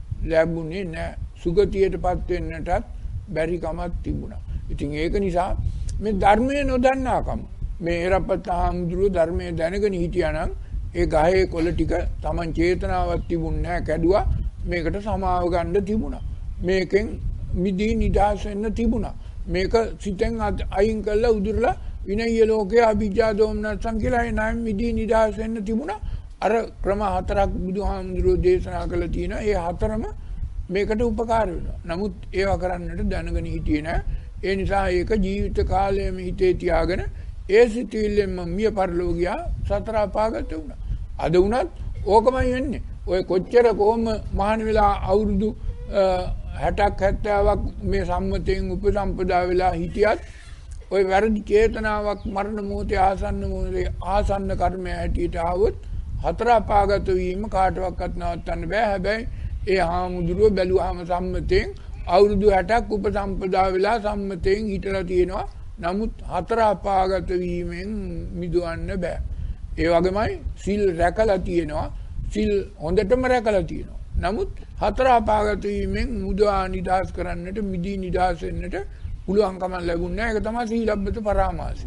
ලැබුණේ නැහැ. සුගතියටපත් වෙන්නටත් බැරි කමක් තිබුණා. ඉතින් ඒක නිසා මේ ධර්මයේ නොදන්නාකම, මේ හේරප්පත් හාමුදුරුවෝ ධර්මයේ දැනගෙන හිටියා නම් ඒ ගහේ කොළ ටික Taman චේතනාවක් තිබුණ නැහැ, කැඩුවා. මේකට සමාව ගන්න තිබුණා. මේකෙන් මිදී නිදහස් වෙන්න තිබුණා. මේක සිතෙන් අයින් කළා උදුරලා විනය ලෝකයේ අභිජ්ජා දෝමනසං කියලා ඒ නයින් මිදී නිදහස් වෙන්න තිබුණා. අර ක්‍රම හතරක් බුදුහාමුදුරුවෝ දේශනා කළා තියෙනවා. ඒ හතරම මේකට උපකාර වෙනවා. නමුත් ඒවා කරන්නට දැනගෙන හිටියේ නැහැ. ඒ නිසා ඒක ජීවිත කාලයම හිතේ තියාගෙන ඒ සිතුවිල්ලෙන්ම මිය පරලෝ ගියා සතර අපාගත වුණා. අද වුණත් ඕකමයි වෙන්නේ. ඔය කොච්චර කොහොම මහාන වෙලා අවුරුදු හැටක් හැත්තෑවක් මේ සම්මතයෙන් උපසම්පදා වෙලා හිටියත් ඔය වැරදි චේතනාවක් මරණ මොහොතේ ආසන්න මොහොතේ ආසන්න කර්මය හැටියට ආවොත් හතර අපාගත වීම කාටවත් නවත්තන්න බෑ. හැබැයි ඒ හාමුදුරුව බැලුවාම සම්මතයෙන් අවුරුදු හැටක් උපසම්පදා වෙලා සම්මතයෙන් හිටලා තියෙනවා. නමුත් හතර අපාගත වීමෙන් මිදවන්න බෑ. ඒ වගේමයි සිල් රැකලා තියෙනවා. සිල් හොඳටම රැකලා තියෙනවා. නමුත් හතර අපාගත වීමෙන් මුදවා නිදහස් කරන්නට මිදී නිදහස් වෙන්නට පුළුවන්කම ලැබුණේ නැහැ. ඒක තමයි සීලබ්බත පරාමාසය.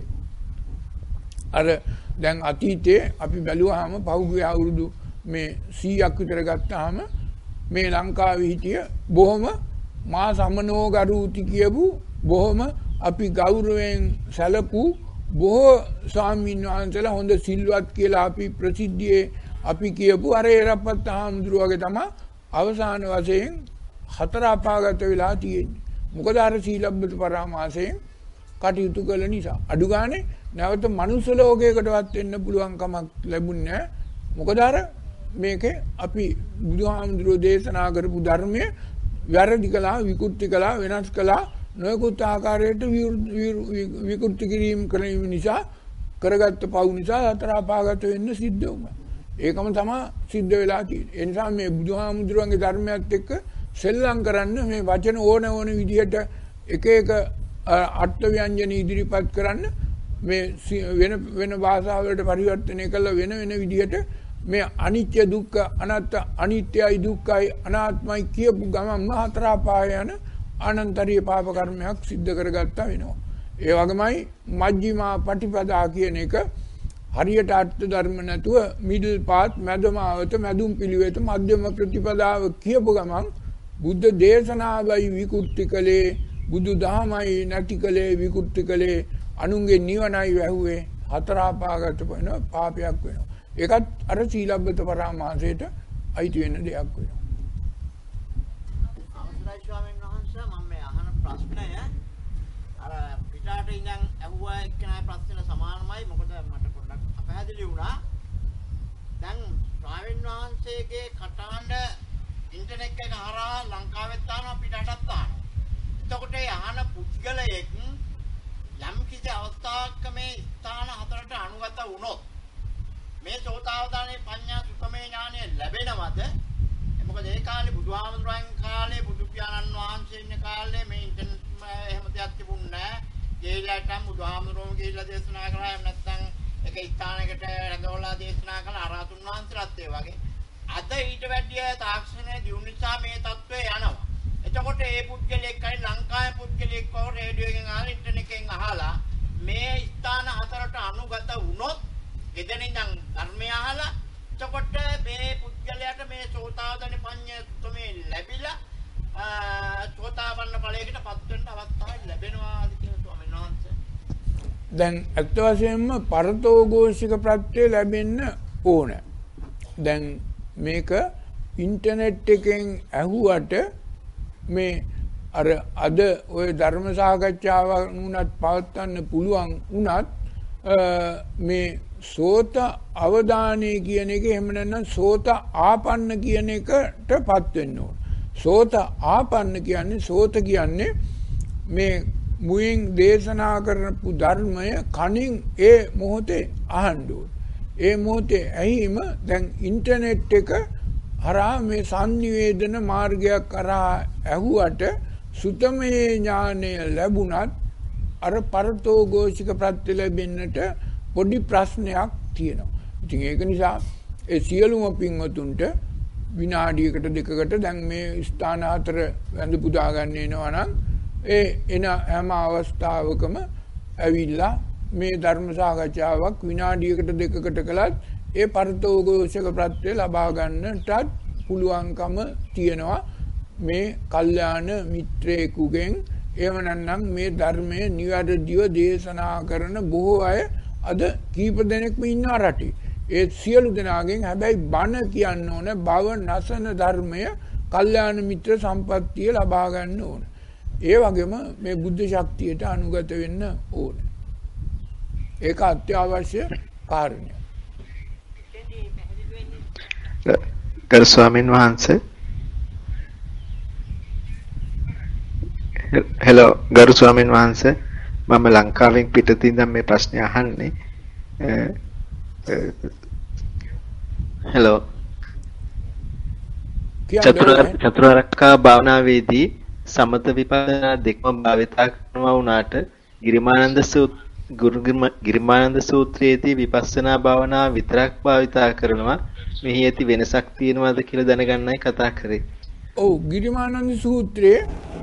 අර දැන් අතීතයේ අපි බැලුවාම පහුගිය අවුරුදු මේ සීයක් විතර ගත්තාම මේ ලංකාවේ හිටිය බොහොම මා සමනෝගරුති කියපු බොහොම අපි ගෞරවයෙන් සැලකූ බොහෝ ස්වාමීන් වහන්සේලා හොඳ සිල්වත් කියලා අපි ප්‍රසිද්ධියේ අපි කියපු අර එරප්පත් හාමුදුරුවෝ වගේ තමයි අවසාන වශයෙන් හතර අපාගත වෙලා තියෙන්නේ. මොකද අර සීලබ්බත පරාමාසයෙන් කටයුතු කළ නිසා. අඩු ගානේ නැවත මනුස්ස ලෝකයකටවත් එන්න පුළුවන් කමක් ලැබුණේ නැහැ. මොකද අර මේකේ අපි බුදුහාමුදුරුවෝ දේශනා කරපු ධර්මයේ වැරදි කළා, විකෘති කළා, වෙනස් කළා, නොයෙකුත් ආකාරයට විකෘති කිරීම කිරීම නිසා කරගත්ත පව් නිසා හතර අපාගත වෙන්න සිද්ධ වුණා. ඒකම තමයි සිද්ධ වෙලා තියෙන්නේ. ඒ නිසා මේ බුදුහාමුදුරුවන්ගේ ධර්මයත් එක්ක සෙල්ලම් කරන්න මේ වචන ඕන ඕන විදිහට එක එක අර්ථ ව්‍යංජන ඉදිරිපත් කරන්න මේ වෙන වෙන භාෂාවලට පරිවර්තනය කළ වෙන වෙන විදිහට මේ අනිත්‍ය දුක්ඛ අනාත්ම අනිත්‍යයි දුක්ඛයි අනාත්මයි කියපු ගමන්ම හතර අපාය යන අනන්තරීය පාප කර්මයක් සිද්ධ කරගත්තා වෙනවා. ඒ වගේමයි මජ්ක්‍ධිමා පටිපදා කියන එක හරියට අර්ථ ධර්ම නැතුව මිඩල් පාත් මැදමාවත මැදුම් පිළිවෙත මධ්‍යම ප්‍රතිපදාව කියපු ගමන් බුද්ධ දේශනාවයි විකෘති කළේ බුදු දහමයි නැති කළේ විකෘති කළේ අනුන්ගේ නිවනයි වැහුවේ හතර අපාගත වෙන පාපයක් වෙනවා. ඒකත් අර සීලබ්බත පරාමාසයට අයිති වෙන දෙයක් වෙනවා. අවසරයි ස්වාමීන් වහන්සේ මම මේ අහන ප්‍රශ්නය අර පිටාට ඉඳන් අහුවා එක්කෙනා ප්‍රශ්න සමානමයි. මොකද මට පොඩ්ඩක් අපහැදිලි වුණා. දැන් ස්වාමීන් වහන්සේගේ කටහඬ ඉන්ටර්නෙට් එක හරහා ලංකාවෙත් තානවා පිටාටත් තානවා. එතකොට ඒ අහන පුද්ගලයෙක් යම් කිසි අවස්ථාවක මේ ස්ථාන හතරට අනුගත වුණොත් මේ සෝතාවදානේ පඤ්ඤා සුතමේ ඥානය ලැබෙනවද? මොකද ඒ කාලේ බුදුහාමුදුරන් කාලේ බුදු පියාණන් වහන්සේ ඉන්න කාලේ මේ ඉන්ටර්නෙට් එහෙම දෙයක් තිබුණේ නැහැ. ගිහිල්ලාටම බුදුහාමුදුරුවෝ ගිහිල්ලා දේශනා කළා. එහෙම නැත්නම් එක ස්ථානයකට රැඳවලා දේශනා කළා. අරහතුන් වහන්සේලාත් ඒ වගේ. අද ඊට වැඩිය තාක්ෂණය දියුණු නිසා මේ තත්ත්වය යනවා. එතකොට මේ පුද්ගලයෙක් හරි ලංකාවේ පුද්ගලයෙක් වව රේඩියෝ එකෙන් අහලා ඉන්ටර්නෙට් එකෙන් අහලා මේ ස්ථාන හතරට අනුගත වුණොත් එදෙන ඉඳන් ධර්මය අහලා එතකොට මේ පුද්ගලයාට මේ සෝතාවදන පඤ්ඤා සුතමේ ලැබිලා සෝතාපන්න ඵලයකට පත් වෙන්න අවස්ථාවක් ලැබෙනවාද කියලා ස්වාමීන් වහන්සේ. දැන් අත් වශයෙන්ම පරතෝഘോഷික ප්‍රත්‍ය ලැබෙන්න ඕන. දැන් මේක ඉන්ටර්නෙට් එකෙන් ඇහුවට මේ අර අද ওই ධර්ම සාකච්ඡාව වුණත් පවත්වන්න පුළුවන් වුණත් මේ සෝත අවදානය කියන එක එහෙම නැත්නම් සෝත ආපන්න කියන එකටපත් වෙන්න ඕන. සෝත ආපන්න කියන්නේ සෝත කියන්නේ මේ මුයින් දේශනා කරපු ධර්මය කනින් ඒ මොහොතේ අහන්න ඕන. ඒ මොහොතේ ඇහිම දැන් ඉන්ටර්නෙට් එක හරහා මේ සංනිවේදන මාර්ගයක් කරා ඇහුවට සුතමේ ඥානය ලැබුණත් අර පරතෝഘോഷික ප්‍රත්‍ය ලැබෙන්නට පොඩි ප්‍රශ්නයක් තියෙනවා. ඉතින් ඒක නිසා ඒ සියලුම පින්වතුන්ට විනාඩියකට දෙකකට දැන් මේ ස්ථාන හතර වැඳ පුදා ගන්න එනවා නම් ඒ එන හැම අවස්ථාවකම ඇවිල්ලා මේ ධර්ම සාකච්ඡාවක් විනාඩියකට දෙකකට කළත් ඒ පරතෝഘോഷික ප්‍රත්‍ය ලබා ගන්නටත් පුළුවන්කම තියෙනවා මේ කල්යාණ මිත්‍රයෙකුගෙන්. එහෙම නැත්නම් මේ ධර්මයේ නිවැරදිව දේශනා කරන බොහෝ අය අද කීප දෙනෙක්ම ඉන්නවා රටේ. ඒ සියලු දෙනාගෙන් හැබැයි බණ කියන්න ඕන බව නසන ධර්මය කල්යාණ මිත්‍ර සම්පත්තිය ලබා ගන්න ඕන. ඒ වගේම මේ බුද්ධ ශක්තියට අනුගත වෙන්න ඕන. ඒක අත්‍යවශ්‍ය කාරණය. ගරු ස්වාමීන් වහන්සේ හෙලෝ ගරු ස්වාමීන් වහන්සේ මම ලංකාවෙන් පිටතින් ඉඳන් මේ ප්‍රශ්නේ අහන්නේ හෙලෝ චතුරාර්යක භාවනාවේදී සමත විපස්සනා දෙකම භාවිතා කරනවා වුණාට ගිරිමානන්ද සූත්‍ර ගිරිමානන්ද සූත්‍රයේදී විපස්සනා භාවනාව විතරක් භාවිතා කරනවා මෙහි ඇති වෙනසක් තියෙනවද කියලා දැනගන්නයි කතා කරේ. ඔව් ගිරිමානන්ද සූත්‍රයේ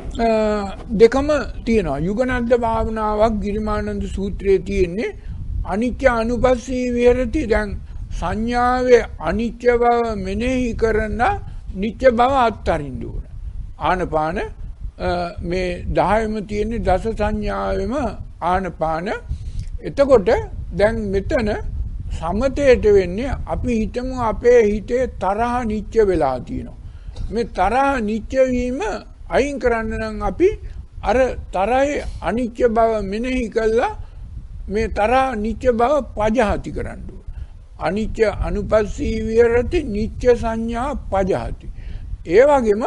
දෙකම තියෙනවා. යුගනද්ද භාවනාවක් ගිරිමානන්ද සූත්‍රයේ තියෙන්නේ අනිත්‍ය අනුපස්සී විහෙරති. දැන් සංඥාවේ අනිත්‍ය බව මෙනෙහි කරන නිත්‍ය බව අත්හරින්න ඕන. ආනපාන මේ දහයම තියෙන්නේ දස සංඥාවෙම ආනපාන. එතකොට දැන් මෙතන සමතයට වෙන්නේ අපි හිතමු අපේ හිතේ තරහ නිච්ච වෙලා තියෙනවා. මේ තරහ නිච්ච වීම අයින් කරන්න නම් අපි අර තරහේ අනිත්‍ය බව මෙනෙහි කළා මේ තරහ නිච්ච බව පජහති කරන්න ඕන. අනිත්‍ය අනුපස්සී විහෙරති නිච්ච සංඥා පජහති. ඒ වගේම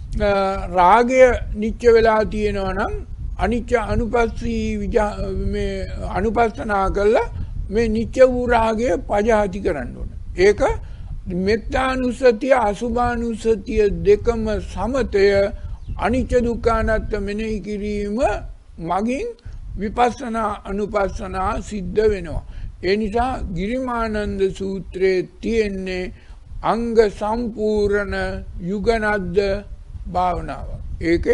රාගය නිච්ච වෙලා තියෙනවා නම් අනිත්‍ය අනුපස්සී මේ අනුපස්සනා කළා මේ නිත්‍ය වූ රාගය පජහති කරන්න ඕන. ඒක මෙත්තානුසතිය අසුභානුසතිය දෙකම සමතය අනිත්‍ය දුක්ඛ අනාත්ම මෙනෙහි කිරීම මගින් විපස්සනා අනුපස්සනා සිද්ධ වෙනවා. ඒ නිසා ගිරිමානන්ද සූත්‍රයේ තියෙන්නේ අංග සම්පූර්ණ යුගනද්ද භාවනාව. ඒකේ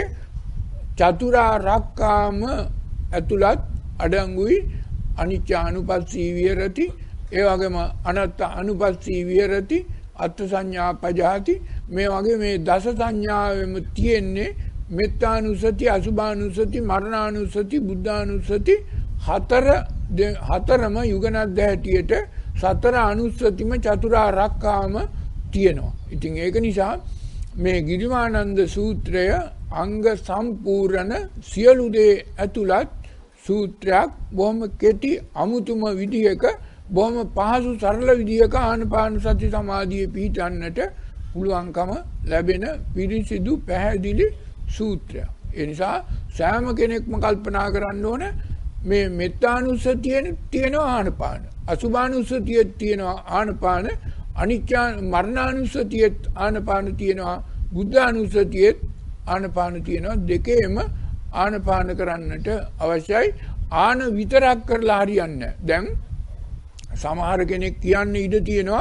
චතුරාර්යකාම ඇතුළත් අඩංගුයි අනිත්‍ය අනුපස්සී විහෙරති, ඒ වගේම අනාත්ම අනුපස්සී විහෙරති, අත්ථ සංඥා පජහති. මේ වගේ මේ දස සංඥාවෙම තියෙන්නේ මෙත්තානුසති, අසුභානුසති, මරණානුසති, බුද්ධානුසති හතර හතරම යුගනද්ද හැටියට සතර අනුස්සතිම චතුරාර්යකාම තියෙනවා. ඉතින් ඒක නිසා මේ ගිරිමානන්ද සූත්‍රය අංග සම්පූර්ණ සියලු දේ ඇතුළත් සූත්‍රයක්. බොහොම කෙටි අමුතුම විදිහක බොහොම පහසු සරල විදිහක ආනාපාන සති සමාධියේ පිහිටන්නට පුළුවන්කම ලැබෙන පිරිසිදු පැහැදිලි සූත්‍රයක්. ඒ නිසා සෑම කෙනෙක්ම කල්පනා කරන්න ඕන මේ මෙත්තානුස්සතියෙන් තියෙනවා ආනාපාන, අසුභානුස්සතියේ තියෙනවා ආනාපාන, අනිත්‍ය මරණානුස්සතියේ ආනාපාන තියෙනවා, බුද්ධානුස්සතියේ ආනාපාන තියෙනවා. දෙකේම ආනාපාන කරන්නට අවශ්‍යයි. ආන විතරක් කරලා හරියන්නේ නැහැ. දැන් සමහර කෙනෙක් කියන්නේ ඉඩ තියෙනවා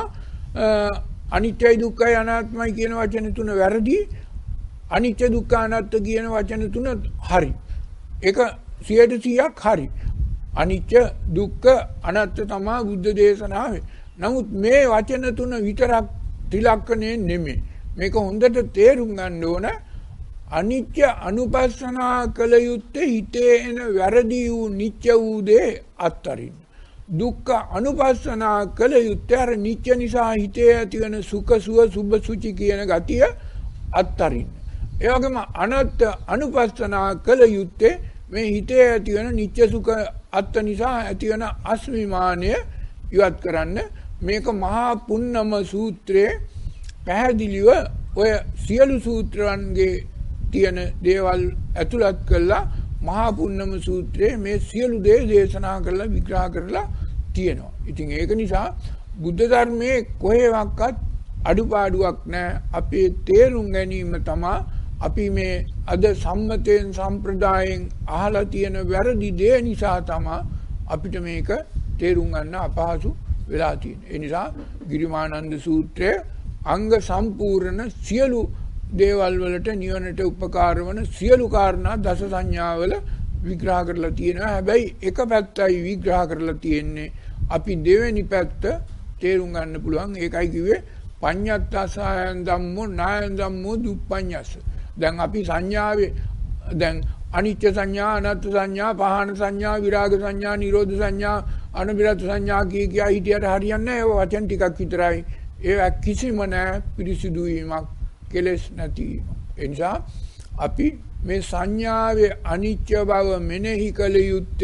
අනිත්‍යයි දුක්ඛයි අනාත්මයි කියන වචන තුන වැරදි, අනිත්‍ය දුක්ඛ අනාත්ම කියන වචන තුන හරි. ඒක සියයට සියයක් හරි. අනිත්‍ය දුක්ඛ අනාත්ම තමයි බුද්ධ දේශනාවේ. නමුත් මේ වචන තුන විතරක් ත්‍රිලක්ෂණේ නෙමෙයි. මේක හොඳට තේරුම් ගන්න ඕන. අනිත්‍ය අනුපස්සනා කළ යුත්තේ හිතේ එන වැරදි වූ නිත්‍ය වූ දේ අත්තරින්න. දුක්ඛ අනුපස්සනා කළ යුත්තේ අර නිත්‍ය නිසා හිතේ ඇතිවන සුඛ සුව සුභ සුචි කියන ගතිය අත්තරින්න. ඒ වගේම අනාත්ම අනුපස්සනා කළ යුත්තේ මේ හිතේ ඇතිවන නිත්‍ය සුඛ අත්ත නිසා ඇතිවන අස්මිමානය ඉවත් කරන්න. මේක මහා පුන්නම සූත්‍රයේ පැහැදිලිව ඔය සියලු සූත්‍රයන්ගේ තියෙන දේවල් ඇතුළත් කළා මහා පුන්නම සූත්‍රයේ මේ සියලු දේ දේශනා කරලා විග්‍රහ කරලා තියෙනවා. ඉතින් ඒක නිසා බුද්ධ ධර්මයේ කොහෙවත් අඩුපාඩුවක් නැහැ. අපේ තේරුම් ගැනීම තමයි අපි මේ අද සම්මතයෙන් සම්ප්‍රදායෙන් අහලා තියෙන වැරදි දේ නිසා තමයි අපිට මේක තේරුම් ගන්න අපහසු වෙලා තියෙන්නේ. ඒ නිසා ගිරිමානන්ද සූත්‍රයේ අංග සම්පූර්ණ සියලු දේවල් වලට නිවනට උපකාර වන සියලු කාරණා දස සංඥාවල විග්‍රහ කරලා තියෙනවා. හැබැයි එක පැත්තයි විග්‍රහ කරලා තියෙන්නේ අපි දෙවෙනි පැත්ත තේරුම් ගන්න පුළුවන්. ඒකයි කිව්වේ පඤ්ඤත්තාසයන් ධම්මෝ නායන් ධම්මෝ දුප්පඤ්ඤස්ස. දැන් අපි සංඥාවේ දැන් අනිත්‍ය සංඥා, අනාත්ම සංඥා, පහන සංඥා, විරාග සංඥා, නිරෝධ සංඥා, අනිවිරත සංඥා කිය කිය හිටියට හරියන්නේ නැහැ. ඒ වචන ටිකක් විතරයි. ඒ කිසිම නැහැ පිරිසිදු වීමක්, කෙලෙස් නැති. ඒ නිසා අපි මේ සංඥාවේ අනිත්‍ය බව මෙනෙහි කළ යුත්තේ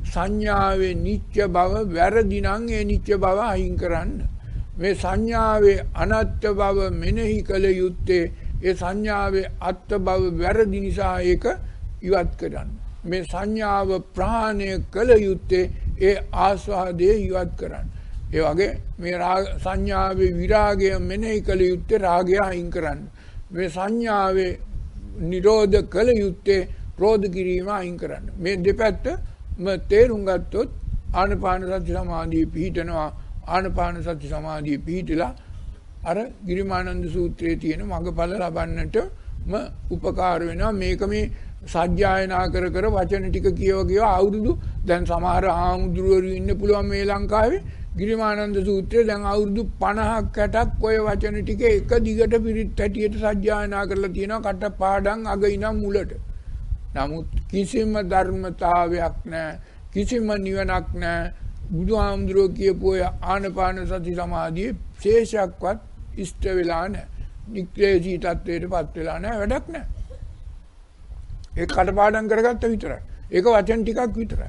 සංඥාවේ නිත්‍ය බව වැරදි නම් ඒ නිත්‍ය බව අයින් කරන්න. මේ සංඥාවේ අනත්ත් බව මෙනෙහි කළ යුත්තේ ඒ සංඥාවේ අත්ත් බව වැරදි නිසා ඒක ඉවත් කරන්න. මේ සංඥාව ප්‍රහාණය කළ යුත්තේ ඒ ආස්වාදයේ ඉවත් කරන්න. ඒ වගේ මේ සංඥාවේ විරාගය මෙනෙහි කළ යුත්තේ රාගය අයින් කරන්න. මේ සංඥාවේ නිරෝධ කළ යුත්තේ ක්‍රෝධ කිරීම අයින් කරන්න. මේ දෙපැත්තම තේරුම් ගත්තොත් ආනාපාන සති සමාධිය පිහිටනවා. ආනාපාන සති සමාධිය පිහිටලා අර ගිරිමානන්ද සූත්‍රයේ තියෙන මඟඵල ලබන්නටම උපකාර වෙනවා. මේක මේ සජ්ජායනා කර කර වචන ටික කියව කියව අවුරුදු දැන් සමහර ආමුදුරවරු ඉන්න පුළුවන් මේ ලංකාවේ ගිරිමානන්ද සූත්‍රයේ දැන් අවුරුදු පනහක් හැටක් ඔය වචන ටික එක දිගට පිරිත් හැටියට සජ්ජායනා කරලා තියෙනවා කට පාඩම් අග ඉනම් මුලට. නමුත් කිසිම ධර්මතාවයක් නැහැ, කිසිම නිවනක් නැහැ. බුදුහාමුදුරුවෝ කියපු ඔය ආනාපාන සති සමාධියේ ශේෂයක්වත් ඉෂ්ට වෙලා නැහැ. නික්ලේශී තත්වයටපත් වෙලා නැහැ, වැඩක් නැහැ. ඒක කටපාඩම් කරගත්ත විතරයි. ඒක වචන ටිකක් විතරයි.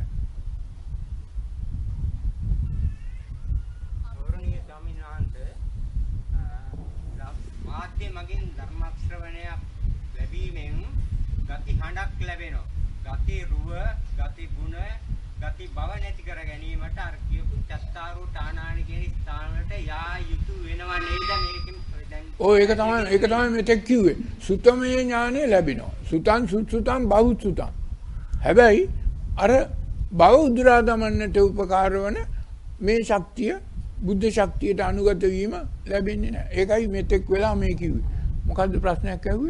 ගෞරවනීය ස්වාමීන් වහන්සේ මාධ්‍ය මගින් ධර්ම ශ්‍රවණයක් ලැබීමෙන් ගති හඬක් ලැබෙනවා. ගති රුව, ගති ගුණ, ගති බව නැති කර ගැනීමට අර කියපු චත්තාරු තානානි කියන ස්ථානවලට යා යුතු වෙනවා නේද මේකෙන් දැන් ඔය ඒක තමයි ඒක තමයි මෙතෙක් කිව්වේ. සුතමේ ඥානෙ ලැබෙනවා. සුතං සුසුතං බහුසුතං. හැබැයි අර බව උදුරා දමන්නට උපකාර වන මේ ශක්තිය බුද්ධ ශක්තියට අනුගත වීම ලැබෙන්නේ නැහැ. ඒකයි මෙතෙක් වෙලා මේ කිව්වේ. මොකද්ද ප්‍රශ්නයක් ඇහුවේ?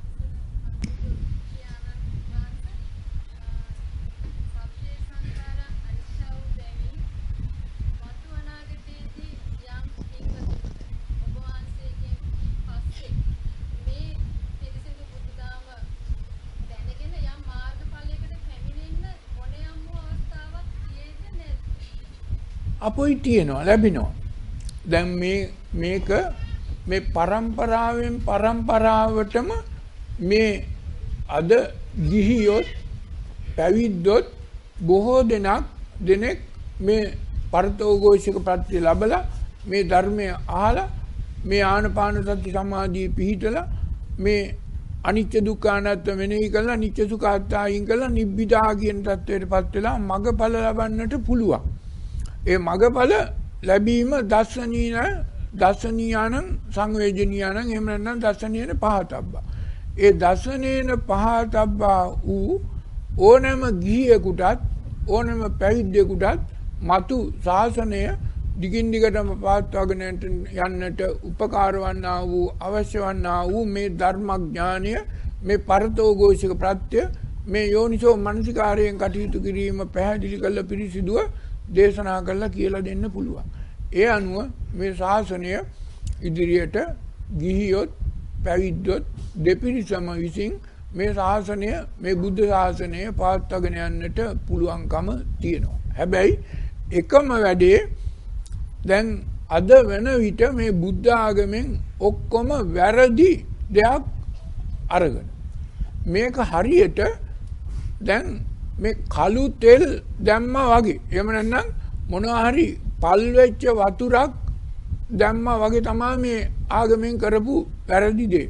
අපොයි තියෙනවා ලැබෙනවා. දැන් මේ මේක මේ පරම්පරාවෙන් පරම්පරාවටම මේ අද ගිහියොත් පැවිද්දොත් බොහෝ දෙනෙක් දෙනෙක් මේ පරතෝഘോഷික ප්‍රත්‍ය ලැබලා මේ ධර්මය අහලා මේ ආනාපාන සති සමාධිය පිහිටලා මේ අනිත්‍ය දුක්ඛ අනාත්ම මෙනෙහි කරලා නිත්‍ය සුඛ අත්‍යයින් කරලා නිබ්බිදා කියන தത്വයටපත් වෙලා මගඵල ලබන්නට පුළුවන්. ඒ මගඵල ලැබීම දර්ශනීය දර්ශනීයන සංවේදනීයන එහෙම නැත්නම් දර්ශනීයන පහතබ්බා. ඒ දර්ශනීයන පහතබ්බා වූ ඕනෑම ගිහියෙකුටත් ඕනෑම පැවිද්දෙකුටත් මතු ශාසනය දිගින් දිගටම පවත්වාගෙන යන්නට උපකාර වන්නා වූ අවශ්‍ය වන්නා වූ මේ ධර්මඥානය මේ පරතෝഘോഷික ප්‍රත්‍ය මේ යෝනිසෝ මනසිකාරයෙන් කටයුතු කිරීම පැහැදිලි කළ පිරිසිදුව දේශනා කළා කියලා දෙන්න පුළුවන්. ඒ අනුව මේ ශාසනය ඉදිරියට ගිහියොත් පැවිද්දොත් දෙපිරිසම විසින් මේ ශාසනය මේ බුද්ධ ශාසනය පවත්වාගෙන යන්නට පුළුවන්කම තියෙනවා. හැබැයි එකම වැඩේ දැන් අද වෙන විට මේ බුද්ධ ආගමෙන් ඔක්කොම වැරදි දෙයක් අරගෙන මේක හරියට දැන් මේ කළු තෙල් දැම්මා වගේ. එහෙම නැත්නම් මොනවා හරි පල් වෙච්ච වතුරක් දැම්මා වගේ තමයි මේ ආගමෙන් කරපු වැරදි දේ.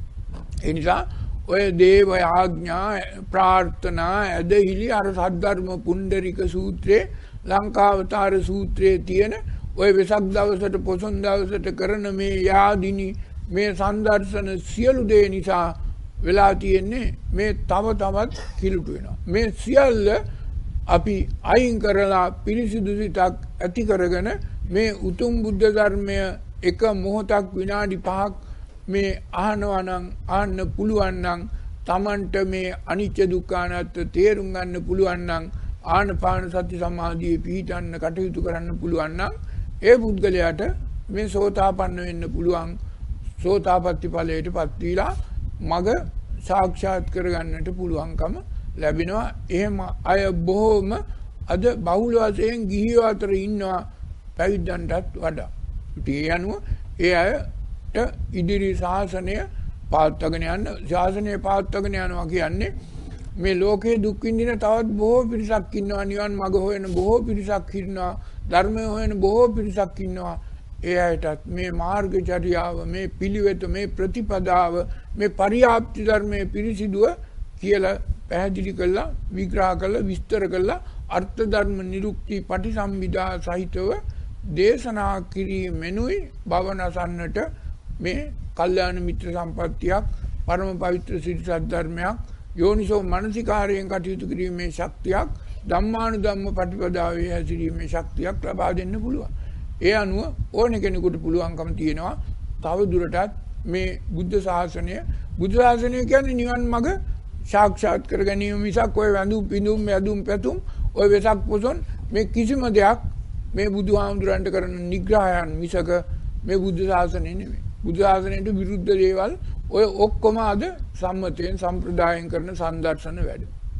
ඒ නිසා ඔය දේව ආඥා ප්‍රාර්ථනා ඇදහිලි අර සද්ධර්ම පුණ්ඩරික සූත්‍රයේ ලංකාවතාර සූත්‍රයේ තියෙන ඔය වෙසක් දවසට පොසොන් දවසට කරන මේ යාදිනි මේ සංදර්ශන සියලු දේ නිසා වෙලා තියෙන්නේ මේ තව තවත් කිලුට වෙනවා. මේ සියල්ල අපි අයින් කරලා පිරිසිදු සිතක් ඇති කරගෙන මේ උතුම් බුද්ධ ධර්මය එක මොහොතක් විනාඩි පහක් මේ අහනවා නම් අහන්න පුළුවන් නම් Tamanට මේ අනිත්‍ය දුක්ඛ අනාත්ම තේරුම් ගන්න පුළුවන් නම් ආනාපාන සති සමාධියේ පිහිටන්න කටයුතු කරන්න පුළුවන් නම් ඒ පුද්ගලයාට මේ සෝතාපන්න වෙන්න පුළුවන්. සෝතාපට්ටි ඵලයටපත් වීලා මග සාක්ෂාත් කරගන්නට පුළුවන්කම ලැබෙනවා. එහෙම අය බොහෝම අද බහුල වශයෙන් ගිහියෝ අතර ඉන්නවා පැවිද්දන්ටත් වඩා. ඒ අනුව ඒ අයට ඉදිරි ශාසනය පවත්වාගෙන යන්න ශාසනය පවත්වාගෙන යනවා කියන්නේ මේ ලෝකේ දුක් විඳින තවත් බොහෝ පිරිසක් ඉන්නවා. නිවන් මඟ හොයන බොහෝ පිරිසක් ඉන්නවා. ධර්මය හොයන බොහෝ පිරිසක් ඉන්නවා. ඒ අයටත් මේ මාර්ගචර්යාව, මේ පිළිවෙත, මේ ප්‍රතිපදාව, මේ පරියාප්ති ධර්මයේ පිරිසිදුව කියලා පැහැදිලි කළා, විග්‍රහ කළා, විස්තර කළා, අර්ථ ධර්ම නිරුක්ති පටිසම්භිදා සහිතව දේශනා කිරීමෙනුයි භවනසන්නට මේ කල්යාණ මිත්‍ර සම්පත්තියක්, පරම පවිත්‍ර සිරි සද්ධර්මයක්, යෝනිසෝ මනසිකාරයෙන් කටයුතු කිරීමේ ශක්තියක්, ධම්මානුධම්ම ප්‍රතිපදාවේ හැසිරීමේ ශක්තියක් ලබා දෙන්න පුළුවන්. ඒ අනුව ඕන කෙනෙකුට පුළුවන්කම තියෙනවා තව දුරටත් මේ බුද්ධ ශාසනය, බුද්ධ ශාසනය කියන්නේ නිවන් මඟ සාක්ෂාත් කර ගැනීම මිසක් ඔය වැඳුම් පිඳුම් යදුම් පැතුම් ඔය වෙසක් පොසොන් මේ කිසිම දෙයක් මේ බුදුහාමුදුරන්ට කරන නිග්‍රහයන් මිසක මේ බුද්ධ ශාසනය නෙමෙයි. බුද්ධ ශාසනයට විරුද්ධ දේවල් ඔය ඔක්කොම අද සම්මතයෙන් සම්ප්‍රදායෙන් කරන සංදර්ශන වැඩ.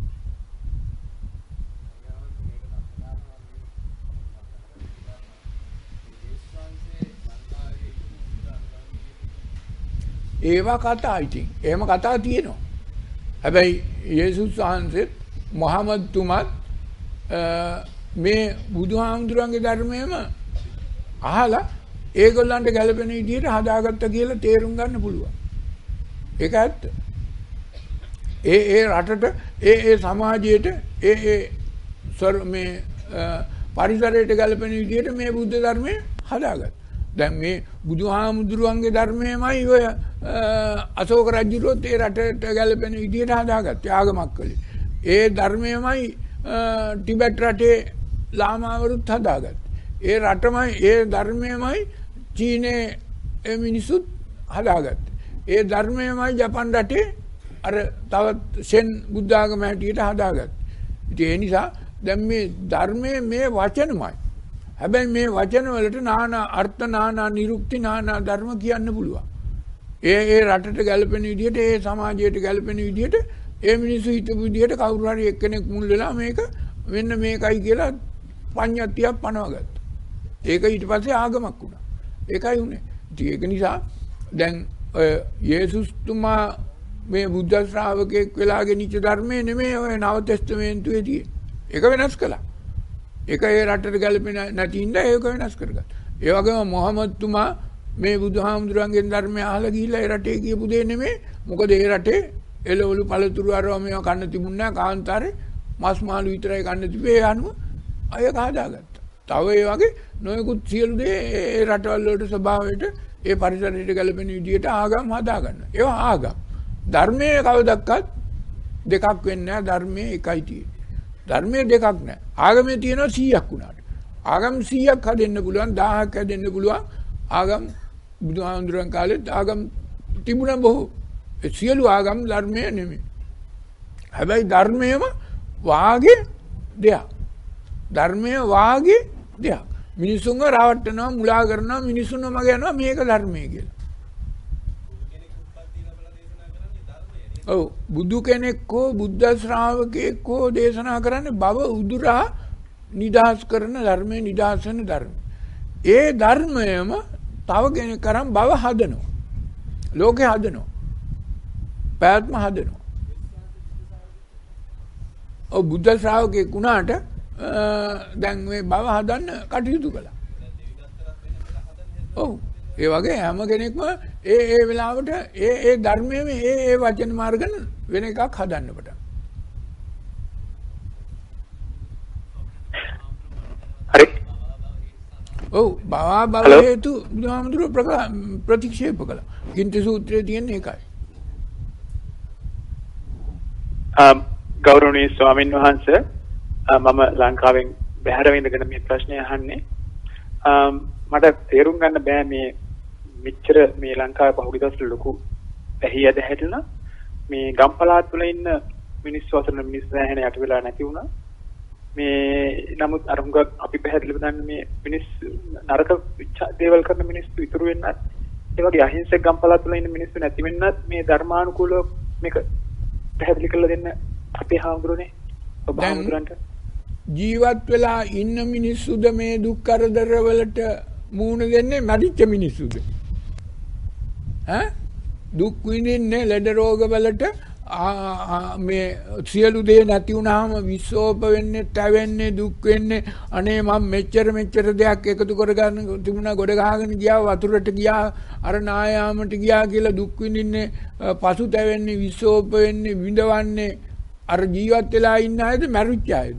ඒවා කතා ඉතින්. එහෙම කතා තියෙනවා. හැබැයි යේසුස් වහන්සේත් මොහමද් තුමත් මේ බුදුහාමුදුරන්ගේ ධර්මයේම අහලා ඒගොල්ලන්ට ගැළපෙන විදිහට හදාගත්ත කියලා තේරුම් ගන්න පුළුවන්. ඒක ඇත්ත. ඒ ඒ රටට, ඒ ඒ සමාජයට, ඒ ඒ සර් මේ පරිසරයට ගැළපෙන විදිහට මේ බුද්ධ ධර්මය හදාගත්තා. දැන් මේ බුදුහාමුදුරුවන්ගේ ධර්මයමයි ඔය අශෝක රජුරොත් ඒ රටට ගැලපෙන විදිහට හදාගත්තේ ආගමක් කලේ. ඒ ධර්මයමයි ටිබෙට් රටේ ලාමාවරුත් හදාගත්තේ. ඒ රටමයි, ඒ ධර්මයමයි චීනයේ මිනිසුත් හදාගත්තේ. ඒ ධර්මයමයි ජපන් රටේ අර තවත් සෙන් බුද්ධ ආගම හැටියට හදාගත්තේ. ඉතින් ඒ නිසා දැන් මේ ධර්මයේ මේ වචනමයි. හැබැයි මේ වචන වලට নানা අර්ථ, নানা නිරුක්ති, নানা ධර්ම කියන්න පුළුවන්. ඒ ඒ රටට ගැලපෙන විදිහට, ඒ සමාජයට ගැලපෙන විදිහට, ඒ මිනිස්සු හිතපු විදිහට කවුරු හරි එක්කෙනෙක් මුල් වෙලා මේක වෙන්න මේකයි කියලා පඤ්ඤාතියක් පනවගත්තා. ඒක ඊට පස්සේ ආගමක් වුණා. ඒකයි උනේ. ඉතින් ඒක නිසා දැන් යේසුස් තුමා මේ බුද්ධ ශ්‍රාවකෙක් වෙලා ගෙනිච්ච ධර්මයේ නෙමෙයි ඔය නව තෙස්තමේන්තුවේ තියෙන්නේ. ඒක වෙනස් කළා. ඒක ඒ රටට ගැලපෙන නැති ඉඳ ඒක වෙනස් කරගත්තා. ඒ වගේම මොහමද් තුමා මේ බුදුහාමුදුරන්ගෙන් ධර්මය අහලා ගිහිල්ලා ඒ රටේ කියපු දේ නෙමෙයි. මොකද ඒ රටේ එළවලු පළතුරු අරව මේවා කන්න තිබුණ නැහැ. කාන්තාරේ මස් මාළු විතරයි කන්න තිබේ. ඒ අනුව අය හදාගත්තා. තව ඒ වගේ නොයෙකුත් සියලු දේ ඒ රටවල් වලට ස්වභාවයට, ඒ පරිසරයට ගැලපෙන විදිහට ආගම් හදාගන්න. ඒවා ආගම්. ධර්මයේ කවදක්වත් දෙකක් වෙන්නේ නැහැ. ධර්මයේ එකයි තියෙන්නේ. ධර්මයේ දෙකක් නැහැ. ආගමේ තියෙනවා සීයක් උනාට. ආගම් සීයක් හදෙන්න පුළුවන්, දහයක් හදෙන්න පුළුවන්. ආගම් බුදුහාමුදුරන් කාලෙත් ආගම් තිබුණා බොහෝ. ඒ සියලු ආගම් ධර්මයේ නෙමෙයි. හැබැයි ධර්මයේම වාගේ දෙයක්. ධර්මයේ වාගේ දෙයක්. මිනිසුන්ව රවට්ටනවා, මුලා කරනවා, මිනිසුන්ව මග යනවා මේක ධර්මයේ කියලා. ඔව් බුදු කෙනෙක් හෝ බුද්ධ ශ්‍රාවකෙක් හෝ දේශනා කරන්නේ බව උදුරා නිදහස් කරන ධර්මයේ නිදහස් වෙන ධර්ම. ඒ ධර්මයම තව කෙනෙක් කරන් බව හදනවා. ලෝකේ හදනවා. පැවැත්ම හදනවා. ඔව් බුද්ධ ශ්‍රාවකෙක් වුණාට දැන් මේ බව හදන්න කටයුතු කළා. ඔව් ඒ වගේ හැම කෙනෙක්ම ඒ ඒ වෙලාවට ඒ ඒ ධර්මයේ ඒ ඒ වචන මාර්ගන වෙන එකක් හදන්න පටන්. හරි. ඔව් බව බව හේතු බුදුහාමුදුරුවෝ ප්‍රතික්ෂේප කළා. කින්ති සූත්‍රයේ තියෙන එකයි. ආ ගෞරවනීය ස්වාමින් වහන්සේ මම ලංකාවෙන් බැහැර ඉඳගෙන මේ ප්‍රශ්නය අහන්නේ. මට තේරුම් ගන්න බෑ මේ මෙච්චර මේ ලංකාවේ පහුගිය දවස්වල ලොකු ඇහියද හැදුණා. මේ ගම්පලාත් වල ඉන්න මිනිස්සු අතර මිනිස්සු දැහැන යට වෙලා නැති වුණා. මේ නමුත් අර හුඟක් අපි පැහැදිලිව දන්නේ මේ මිනිස්සු නරක දේවල් කරන මිනිස්සු ඉතුරු වෙන්නත් ඒ වගේ අහිංසක ගම්පලාත් වල ඉන්න මිනිස්සු නැති වෙන්නත් මේ ධර්මානුකූලව මේක පැහැදිලි කරලා දෙන්න අපේ හාමුදුරනේ ඔබ හාමුදුරන්ට ජීවත් වෙලා ඉන්න මිනිස්සුද මේ දුක් කරදර වලට මූණ දෙන්නේ මැරිච්ච මිනිස්සුද? ඈ දුක් විඳින්නේ ලෙඩ රෝග වලට මේ සියලු දේ නැති වුණාම විශ්ෝප වෙන්නේ, තැවෙන්නේ, දුක් වෙන්නේ. අනේ මම මෙච්චර මෙච්චර දෙයක් එකතු කරගන්න තිබුණා, ගොඩ ගහගෙන ගියා, වතුරට ගියා, අර නායාමට ගියා කියලා දුක් විඳින්නේ, පසු තැවෙන්නේ, විශ්ෝප වෙන්නේ, විඳවන්නේ අර ජීවත් වෙලා ඉන්න අයද මැරිච්ච අයද?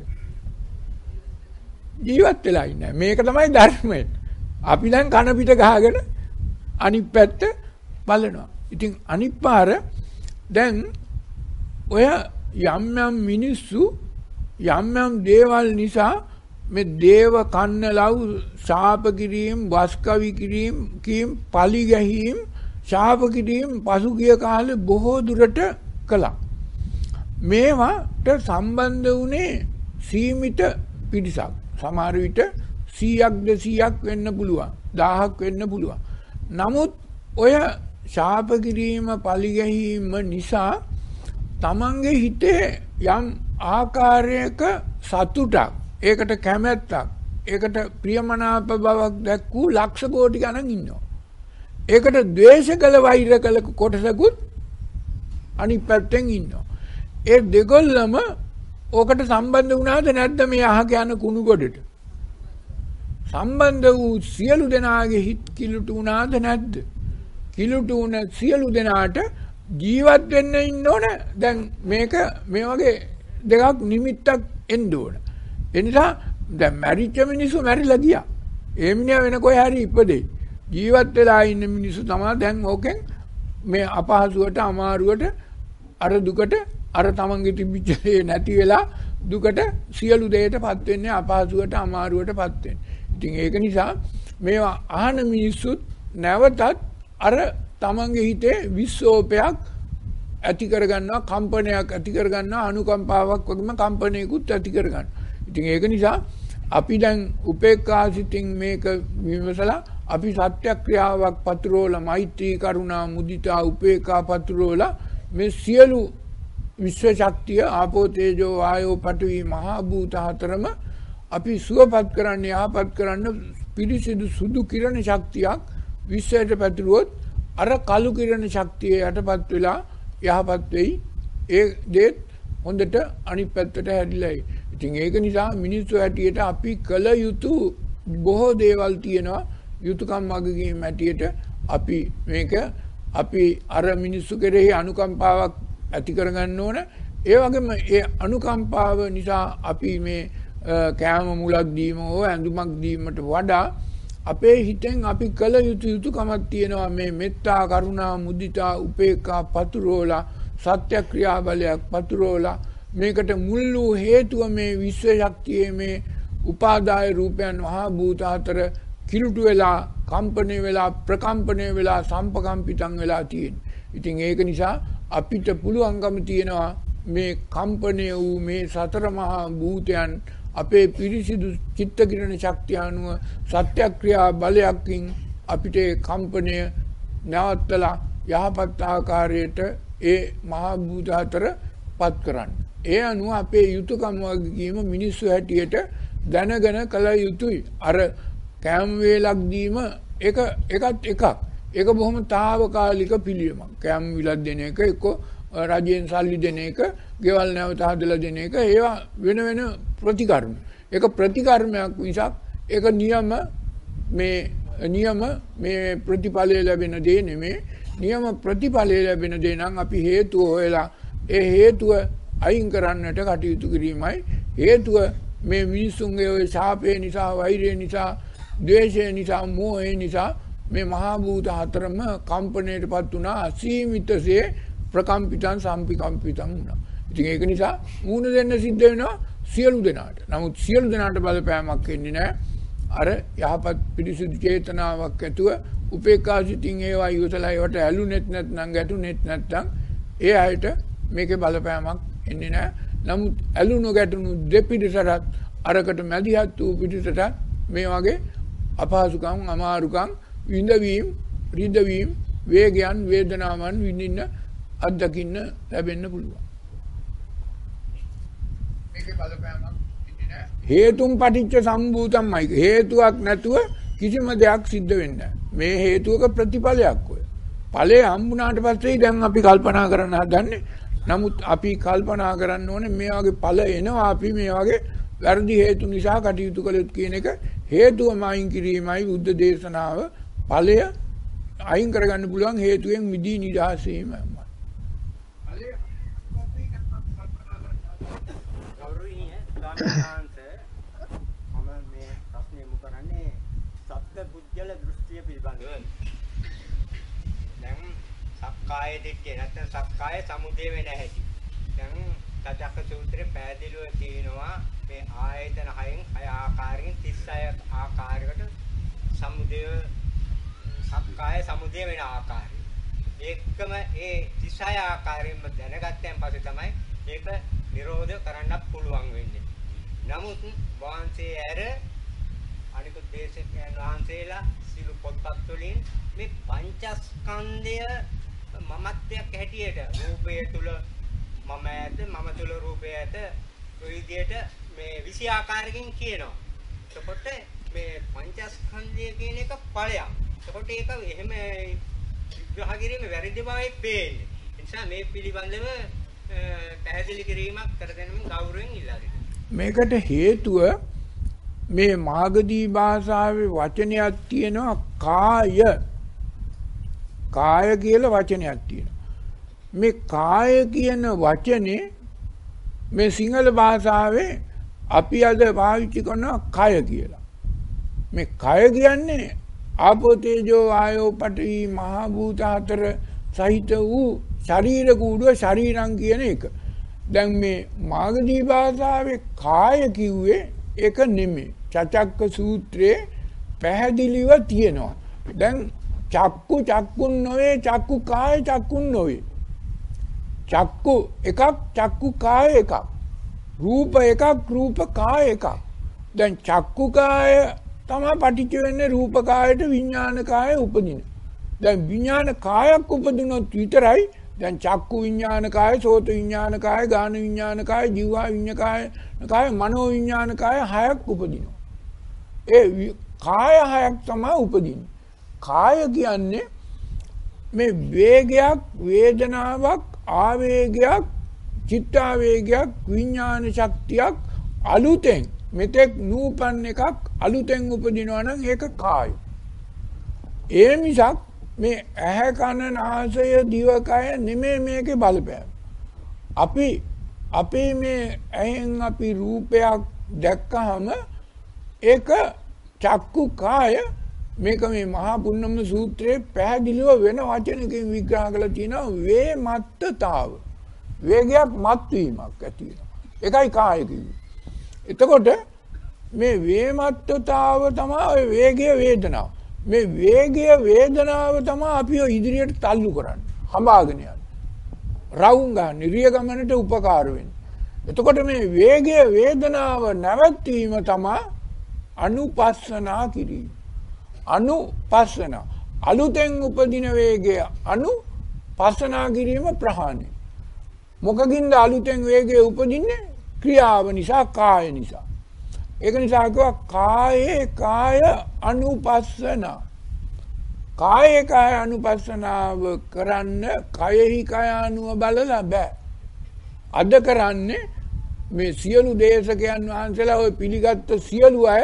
ජීවත් වෙලා ඉන්නේ. මේක තමයි ධර්මය. අපි දැන් කන පිට ගහගෙන අනිත් පැත්ත බලනවා. ඉතින් අනිත් පාර දැන් ඔය යම් යම් මිනිස්සු යම් යම් දේවල් නිසා මේ දේව කන්නලව් ශාප කිරීම, වස්කවි කිරීම, කීම් පලි ගැහිම්, ශාප කිරීම පසුගිය කාලේ බොහෝ දුරට කළා. මේවට සම්බන්ධ වුණේ සීමිත පිරිසක්. සමහර විට සීයක් දෙසීයක් වෙන්න පුළුවන්, දහයක් වෙන්න පුළුවන්. නමුත් ඔය ශාප කිරීම, පලි ගැහිම නිසා තමන්ගේ හිතේ යම් ආකාරයක සතුටක්, ඒකට කැමැත්තක්, ඒකට ප්‍රියමනාප බවක් දැක්වූ ලක්ෂ කෝටි ගණන් ඉන්නවා. ඒකට ද්වේෂ කළ, වෛර කළ කොටසකුත් අනිත් පැත්තෙන් ඉන්නවා. ඒ දෙගොල්ලම ඕකට සම්බන්ධ වුණාද නැද්ද මේ අහක යන කුණු ගොඩට? සම්බන්ධ වූ සියලු දෙනාගේ හිත් කිලුට වුණාද නැද්ද? කිලුට වුණ සියලු දෙනාට ජීවත් වෙන්න ඉන්න ඕන. දැන් මේක මේ වගේ දෙකක් නිමිත්තක් එන්න ඕන. ඒ නිසා දැන් මැරිච්ච මිනිස්සු මැරිලා ගියා. ඒ මිනිහා වෙන කොහේ හරි ඉපදෙයි. ජීවත් වෙලා ඉන්න මිනිස්සු තමයි දැන් ඕකෙන් මේ අපහසුවට, අමාරුවට, අර දුකට, අර තමන්ගේ තිබිච්ච නැති වෙලා දුකට, සියලු දෙයකටපත් වෙන්නේ, අපහසුවට, අමාරුවටපත් වෙන්නේ. ඉතින් ඒක නිසා මේවා අහන මිනිස්සුත් නැවතත් අර තමන්ගේ හිතේ විශ්ෝපයක් ඇති කරගන්නවා, කම්පනයක් ඇති කරගන්නවා, අනුකම්පාවක් වගේම කම්පනයකුත් ඇති කරගන්නවා. ඉතින් ඒක නිසා අපි දැන් උපේක්ඛා සිතින් මේක විමසලා අපි සත්‍යක්‍රියාවක් පතුරවලා, මෛත්‍රී, කරුණා, මුදිතා, උපේක්ඛා පතුරවලා මේ සියලු විශ්ව ශක්තිය, ආපෝ, තේජෝ, වායෝ, පඨවි, මහා භූත හතරම අපි සුවපත් කරන්න, යහපත් කරන්න පිරිසිදු සුදු කිරණ ශක්තියක් විශ්වයට පැතුරුවොත් අර කළු කිරණ ශක්තිය යටපත් වෙලා යහපත් වෙයි. ඒ දේත් හොඳට අනිත් පැත්තට හැදිලායි. ඉතින් ඒක නිසා මිනිස්සු හැටියට අපි කළ යුතු බොහෝ දේවල් තියෙනවා. යුතුයකම් වගකීම් හැටියට අපි මේක අපි අර මිනිස්සු කෙරෙහි අනුකම්පාවක් ඇති කරගන්න ඕන. ඒ වගේම ඒ අනුකම්පාව නිසා අපි මේ කෑම මුලක් දීම හෝ ඇඳුමක් දීමට වඩා අපේ හිතෙන් අපි කළ යුතු යුතුයකමක් තියෙනවා. මේ මෙත්තා, කරුණා, මුදිතා, උපේක්ඛා පතුරවලා, සත්‍යක්‍රියා බලයක් පතුරවලා, මේකට මුල් වූ හේතුව මේ විශ්ව ශක්තියේ මේ උපාදාය රූපයන්, මහා භූත හතර කිලුට වෙලා, කම්පණය වෙලා, ප්‍රකම්පණය වෙලා, සම්පකම්පිතන් වෙලා තියෙන. ඉතින් ඒක නිසා අපිට පුළුවන්කම තියෙනවා මේ කම්පණය වූ මේ සතර මහා භූතයන් අපේ පිරිසිදු චිත්ත කිරණ ශක්තිය අනුව සත්‍යක්‍රියා බලයකින් අපිට කම්පණය නවත්තලා යහපත් ආකාරයට ඒ මහා භූත හතර පත් කරන්න. ඒ අනුව අපේ යුතුයකම් වගකීම මිනිස්සු හැටියට දැනගෙන කළ යුතුයි. අර කෑම වේලක් දීම එක එකත් එකක්. ඒක බොහොම తాවකාලික පිළියමක්. කෑම විලක් දෙන එක, එක්ක රජයෙන් සල්ලි දෙන එක, ගෙවල් නැවත හදලා දෙන එක, ඒවා වෙන වෙන ප්‍රතිකර්ම. ඒක ප්‍රතිකර්මයක් මිසක් ඒක නියම මේ නියම මේ ප්‍රතිඵලය ලැබෙන දේ නෙමෙයි. නියම ප්‍රතිඵලය ලැබෙන දේ නම් අපි හේතුව හොයලා ඒ හේතුව අයින් කරන්නට කටයුතු කිරීමයි. හේතුව මේ මිනිසුන්ගේ ওই ශාපේ නිසා, වෛරය නිසා, ද්වේෂය නිසා, මෝහය නිසා මේ මහා භූත හතරම කම්පණයටපත් වුණා. අසීමිතසේ ප්‍රකම්පිතං සම්පිකම්පිතං වුණා. ඉතින් ඒක නිසා මූණ දෙන්න සිද්ධ වෙනවා සියලු දෙනාට. නමුත් සියලු දෙනාට බලපෑමක් එන්නේ නැහැ. අර යහපත් පිරිසිදු චේතනාවක් ඇතුව උපේක්ඛා සිතින් ඒවා යොතලා ඒවට ඇලුනෙත් නැත්නම් ගැටුනෙත් නැත්නම් ඒ අයට මේකේ බලපෑමක් එන්නේ නැහැ. නමුත් ඇලුණු ගැටුණු දෙපිරිසටත් අරකට මැදිහත් වූ පිරිසටත් මේ වගේ අපහසුකම්, අමාරුකම්, විඳවීම්, රිදවීම්, වේගයන්, වේදනාවන් විඳින්න, අත්දකින්න ලැබෙන්න පුළුවන්. මේකේ බලපෑමක් ඉන්නේ නැහැ. හේතුම් පටිච්ච සම්භූතම්මයි. හේතුවක් නැතුව කිසිම දෙයක් සිද්ධ වෙන්නේ නැහැ. මේ හේතුවක ප්‍රතිඵලයක් ඔය. ඵලය හම්බුණාට පස්සේ දැන් අපි කල්පනා කරන්න හදන්නේ නමුත් අපි කල්පනා කරන්න ඕනේ මේ වගේ ඵල එනවා අපි මේ වගේ වැරදි හේතු නිසා කටයුතු කළොත් කියන එක හේතුවම අයින් කිරීමයි බුද්ධ දේශනාව ඵලය අයින් කරගන්න පුළුවන් හේතුවෙන් මිදී නිදහස් වීමයි. ගෞරවනීය ස්වාමීන් මම මේ ප්‍රශ්නේ යොමු කරන්නේ සත්‍ය පුජ්‍යල දෘෂ්ටිය පිළිබඳව. දැන් සක්කාය දිට්ඨිය නැත්නම් සක්කාය සමුදය වෙන හැටි. දැන් සත්‍යක සූත්‍රයේ පැහැදිලිව තියෙනවා මේ ආයතන හයෙන් හය ආකාරයෙන් තිස් හය ආකාරයකට සමුදය සක්කාය සමුදය වෙන ආකාරය. ඒකම ඒ තිස් හය ආකාරයෙන්ම දැනගත්තන් පස්සේ තමයි මේක නිරෝධ කරන්න පුළුවන් වෙන්නේ. නමුත් වහන්සේ ඇර අනිකුත් දේශකයන් වහන්සේලා සිළු පොත්පත් වලින් මේ පංචස්කන්ධය මමත්වයක් හැටියට රූපය තුල මම ඇත මම තුල රූපය ඇත ඔය විදිහට මේ විසි ආකාරකින් කියනවා. එතකොට මේ පංචස්කන්ධය කියන එක ඵලයක්. එතකොට ඒක එහෙම විග්‍රහ කිරීම වැරදි බවයි පේන්නේ. ඒ නිසා මේ පිළිබඳව පැහැදිලි කිරීමක් කර දෙන්න ගෞරවයෙන් ඉල්ලා සිටිනවා. මේකට හේතුව මේ මාගදී භාෂාවේ වචනයක් තියෙනවා කාය. කාය කියලා වචනයක් තියෙනවා. මේ කාය කියන වචනේ මේ සිංහල භාෂාවේ අපි අද පාවිච්චි කරනවා කය කියලා. මේ කය කියන්නේ ආපෝ තේජෝ ආයෝ පඨවි මහ භූත හතර සහිත වූ ශරීර කූඩුව ශරීරං කියන එක. දැන් මේ මාගදී භාෂාවේ කාය කිව්වේ ඒක නෙමෙයි. චචක්ක සූත්‍රයේ පැහැදිලිව තියෙනවා. දැන් චක්කු චක්කුන් නොවේ චක්කු කාය චක්කුන් නොවේ. චක්කු එකක් චක්කු කාය එකක්. රූප එකක් රූප කාය එකක්. දැන් චක්කු කාය තමයි පටිච්ච වෙන්නේ රූප කායට විඥාන කාය උපදින. දැන් විඥාන කායක් උපදිනොත් විතරයි දැන් චක්කු විඥාන කාය සෝත විඥාන කාය ගාන විඥාන කාය ජීවා විඥාන කාය කාය මනෝ විඥාන කාය හයක් උපදිනවා. ඒ කාය හයක් තමයි උපදින්නේ. කාය කියන්නේ මේ වේගයක් වේදනාවක් ආවේගයක් චිත්තාවේගයක් විඥාන ශක්තියක් අලුතෙන් මෙතෙක් නූපන් එකක් අලුතෙන් උපදිනවා නම් ඒක කාය. ඒ මිසක් මේ ඇහැ කන නාසය දිවකය නෙමෙයි මේකේ බලපෑම. අපි අපේ මේ ඇහෙන් අපි රූපයක් දැක්කහම ඒක චක්කු කාය මේක මේ මහා පුන්නම සූත්‍රයේ පැහැදිලිව වෙන වචනකින් විග්‍රහ කරලා තියෙනවා වේමත්තතාව. වේගයක් මත් වීමක් ඇති වෙනවා. ඒකයි කාය කියන්නේ. එතකොට මේ වේමත්තතාව තමයි ඔය වේගය වේදනාව. මේ වේගය වේදනාව තමයි අපි ඉදිරියට තල්ලු කරන්නේ. හඹාගෙන යන්නේ. රවුම් ගන්න රිය ගමනට උපකාර වෙන්නේ. එතකොට මේ වේගය වේදනාව නැවැත්වීම තමයි අනුපස්සනා කිරීම. අනුපස්සන අලුතෙන් උපදින වේගය අනුපස්සනා කිරීම ප්‍රහාණය. මොකකින්ද අලුතෙන් වේගය උපදින්නේ? ක්‍රියාව නිසා කාය නිසා. ඒක නිසා කිව්වා කායේ කාය අනුපස්සන. කායේ කාය අනුපස්සනාව කරන්න කයෙහි කාය අනුව බලලා බෑ. අද කරන්නේ මේ සියලු දේශකයන් වහන්සේලා ඔය පිළිගත්ත සියලු අය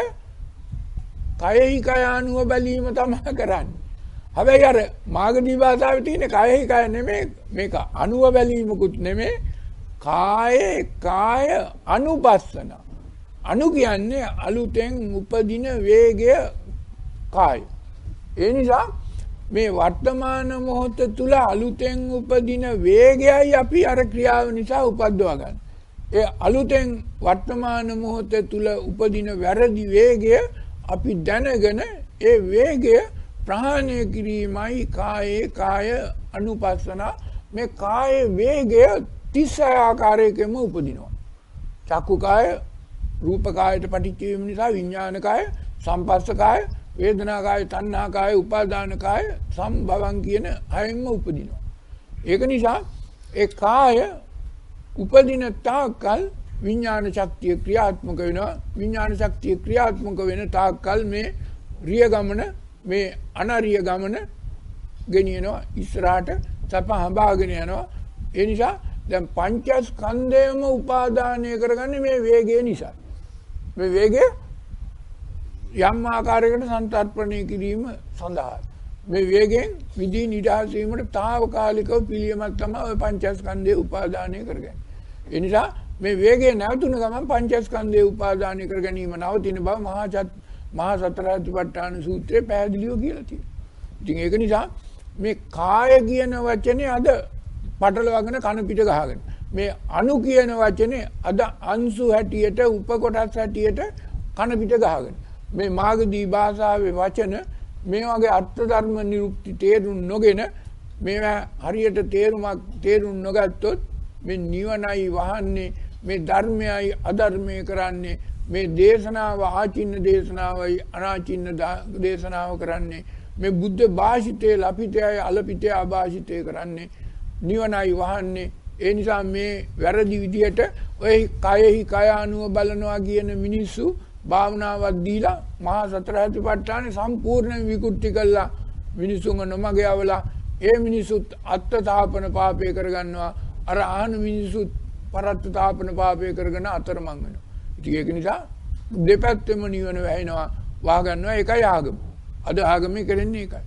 කයෙහි කාය අනුව බැලීම තමයි කරන්නේ. හැබැයි අර මාගදී භාෂාවේ තියෙන කයෙහි කාය නෙමෙයි මේක අනුව බැලීමකුත් නෙමෙයි කායේ කාය අනුපස්සන. අනු කියන්නේ අලුතෙන් උපදින වේගය කාය. ඒ නිසා මේ වර්තමාන මොහොත තුල අලුතෙන් උපදින වේගයයි අපි අර ක්‍රියාව නිසා උපද්දවා ගන්න. ඒ අලුතෙන් වර්තමාන මොහොත තුල උපදින වැරදි වේගය අපි දැනගෙන ඒ වේගය ප්‍රහාණය කිරීමයි කායේ කාය අනුපස්සන. මේ කායේ වේගය තිස් ආකාරයකම උපදිනවා. චක්කු කාය රූප කායට පටිච්ච වීම නිසා විඥාන කාය සංපස්ස කාය වේදනා කාය තණ්හා කාය උපාදාන කාය සම්භවං කියන හයෙන්ම උපදිනවා. ඒක නිසා ඒ කාය උපදින තාක්කල් විඥාන ශක්තිය ක්‍රියාත්මක වෙනවා. විඥාන ශක්තිය ක්‍රියාත්මක වෙන තාක්කල් මේ රිය ගමන මේ අනරිය ගමන ගෙනියනවා ඉස්සරහට සප හඹාගෙන යනවා. ඒ නිසා දැන් පංචස්කන්ධයම උපාදානය කරගන්නේ මේ වේගය නිසා. මේ වේගය යම් ආකාරයකට සංතරපණය කිරීම සඳහා මේ වේගයෙන් විදී නිදහස් වීමට తాවකාලිකව පිළියමක් තමයි ඔය පංචස්කන්ධය උපාදානය කරගන්නේ. ඒ නිසා මේ වේගය නැවතුන ගමන් පංචස්කන්ධය උපාදානය කර ගැනීම නවතින බව මහා චත් මහා සතරාතිපට්ඨාන සූත්‍රයේ පැහැදිලිව කියලා තියෙනවා. ඉතින් ඒක නිසා මේ කාය කියන වචනේ අද පටලවාගෙන කන පිට ගහගෙන මේ අණු කියන වචනේ අද අංශු හැටියට උපකොටස් හැටියට කන පිට ගහගෙන මේ මාගදී භාෂාවේ වචන මේ වගේ අර්ථ ධර්ම නිරුක්ති තේරුම් නොගෙන මේවා හරියට තේරුමක් තේරුම් නොගත්තොත් මේ නිවනයි වහන්නේ මේ ධර්මයයි අධර්මය කරන්නේ මේ දේශනාව ආචින්න දේශනාවයි අනාචින්න දේශනාව කරන්නේ මේ බුද්ධ භාෂිතේ ලපිතයයි අලපිතේ අභාෂිතේ කරන්නේ නිවනයි වහන්නේ. ඒ නිසා මේ වැරදි විදිහට ඔය කයෙහි කය අනුව බලනවා කියන මිනිස්සු භාවනාවක් දීලා මහා සතරාතිපට්ඨානේ සම්පූර්ණ විකෘති කළා මිනිසුන්ව නොමග යවලා ඒ මිනිසුත් අත්තාපන පාපේ කරගන්නවා අර ආහන මිනිසුත් පරත්තාපන පාපේ කරගෙන අතරමං වෙනවා. ඉතින් ඒක නිසා දෙපැත්තෙම නිවන වැහෙනවා වහගන්නවා ඒකයි ආගම. අද ආගමේ කරන්නේ ඒකයි.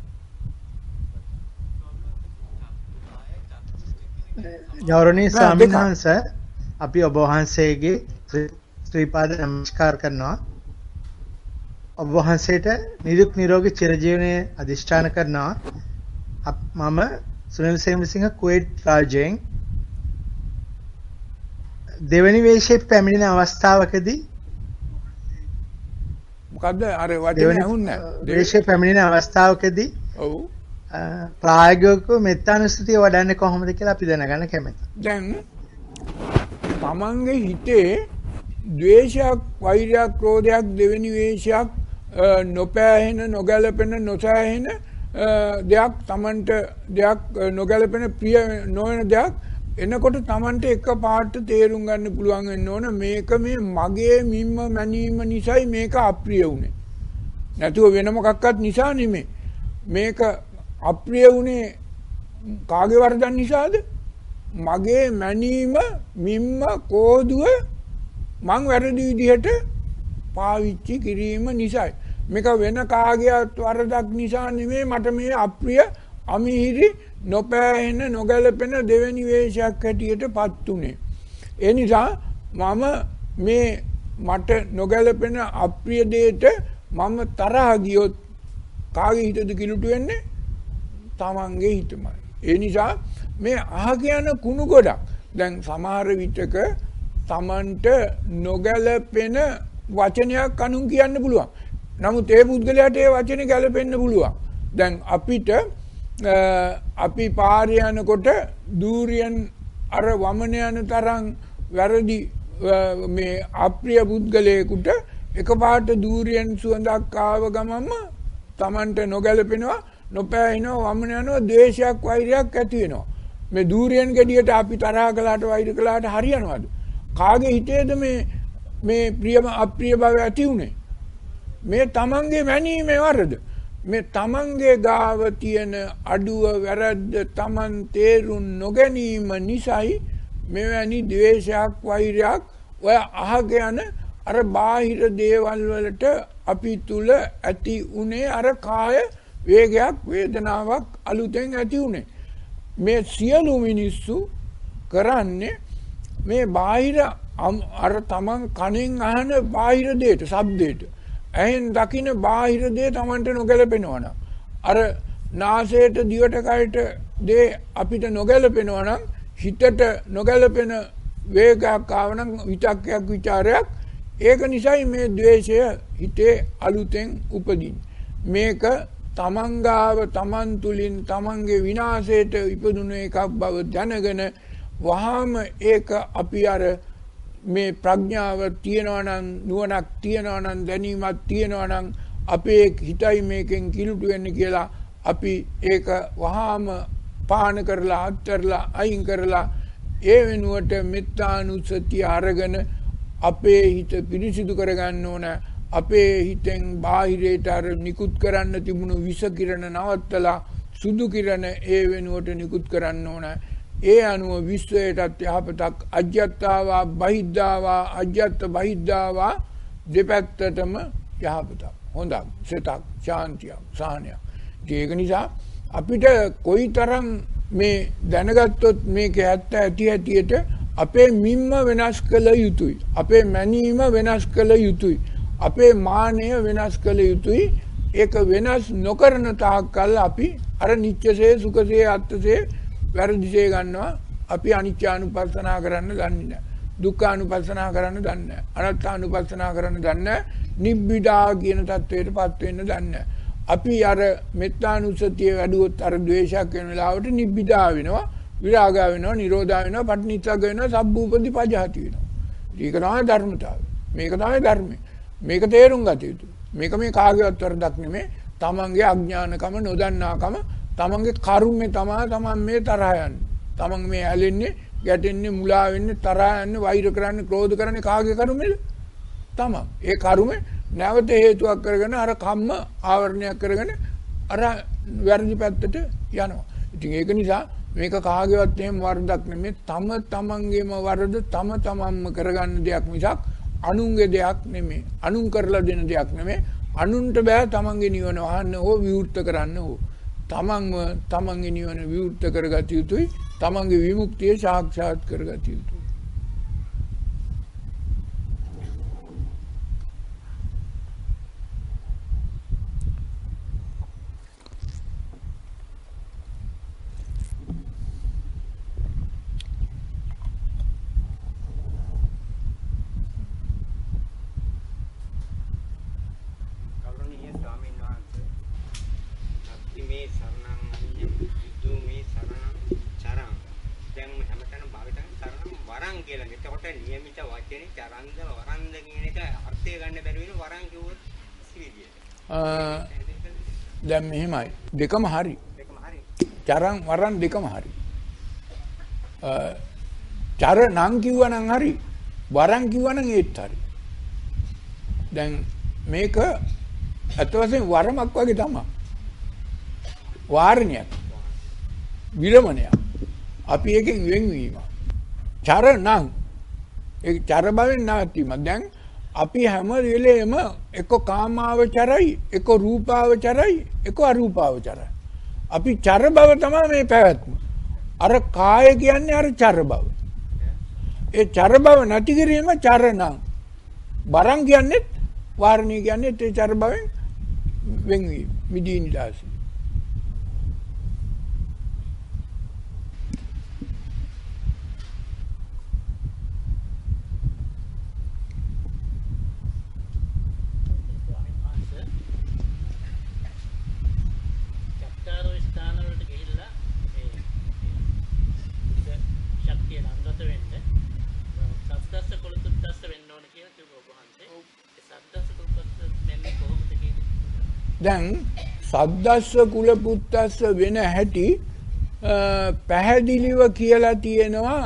ගෞරවනීය ස්වාමීන් වහන්සේ අපි ඔබ වහන්සේගේ ශ්‍රී පාද නමස්කාර කරනවා. ඔබ වහන්සේට නිරුක් නිරෝගී චිරජීවනයේ අධිෂ්ඨාන කරනවා. මම සුනිල් සේමසිංහ කුවේට් රාජ්‍යයෙන් දෙවැනි වේශයේ පැමිණෙන අවස්ථාවකදී මොකද්ද අර වචනේ ඇහුන්නේ වේශයේ පැමිණෙන අවස්ථාවකදී ඔව් ප්‍රායෝගිකව මෙත්තානුස්සතිය වඩන්නේ කොහොමද කියලා අපි දැනගන්න කැමතියි. දැන් තමන්ගේ හිතේ ද්වේෂයක්, වෛරයක්, ක්‍රෝධයක්, දෙවෙනි වේශයක්, නොපෑහෙන, නොගැලපෙන, නොසෑහෙන දෙයක් තමන්ට දෙයක් නොගැලපෙන ප්‍රිය නොවන දෙයක් එනකොට තමන්ට එකපාරට තේරුම් ගන්න පුළුවන් වෙන්න ඕන මේක මේ මගේ මිම්ම මැනීම නිසායි මේක අප්‍රිය වුනේ. නැතුව වෙන මොකක්වත් නිසා නෙමෙයි. මේක අප්‍රිය වුනේ කාගේ වරදක් නිසාද? මගේ මැනීම මිම්ම කෝදුව මං වැරදි විදිහට පාවිච්චි කිරීම නිසායි. මේක වෙන කාගේවත් වරදක් නිසා නෙමෙයි මට මේ අප්‍රිය අමිහිරි නොපෑහෙන නොගැලපෙන දෙවෙනි වේශයක් හැටියටපත් උනේ. ඒ නිසා මම මේ මට නොගැලපෙන අප්‍රිය දෙයට මම තරහ ගියොත් කාගේ හිතද කිලුට වෙන්නේ? තමන්ගේ හිතමයි. ඒ නිසා මේ අහ කියන කුණු ගොඩක් දැන් සමහර විටක තමන්ට නොගැලපෙන වචනයක් අනුන් කියන්න පුළුවන්. නමුත් ඒ පුද්ගලයාට ඒ වචනේ ගැලපෙන්න පුළුවන්. දැන් අපිට අපි පාරේ යනකොට දූරියන් අර වමන යන තරම් වැරදි මේ අප්‍රිය පුද්ගලයෙකුට එකපාරට දූරියන් සුවඳක් ආව ගමන්ම තමන්ට නොගැලපෙනවා නොපෑිනවා වමන යනවා ද්වේෂයක් වෛරයක් ඇති වෙනවා. මේ දූරියන් ගෙඩියට අපි තරහ කළාට වෛර කළාට හරියනවද? කාගේ හිතේද මේ මේ ප්‍රියම අප්‍රිය බව ඇති උනේ? මේ තමන්ගේ මැනීමේ වරද. මේ තමන්ගේ ගාව තියෙන අඩුව වැරද්ද තමන් තේරුම් නොගැනීම නිසායි මෙවැනි ද්වේෂයක් වෛරයක් ඔය අහක යන අර බාහිර දේවල් වලට අපි තුල ඇති උනේ අර කාය වේගයක් වේදනාවක් අලුතෙන් ඇති උනේ. මේ සියලු මිනිස්සු කරන්නේ මේ බාහිර අර තමන් කනෙන් අහන බාහිර දෙයට ශබ්දයට ඇහෙන් දකින්න බාහිර දේ තමන්ට නොගැලපෙනවා නම් අර නාසයට දිවට කයට දේ අපිට නොගැලපෙනවා නම් හිතට නොගැලපෙන වේගයක් ආවනම් විතක්කයක් ਵਿਚාරයක් ඒක නිසායි මේ ද්වේෂය හිතේ අලුතෙන් උපදින්නේ. මේක තමන්ගාව තමන් තුලින් තමන්ගේ විනාශයට ඉපදුණු එකක් බව දැනගෙන වහාම ඒක අපි අර මේ ප්‍රඥාව තියනවා නම් නුවණක් තියනවා නම් දැනීමක් තියනවා නම් අපේ හිතයි මේකෙන් කිලුට වෙන්නේ කියලා අපි ඒක වහාම පාන කරලා අත්තරලා අයින් කරලා ඒ වෙනුවට මෙත්තානුස්සතිය අරගෙන අපේ හිත පිරිසිදු කරගන්න ඕන. අපේ හිතෙන් බාහිරයට අර නිකුත් කරන්න තිබුණු විස කිරණ නවත්තලා සුදු කිරණ ඒ වෙනුවට නිකුත් කරන්න ඕන. ඒ අනුව විශ්වයටත් යහපතක් අජ්‍යත්තාවා බහිද්ධාවා අජ්‍යත්ත බහිද්ධාවා දෙපැත්තටම යහපතක් හොඳක් සෙතක් ශාන්තියක් සාහනයක්. ඒක නිසා අපිට කොයිතරම් මේ දැනගත්තොත් මේක ඇත්ත ඇති ඇටියට අපේ මිම්ම වෙනස් කළ යුතුයි. අපේ මැනීම වෙනස් කළ යුතුයි. අපේ මානය වෙනස් කළ යුතුයි. ඒක වෙනස් නොකරන තාක්කල් අපි අර නිත්‍යසේ සුඛසේ අත්ථසේ වැරදිසේ ගන්නවා. අපි අනිත්‍යානුපස්සනා කරන්න දන්නේ නැහැ. දුක්ඛානුපස්සනා කරන්න දන්නේ නැහැ. අනාත්මානුපස්සනා කරන්න දන්නේ නැහැ. නිබ්බිදා කියන தത്വයටපත් වෙන්න දන්නේ නැහැ. අපි අර මෙත්තානුසතිය වැඩුවොත් අර ද්වේෂයක් වෙන වෙලාවට නිබ්බිදා වෙනවා. විරාග වෙනවා, නිරෝධා වෙනවා, පටිනිස්සග්ග වෙනවා, සබ්බූපදී පජහති වෙනවා. ඒක තමයි ධර්මතාවය. මේක තමයි ධර්මය. මේක තේරුම් ගත යුතුයි. මේක මේ කාගේවත් වරදක් නෙමෙයි. තමන්ගේ අඥානකම, නොදන්නාකම, තමන්ගේ කර්මය තමයි තමන් මේ තරහ යන්නේ. තමන් මේ ඇලෙන්නේ, ගැටෙන්නේ, මුලා වෙන්නේ, තරහ යන්නේ, වෛර කරන්නේ, ක්‍රෝධ කරන්නේ කාගේ කර්මෙද? තමන්. ඒ කර්මය නැවත හේතුවක් කරගෙන අර කම්ම ආවරණයක් කරගෙන අර වැරදි පැත්තට යනවා. ඉතින් ඒක නිසා මේක කාගේවත් එහෙම වරදක් නෙමෙයි. තම තමන්ගේම වරද තම තමන්ම කරගන්න දෙයක් මිසක් අනුන්ගේ දෙයක් නෙමෙයි. අනුන් කරලා දෙන දෙයක් නෙමෙයි. අනුන්ට බෑ තමන්ගේ නිවන වහන්න හෝ විවෘත කරන්න හෝ. තමන්ව තමන්ගේ නිවන විවෘත කරගත යුතුයි. තමන්ගේ විමුක්තිය සාක්ෂාත් කරගත යුතුයි. නියමිත වචනේ චරන්ද වරන්ද කියන එක අර්ථය ගන්න බැරි වෙන වරන් කිව්වොත් සිවිදියට. දැන් මෙහෙමයි. දෙකම හරි. දෙකම හරි. චරන් වරන් දෙකම හරි. චර නම් කිව්වනම් හරි. වරන් කිව්වනම් ඒත් හරි. දැන් මේක අත වශයෙන් වරමක් වගේ තමයි. වාරණයක්. විරමණයක්. අපි එකෙන් වෙන්වීම. චර නම් ඒ චර බවෙන් නැවතීම. දැන් අපි හැම වෙලේම එක කාමාවචරයි, එක රූපාවචරයි, එක අරූපාවචරයි. අපි චර බව තමයි මේ පැවැත්ම. අර කාය කියන්නේ අර චර බව. ඒ චර බව නැති කිරීම චර නම්. වරන් කියන්නේ වාරණී කියන්නේ ඒ චර බවෙන් වෙන්වීම. මිදී නිදාසි. දැන් සද්දස්ස කුල පුත්තස්ස වෙන හැටි පැහැදිලිව කියලා තියෙනවා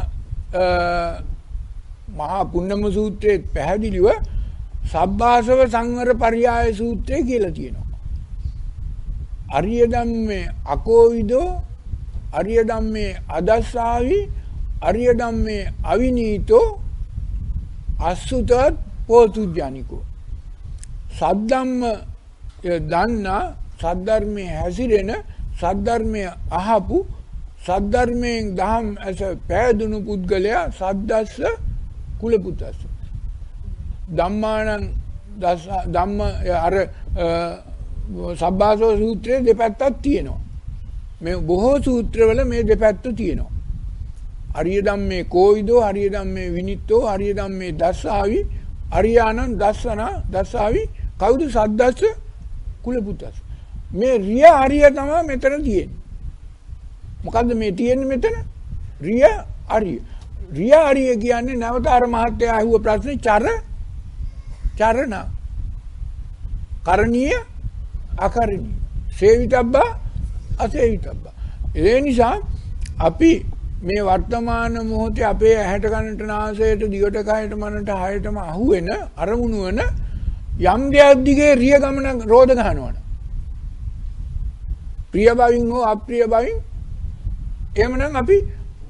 මහා පුන්නම සූත්‍රයේ පැහැදිලිව සබ්බාසව සංවර පරියාය සූත්‍රයේ කියලා තියෙනවා. අරිය ධම්මේ අකෝවිදෝ අරිය ධම්මේ අදස්සාවි අරිය ධම්මේ අවිනීතෝ අසුතත් පෝතුජානිකෝ. සද්ධම්ම දන්නා සද්ධර්මයේ හැසිරෙන සද්ධර්මයේ අහපු සද්ධර්මයෙන් දහම් ඇස පෑදුණු පුද්ගලයා සද්දස්ස කුල පුතස්ස. ධම්මානං ධම්ම අර සබ්බාසව සූත්‍රයේ දෙපැත්තක් තියෙනවා. මේ බොහෝ සූත්‍රවල මේ දෙපැත්ත තියෙනවා. අරිය ධම්මේ කෝවිදෝ අරිය ධම්මේ විනිත්තෝ අරිය ධම්මේ දස්සාවි අරියානං දස්සන දස්සාවි කවුද සද්දස්ස කුල පුතස්ස. මේ රිය අරිය තමයි මෙතන තියෙන්නේ. මොකද්ද මේ තියෙන්නේ මෙතන? රිය අරිය. රිය අරිය කියන්නේ නැවත අර මහත්තයා අහුව ප්‍රශ්නේ චර චරණ. කරණීය අකරණීය. සේවිතබ්බා අසේවිතබ්බා. ඒ නිසා අපි මේ වර්තමාන මොහොතේ අපේ ඇහැට කනට නාසයට දිවට කයට මනට හයටම අහුවෙන අරමුණු වෙන යම් දෙයක් දිගේ රිය ගමන රෝධ ගන්නවනේ. ප්‍රිය භවින් හෝ අප්‍රිය භවින් එහෙමනම් අපි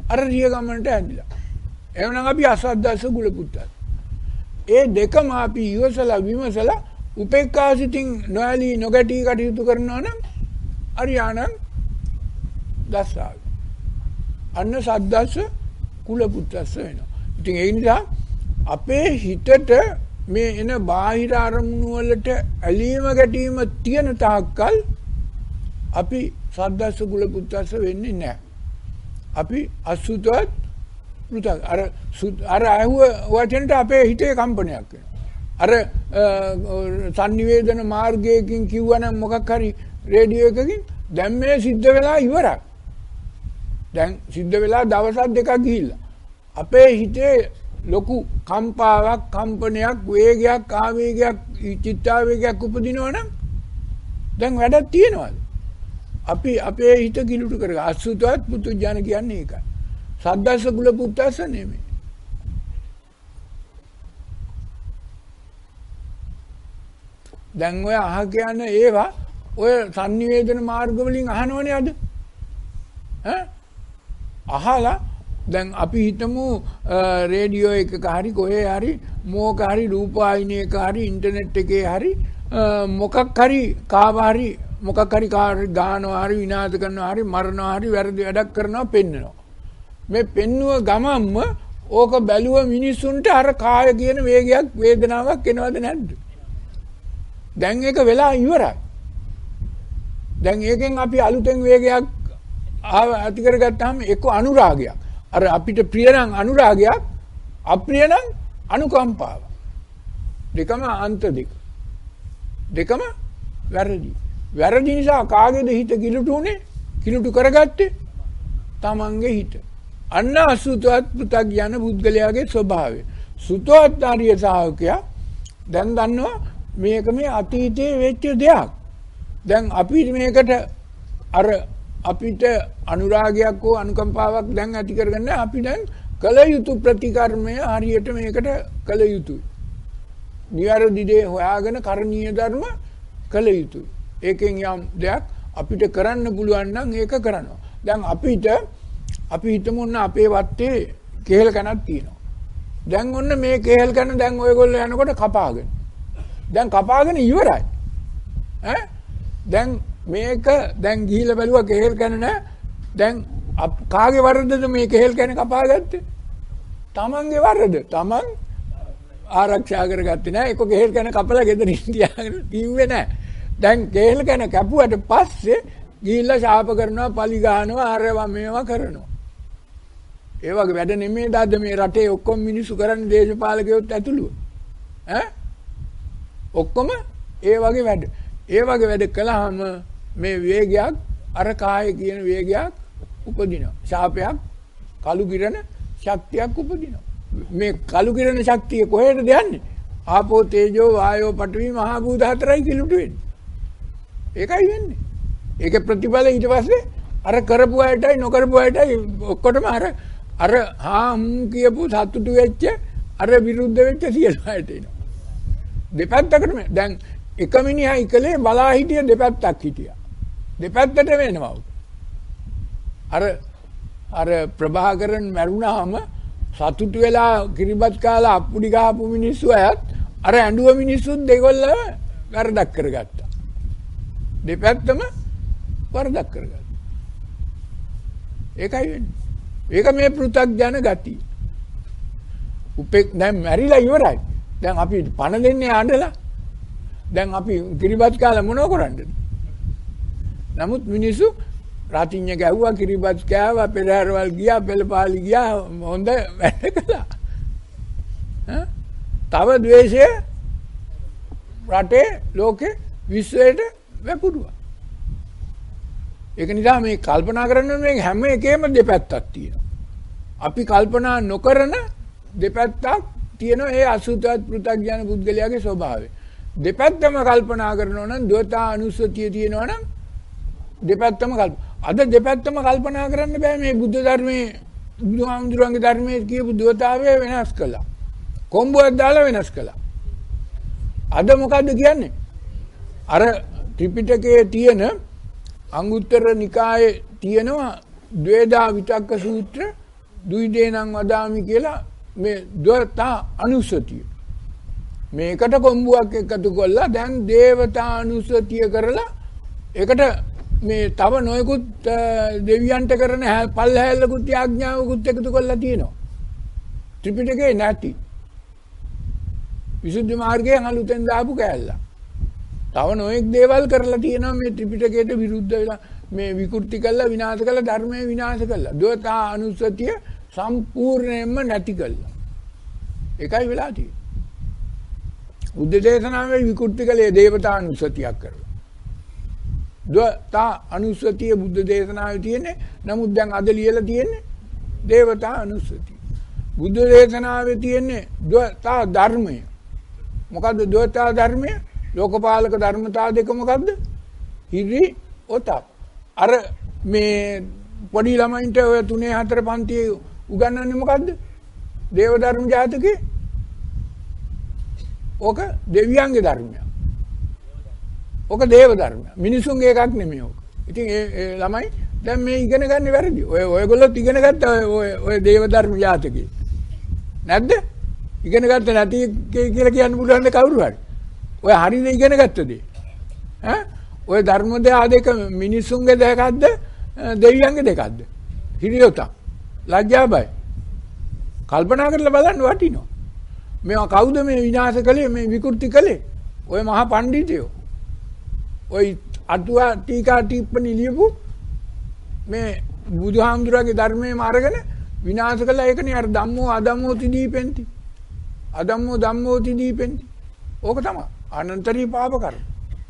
අර රිය ගමනට ඇදිලා. එහෙනම් අපි අසද්දස්ස කුල පුත්තත්. ඒ දෙකම අපි ඉවසලා විමසලා උපේක්ඛා සිතින් නොඇලී නොගැටී කටයුතු කරනවා නම් අරියානම් දස්සාවි. අන්න සද්දස්ස කුල පුත්තස්ස වෙනවා. ඉතින් ඒ නිසා අපේ හිතට මේ එන බාහිර අරමුණු වලට ඇලීම ගැටීම තියෙන තාක්කල් අපි සද්දස්ස කුල පුත්තස්ස වෙන්නේ නැහැ. අපි අසුතවත් පුතක් අර අර අහුව වචනට අපේ හිතේ කම්පනයක් වෙනවා. අර සංනිවේදන මාර්ගයකින් කිව්වනම් මොකක් හරි රේඩියෝ එකකින් දැන් මේ සිද්ධ වෙලා ඉවරයි. දැන් සිද්ධ වෙලා දවස් දෙකක් ගිහිල්ලා. අපේ හිතේ ලොකු කම්පාවක්, කම්පනයක්, වේගයක්, ආවේගයක්, චිත්තාවේගයක් උපදිනවනම් දැන් වැඩක් තියෙනවද? අපි අපේ හිත කිලුට කරගන්න අසුතවත් පුදුජන කියන්නේ ඒකයි. සද්දස්ස කුල පුත්තස්ස නෙමෙයි. දැන් ඔය අහ කියන ඒවා ඔය සංනිවේදන මාර්ග වලින් අහනවනේ අද. ඈ අහලා දැන් අපි හිතමු රේඩියෝ එකක හරි කොහේ හරි මොකක් හරි රූපවාහිනියක හරි ඉන්ටර්නෙට් එකේ හරි මොකක් හරි කාව හරි මොකක් හරි ගානවා හරි විනාශ කරනවා හරි මරනවා හරි වැරදි වැඩක් කරනවා පෙන්නනවා. මේ පෙන්නුව ගමම්ම ඕක බැලුව මිනිස්සුන්ට අර කාය කියන වේගයක් වේදනාවක් එනවද නැද්ද? දැන් ඒක වෙලා ඉවරයි. දැන් ඒකෙන් අපි අලුතෙන් වේගයක් ඇති කරගත්තාම ඒක අනුරාගයක්. අර අපිට ප්‍රිය නම් අනුරාගයක්, අප්‍රිය නම් අනුකම්පාව. දෙකම අන්ත දෙක. දෙකම වැරදි. වැරදි නිසා කාගේද හිත කිලුට උනේ? කිලුට කරගත්තේ තමන්ගේ හිත. අන්න අසුතවත් පුතග්ජන පුද්ගලයාගේ ස්වභාවය. සුතවත් ආර්ය ශ්‍රාවකයා දැන් දන්නවා මේක මේ අතීතයේ වෙච්ච දෙයක්. දැන් අපි මේකට අර අපිට අනුරාගයක් හෝ අනුකම්පාවක් දැන් ඇති කරගන්න අපි දැන් කල යුතු ප්‍රතිකර්මය හරියට මේකට කල යුතුයි. නිවැරදි දේ හොයාගෙන කරණීය ධර්ම කල යුතුයි. ඒකෙන් යම් දෙයක් අපිට කරන්න පුළුවන් නම් ඒක කරනවා. දැන් අපිට අපි හිතමු ඔන්න අපේ වත්තේ කේල් කනක් තියෙනවා. දැන් ඔන්න මේ කේල් කන දැන් ඔයගොල්ලෝ යනකොට කපාගෙන. දැන් කපාගෙන ඉවරයි. ඈ දැන් මේක දැන් ගිහිල්ලා බැලුවා කේල් කන නෑ. දැන් කාගේ වරදද මේ කේල් කන කපාගත්තේ? තමන්ගේ වරද. තමන් ආරක්ෂා කරගත්තේ නෑ. ඒක කේල් කන කපලා ගෙදර ඉඳියාගෙන කිව්වේ නෑ. දැන් කේල් කන කැපුවට පස්සේ ගිහිල්ලා ශාප කරනවා, පලි ගහනවා, අරවා මේවා කරනවා. ඒ වගේ වැඩ නෙමෙයි දාද මේ රටේ ඔක්කොම මිනිස්සු කරන්නේ දේශපාලකයොත් ඇතුළුව. ඈ ඔක්කොම ඒ වගේ වැඩ. ඒ වගේ වැඩ කළාම මේ වේගයක් අර කාය කියන වේගයක් උපදිනවා. ශාපයක් කලු කිරණ ශක්තියක් උපදිනවා. මේ කලු කිරණ ශක්තිය කොහෙටද යන්නේ? ආපෝ තේජෝ වායෝ පඨවි මහා භූත හතරයි කිලුට වෙන්නේ. ඒකයි වෙන්නේ. ඒකේ ප්‍රතිඵල ඊට පස්සේ අර කරපු අයටයි නොකරපු අයටයි ඔක්කොටම අර අර හාම් කියපු සතුටු වෙච්ච අර විරුද්ධ වෙච්ච සියලු අයට එනවා. දෙපැත්තකටම දැන් එක මිනිහා ඉකලේ බලා හිටිය දෙපැත්තක් හිටියා. දෙපැත්තට වෙනවා. අර අර ප්‍රභාකරන් මරුණාම සතුටු වෙලා කිරිබත් කාලා අප්පුඩි ගහපු මිනිස්සු අයත් අර ඇඬුව මිනිස්සුත් දෙගොල්ලම වරදක් කරගත්තා. දෙපැත්තම වරදක් කරගත්තා. ඒකයි වෙන්නේ. ඒක මේ පෘථග්ජන ගතිය. උපෙක් දැන් මැරිලා ඉවරයි. දැන් අපි පණ දෙන්නේ ආඬලා. දැන් අපි කිරිබත් කාලා මොනව කරන්නද? නමුත් මිනිස්සු රාතිඤ්ඤ ගැහුවා, කිරිබත් කෑවා, පෙරහැරවල් ගියා, පෙළපාලි ගියා, හොඳ වැඩ කළා. ඈ තව ද්වේෂය රටේ ලෝකේ විශ්වයට වැපුරුවා. ඒක නිසා මේ කල්පනා කරන්න මේ හැම එකේම දෙපැත්තක් තියෙනවා. අපි කල්පනා නොකරන දෙපැත්තක් තියෙනවා. ඒ අසුතවත් පෘථග්ජන පුද්ගලයාගේ ස්වභාවය. දෙපැත්තම කල්පනා කරනවා නම් ද්වතා අනුස්සතිය තියෙනවා නම් දෙපැත්තම කල්ප. අද දෙපැත්තම කල්පනා කරන්න බෑ. මේ බුද්ධ ධර්මයේ බුදුහාමුදුරන්ගේ ධර්මයේ කියපු ද්වතාවය වෙනස් කළා. කොම්බුවක් දාලා වෙනස් කළා. අද මොකද්ද කියන්නේ? අර ත්‍රිපිටකයේ තියෙන අංගුත්තර නිකායේ තියෙනවා ද්වේදා විතක්ක සූත්‍ර දුයිදේනං වදාමි කියලා මේ ද්වතා අනුසතිය. මේකට කොම්බුවක් එකතු කරලා දැන් දේවතා අනුසතිය කරලා ඒකට මේ තව නොයෙකුත් දෙවියන්ට කරන පල්හැල්ලකුත් යාඥාවකුත් එකතු කරලා තියෙනවා. ත්‍රිපිටකේ නැති. විසුද්ධි මාර්ගයෙන් අලුතෙන් දාපු කෑල්ල. තව නොයෙක් දේවල් කරලා තියෙනවා මේ ත්‍රිපිටකයට විරුද්ධ වෙලා මේ විකෘති කළා විනාශ කළා ධර්මය විනාශ කළා. ද්වතා අනුසතිය සම්පූර්ණයෙන්ම නැති කළා. ඒකයි වෙලා තියෙන්නේ. බුද්ධ දේශනාවේ විකෘති කළේ දේවතා අනුසතියක් කරලා. ද්වතා අනුසතිය බුද්ධ දේශනාවේ තියෙන්නේ. නමුත් දැන් අද ලියලා තියෙන්නේ දේවතා අනුසතිය. බුද්ධ දේශනාවේ තියෙන්නේ ද්වතා ධර්මය. මොකද්ද ද්වතා ධර්මය? ලෝකපාලක ධර්මතා දෙක මොකද්ද? හිරි ඔතප්. අර මේ පොඩි ළමයින්ට ඔය තුනේ හතර පන්තියේ උගන්වන්නේ මොකද්ද? දේව ධර්ම ජාතකේ. ඕක දෙවියන්ගේ ධර්මයක්. ඕක දේව ධර්මයක්. මිනිසුන්ගේ එකක් නෙමෙයි ඕක. ඉතින් ඒ ළමයි දැන් මේ ඉගෙන ගන්න වැරදි. ඔය ඔයගොල්ලෝ ඉගෙන ගත්තා ඔය ඔය දේව ධර්ම ජාතකේ. නැද්ද? ඉගෙන ගත්ත නැති කියලා කියන්න පුළුවන් ද කවුරු හරි? ඔය හරියට ඉගෙන ගත්තද? ඈ ඔය ධර්ම දෙක මිනිසුන්ගේ දෙකක්ද දෙවියන්ගේ දෙකක්ද? හිරියොත. ලැජ්ජාබයි. කල්පනා කරලා බලන්න වටිනවා. මේවා කවුද මේ විනාශ කළේ මේ විකෘති කළේ? ඔය මහා පඬිතුයෝ. ඔය අටුවා ටීකා ටිප්පණි ලියපු මේ බුදුහාමුදුරගේ ධර්මයේම අරගෙන විනාශ කළා. ඒකනේ අර ධම්මෝ අධම්මෝති දීපෙන්ති. අධම්මෝ ධම්මෝති දීපෙන්ති. ඕක තමයි අනන්තරී පාප කර්ම.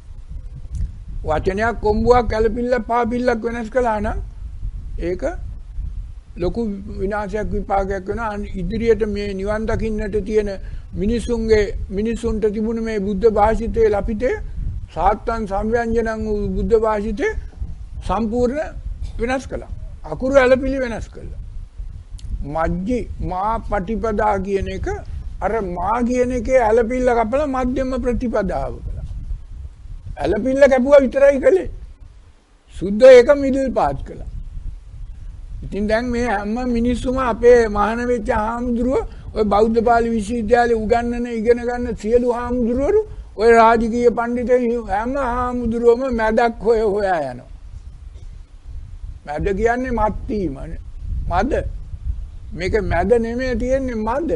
වචනයක් කොම්බුවක් කැලපිල්ල පාපිල්ලක් වෙනස් කළා නම් ඒක ලොකු විනාශයක් විපාකයක් වෙනවා. ඉදිරියට මේ නිවන් දකින්නට තියෙන මිනිසුන්ගේ මිනිසුන්ට තිබුණ මේ බුද්ධ භාෂිතයේ ලපිතේ සාත්තන් සංව්‍යංජනං වූ බුද්ධ භාෂිතේ සම්පූර්ණ වෙනස් කළා. අකුරු ඇලපිලි වෙනස් කළා. මජ්ජි මා පටිපදා කියන එක අර මා කියන එකේ ඇලපිල්ල කපලා මධ්‍යම ප්‍රතිපදාව කළා. ඇලපිල්ල කැපුවා විතරයි කළේ. සුද්ධ ඒක මිඩල් පාත් කළා. ඉතින් දැන් මේ හැම මිනිස්සුම අපේ මහාන වෙච්ච හාමුදුරුවෝ ඔය බෞද්ධ පාලි විශ්වවිද්‍යාලේ උගන්වන ඉගෙන ගන්න සියලු හාමුදුරුවෝ ඔය රාජකීය පඬිතුයෝ හැම හාමුදුරුවෝම මැදක් හොය හොයා යනවා. මැද කියන්නේ මත්වීමනේ. මද. මේක මැද නෙමෙයි තියෙන්නේ මද.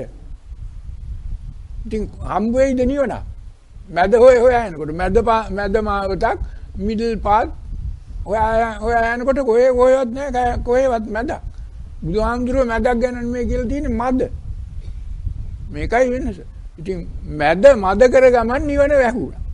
ඉතින් හම්බ වෙයිද නිවන? මැද හොය හොයා යනකොට මැද මැද මාවතක් මිඩල් පාත් ඔයා ඔයා යනකොට කොහේ කොහෙවත් නැහැ කොහෙවත් මැද. බුදුහාමුදුරුවෝ මැදක් ගැන මේ කියලා තියෙන්නේ මද. මේකයි වෙනස. ඉතින් මැද මද කර ගමන් නිවන වැහුණා.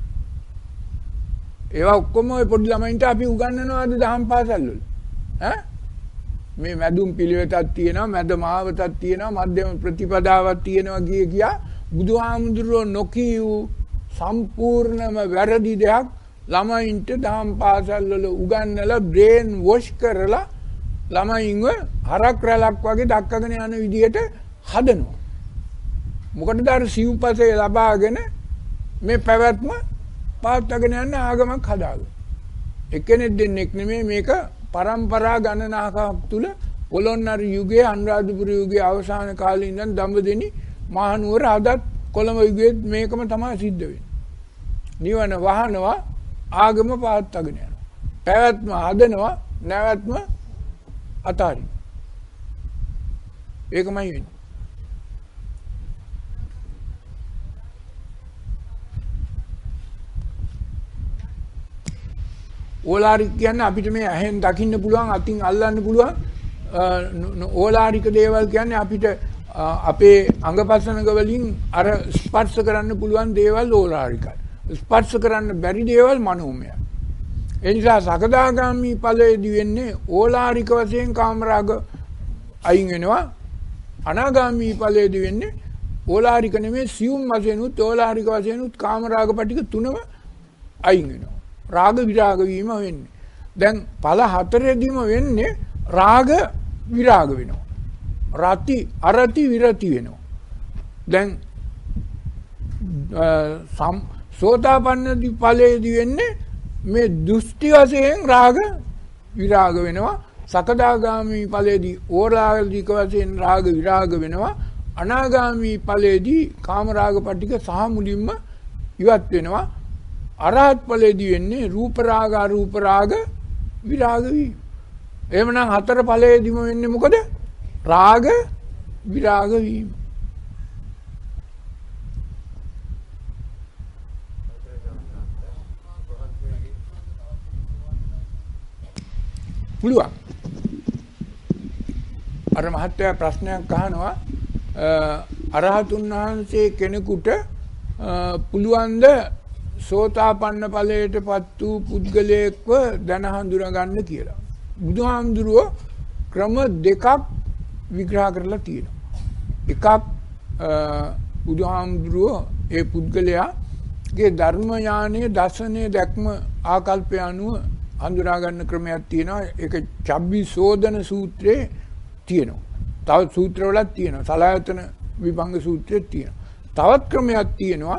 ඒවා ඔක්කොම ඔය පොඩි ළමයින්ට අපි උගන්වනවාද දහම් පාසල් වල? ඈ මේ මැදුම් පිළිවෙතක් තියෙනවා, මැද මාවතක් තියෙනවා, මධ්‍යම ප්‍රතිපදාවක් තියෙනවා කිය කියා බුදුහාමුදුරුවෝ නොකියූ සම්පූර්ණම වැරදි දෙයක් ළමයින්ට දහම් පාසල් වල උගන්වලා බ්‍රේන් වොෂ් කරලා ළමයින්ව හරක් රැලක් වගේ දක්කගෙන යන විදියට හදනවා. මොකටද අර සිව්පසේ ලබාගෙන මේ පැවැත්ම පාත්තගෙන යන ආගමක් හදාගන්න. එක්කෙනෙක් දෙන්නෙක් නෙමෙයි මේක පරම්පරා ගණනාවක් තුල පොළොන්නරු යුගයේ අනුරාධපුර යුගයේ අවසාන කාලේ ඉඳන් දඹදෙනි මහනුවර අදත් කොළඹ යුගයේ මේකම තමයි සිද්ධ වෙන්නේ. නිවන වහනවා ආගම පාත්තගෙන යනවා. පැවැත්ම හදනවා නැවැත්ම අතාරිනවා. ඒකමයි වෙන්නේ. ඕලාරික කියන්නේ අපිට මේ ඇහෙන් දකින්න පුළුවන් අතින් අල්ලන්න පුළුවන් ඕලාරික දේවල් කියන්නේ අපිට අපේ අංගපසංග වලින් අර ස්පර්ශ කරන්න පුළුවන් දේවල් ඕලාරිකයි. ස්පර්ශ කරන්න බැරි දේවල් මනෝමයයි. ඒ නිසා සකදාගාමි ඵලයේදී වෙන්නේ ඕලාරික වශයෙන් කාමරාග අයින් වෙනවා. අනාගාමි ඵලයේදී වෙන්නේ ඕලාරික නෙමෙයි සියුම් වශයෙන් උත් ඕලාරික වශයෙන් උත් කාමරාග පිටික තුනම අයින් වෙනවා. රාග විරාග වීම වෙන්නේ. දැන් ඵල හතරෙදිම වෙන්නේ රාග විරාග වෙනවා. රති අරති විරති වෙනවා. දැන් සම් සෝතාපන්න ඵලයේදී වෙන්නේ මේ දෘෂ්ටි වශයෙන් රාග විරාග වෙනවා. සකදාගාමී ඵලයේදී ඕරාගලික වශයෙන් රාග විරාග වෙනවා. අනාගාමී ඵලයේදී කාම රාග පටික සහ මුලින්ම ඉවත් වෙනවා. අරහත් ඵලයේදී වෙන්නේ රූප රාග අරූප රාග විරාග වීම. එහෙමනම් හතර ඵලයේදීම වෙන්නේ මොකද? රාග විරාග වීම. පුළුවන්. අර මහත්තයා ප්‍රශ්නයක් අහනවා අරහතුන් වහන්සේ කෙනෙකුට පුළුවන්ද සෝතාපන්න ඵලයටපත් වූ පුද්ගලයෙක්ව දැන හඳුනා ගන්න කියලා. බුදුහාමුදුරුවෝ ක්‍රම දෙකක් විග්‍රහ කරලා තියෙනවා. එකක් බුදුහාමුදුරුවෝ ඒ පුද්ගලයාගේ ධර්ම ඥානයේ දර්ශනයේ දැක්ම ආකල්පය අනුව හඳුනා ගන්න ක්‍රමයක් තියෙනවා. ඒක චබ්බිසෝදන සූත්‍රයේ තියෙනවා. තවත් සූත්‍රවලත් තියෙනවා. සලායතන විභංග සූත්‍රයේ තියෙනවා. තවත් ක්‍රමයක් තියෙනවා.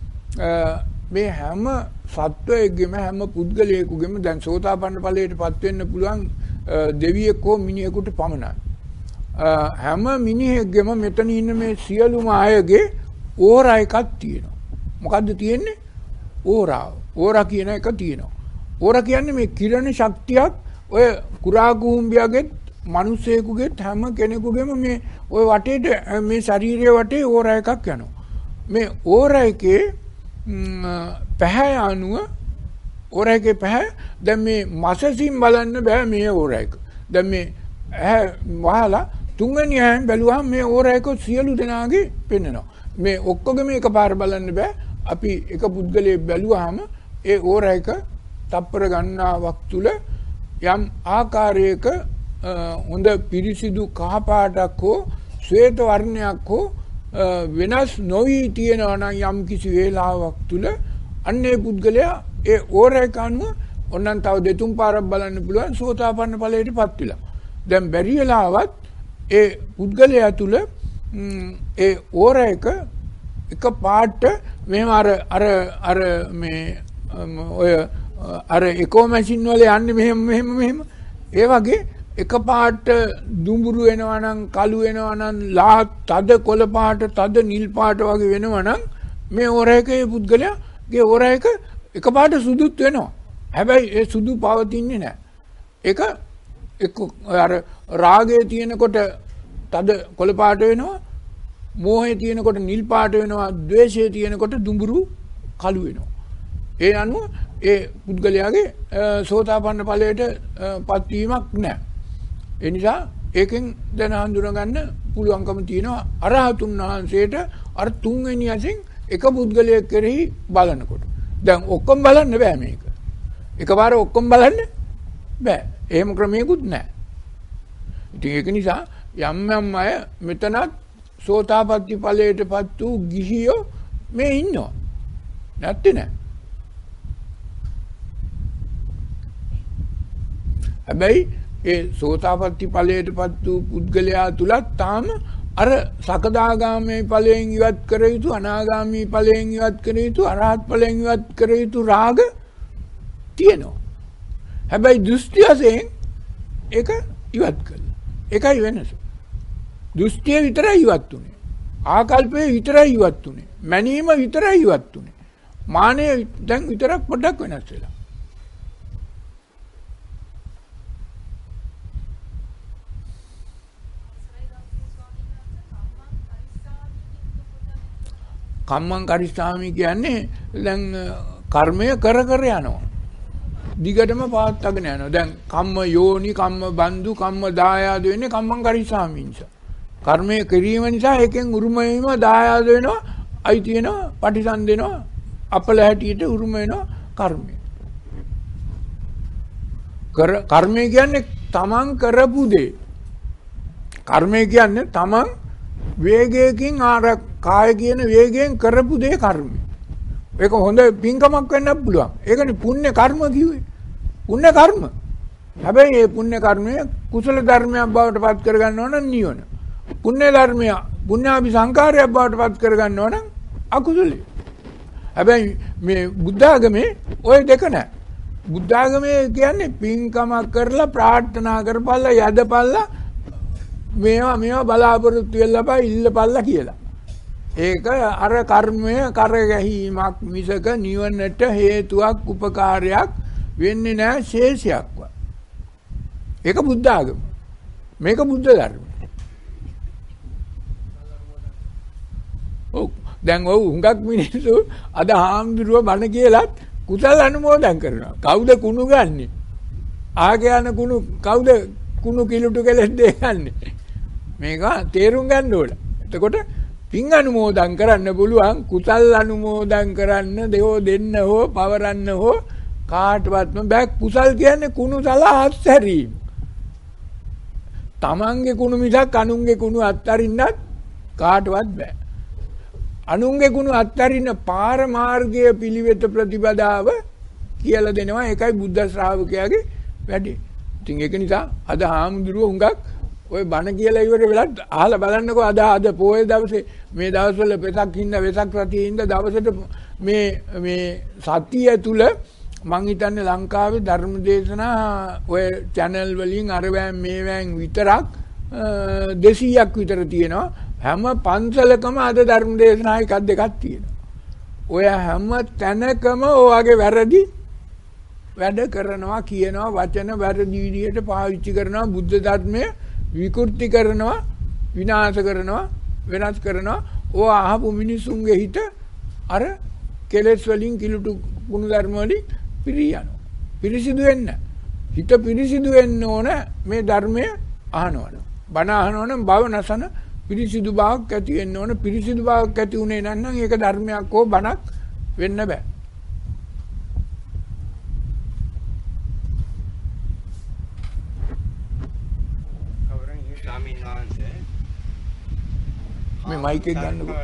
මේ හැම සත්වයෙකුගේම හැම පුද්ගලයෙකුගේම දැන් සෝතාපන්න ඵලයටපත් වෙන්න පුළුවන් දෙවියෙක් හෝ මිනිහෙකුට පමණයි. හැම මිනිහෙක්ගෙම මෙතන ඉන්න මේ සියලුම අයගේ ඕරා එකක් තියෙනවා. මොකද්ද තියෙන්නේ? ඕරාව. ඕරා කියන එක තියෙනවා. ඕරා කියන්නේ මේ කිරණ ශක්තියක් ඔය කුරා කුඹියගෙත් මිනිසෙකුගෙත් හැම කෙනෙකුගේම මේ ඔය වටේට මේ ශරීරයේ වටේ ඕරා එකක් යනවා. මේ ඕරා එකේ පැහැ අනුව ඕරා එකේ පැහැ දැන් මේ මසසින් බලන්න බෑ මේ ඕරා එක. දැන් මේ ඇහැ වහලා තුන්වෙනි ඇහෙන් බැලුවහම මේ ඕරා එක සියලු දෙනාගේ පෙන්වනවා. මේ ඔක්කොගෙම එකපාර බලන්න බෑ. අපි එක පුද්ගලයෙක් බැලුවාම ඒ ඕරා එක තප්පර ගණනාවක් තුල යම් ආකාරයක හොඳ පිරිසිදු කහ පාටක් හෝ ශ්වේත වර්ණයක් හෝ වෙනස් නොවි තියෙනවා නම් යම් කිසි වේලාවක් තුල අන්නේ පුද්ගලයා ඒ ඕරා එක අනුව ඔන්නන් තව දෙතුන් පාරක් බලන්න පුළුවන් සෝතාපන්න ඵලයටපත් වෙලා. දැන් බැරි වෙලාවත් ඒ පුද්ගලයා තුල ඒ ඕරා එක එක පාට මෙහෙම අර අර අර මේ ඔය අර එකෝ මැෂින් වල යන්නේ මෙහෙම මෙහෙම මෙහෙම ඒ වගේ එක පාට දුඹුරු වෙනවා නම් කළු වෙනවා නම් ලා තද කොළ පාට තද නිල් පාට වගේ වෙනවා නම් මේ ඕරා එකේ පුද්ගලයාගේ ඕරා එක එක පාට සුදුත් වෙනවා. හැබැයි ඒ සුදු පවතින්නේ නැහැ. ඒක එක් අර රාගයේ තියෙනකොට තද කොළ පාට වෙනවා, මෝහයේ තියෙනකොට නිල් පාට වෙනවා, ද්වේෂයේ තියෙනකොට දුඹුරු කළු වෙනවා. ඒ අනුව ඒ පුද්ගලයාගේ සෝතාපන්න ඵලයට පත් වීමක් නැහැ. ඒ නිසා ඒකෙන් දැන හඳුනා ගන්න පුළුවන්කම තියෙනවා අරහතුන් වහන්සේට අර තුන්වෙනි අසින් එක පුද්ගලයෙක් කෙරෙහි බලනකොට. දැන් ඔක්කොම බලන්න බෑ මේක. එකපාර ඔක්කොම බලන්න බෑ. එහෙම ක්‍රමයකුත් නැහැ. ඉතින් ඒක නිසා යම් යම් අය මෙතනත් සෝතාපට්ටි ඵලයටපත් වූ ගිහියෝ මේ ඉන්නවා. නැත්තේ නෑ. හැබැයි ඒ සෝතාපට්ටි ඵලයටපත් වූ පුද්ගලයා තුලත් තාම අර සකදාගාමී ඵලයෙන් ඉවත් කර යුතු අනාගාමී ඵලයෙන් ඉවත් කර යුතු අරහත් ඵලයෙන් ඉවත් කර යුතු රාග තියෙනවා. හැබැයි දෘෂ්ටි වශයෙන් ඒක ඉවත් කළා. ඒකයි වෙනස. දෘෂ්ටිය විතරයි ඉවත් උනේ. ආකල්පය විතරයි ඉවත් උනේ. මැනීම විතරයි ඉවත් උනේ. මානය දැන් විතරක් පොඩ්ඩක් වෙනස් වෙලා. කම්මං කරිස්සාමි කියන්නේ දැන් කර්මය කර කර යනවා. දිගටම පවත්වාගෙන යනවා. දැන් කම්ම යෝනි කම්ම බන්දු කම්ම දායාද වෙන්නේ කම්මං කරිස්සාමි නිසා. කර්මය කිරීම නිසා එකෙන් උරුම වීම දායාද වෙනවා, අයිති වෙනවා, පටිසන් දෙනවා, අපල හැටියට උරුම වෙනවා කර්මය. කර කර්මය කියන්නේ තමන් කරපු දේ. කර්මය කියන්නේ තමන් වේගයකින් ආර කාය කියන වේගයෙන් කරපු දේ කර්මය. ඒක හොඳ පින්කමක් වෙන්නත් පුළුවන්. ඒකනේ පුණ්‍ය කර්ම කිව්වේ. පුණ්‍ය කර්ම. හැබැයි මේ පුණ්‍ය කර්මය කුසල ධර්මයක් බවට පත් කර ගන්නව නම් නිවන. පුණ්‍ය ධර්මය පුණ්‍යාභි සංකාරයක් බවට පත් කර ගන්නව නම් අකුසලයි. හැබැයි මේ බුද්ධ ආගමේ ওই දෙක නැහැ. බුද්ධාගමේ කියන්නේ පින්කමක් කරලා ප්‍රාර්ථනා කරපල්ලා යදපල්ලා මේවා මේවා බලාපොරොත්තු වෙලා ඉල්ලපල්ලා කියලා. ඒක අර කර්මය කරගැහිමක් මිසක නිවනට හේතුවක් උපකාරයක් වෙන්නේ නැහැ ශේෂයක්වත්. ඒක බුද්ධ ආගම. මේක බුද්ධ ධර්ම. ඔව් දැන් ඔව් හුඟක් මිනිස්සු අද හාමුදුරුව බණ කියලත් කුසල අනුමෝදන් කරනවා. කවුද කුණු ගන්නෙ? ආගේ යන කුණු කවුද කුණු කිලුටු කෙලෙස් දෙන්නේ? මේක තේරුම් ගන්න ඕන. එතකොට පින් අනුමෝදන් කරන්න පුළුවන් කුසල් අනුමෝදන් කරන්න දෙවෝ දෙන්න හෝ පවරන්න හෝ කාටවත්ම බෑ. කුසල් කියන්නේ කුණු සලා අත්හැරීම. තමන්ගේ කුණු මිසක් අනුන්ගේ කුණු අත්හරින්නත් කාටවත් බෑ. අනුන්ගේ කුණු අත්හරින්න පාරමාර්ගයේ පිළිවෙත ප්‍රතිපදාව කියලා දෙනවා. ඒකයි බුද්ධ ශ්‍රාවකයාගේ වැඩේ. ඉතින් ඒක නිසා අද හාමුදුරුවෝ හුඟක් ඔය බණ කියලා ඉවර වෙලත් අහලා බලන්නකෝ අද අද පොයේ දවසේ මේ දවස්වල වෙසක් හින්දා වෙසක් රතියේ හින්දා දවසට මේ මේ සතිය තුල මං හිතන්නේ ලංකාවේ ධර්ම දේශනා ඔය channel වලින් අරවැන් මේවැන් විතරක් දෙසීයක් විතර තියෙනවා. හැම පන්සලකම අද ධර්ම දේශනා එකක් දෙකක් තියෙනවා. ඔය හැම තැනකම ඔයගේ වැරදි වැඩ කරනවා කියනවා වචන වැරදි විදියට පාවිච්චි කරනවා බුද්ධ ධර්මයේ විකෘති කරනවා විනාශ කරනවා වෙනස් කරනවා. ඕ අහපු මිනිසුන්ගේ හිත අර කෙලෙස් වලින් කිලුටු ගුණ ධර්ම වලින් පිරී යනවා. පිරිසිදු වෙන්න හිත පිරිසිදු වෙන්න ඕන මේ ධර්මය අහනවනම් බණ අහනවනම් භව නැසන පිරිසිදු බවක් ඇති වෙන්න ඕන. පිරිසිදු බවක් ඇති උනේ නැත්නම් ඒක ධර්මයක් හෝ බණක් වෙන්න බෑ. මේ මයික් එක ගන්නකො.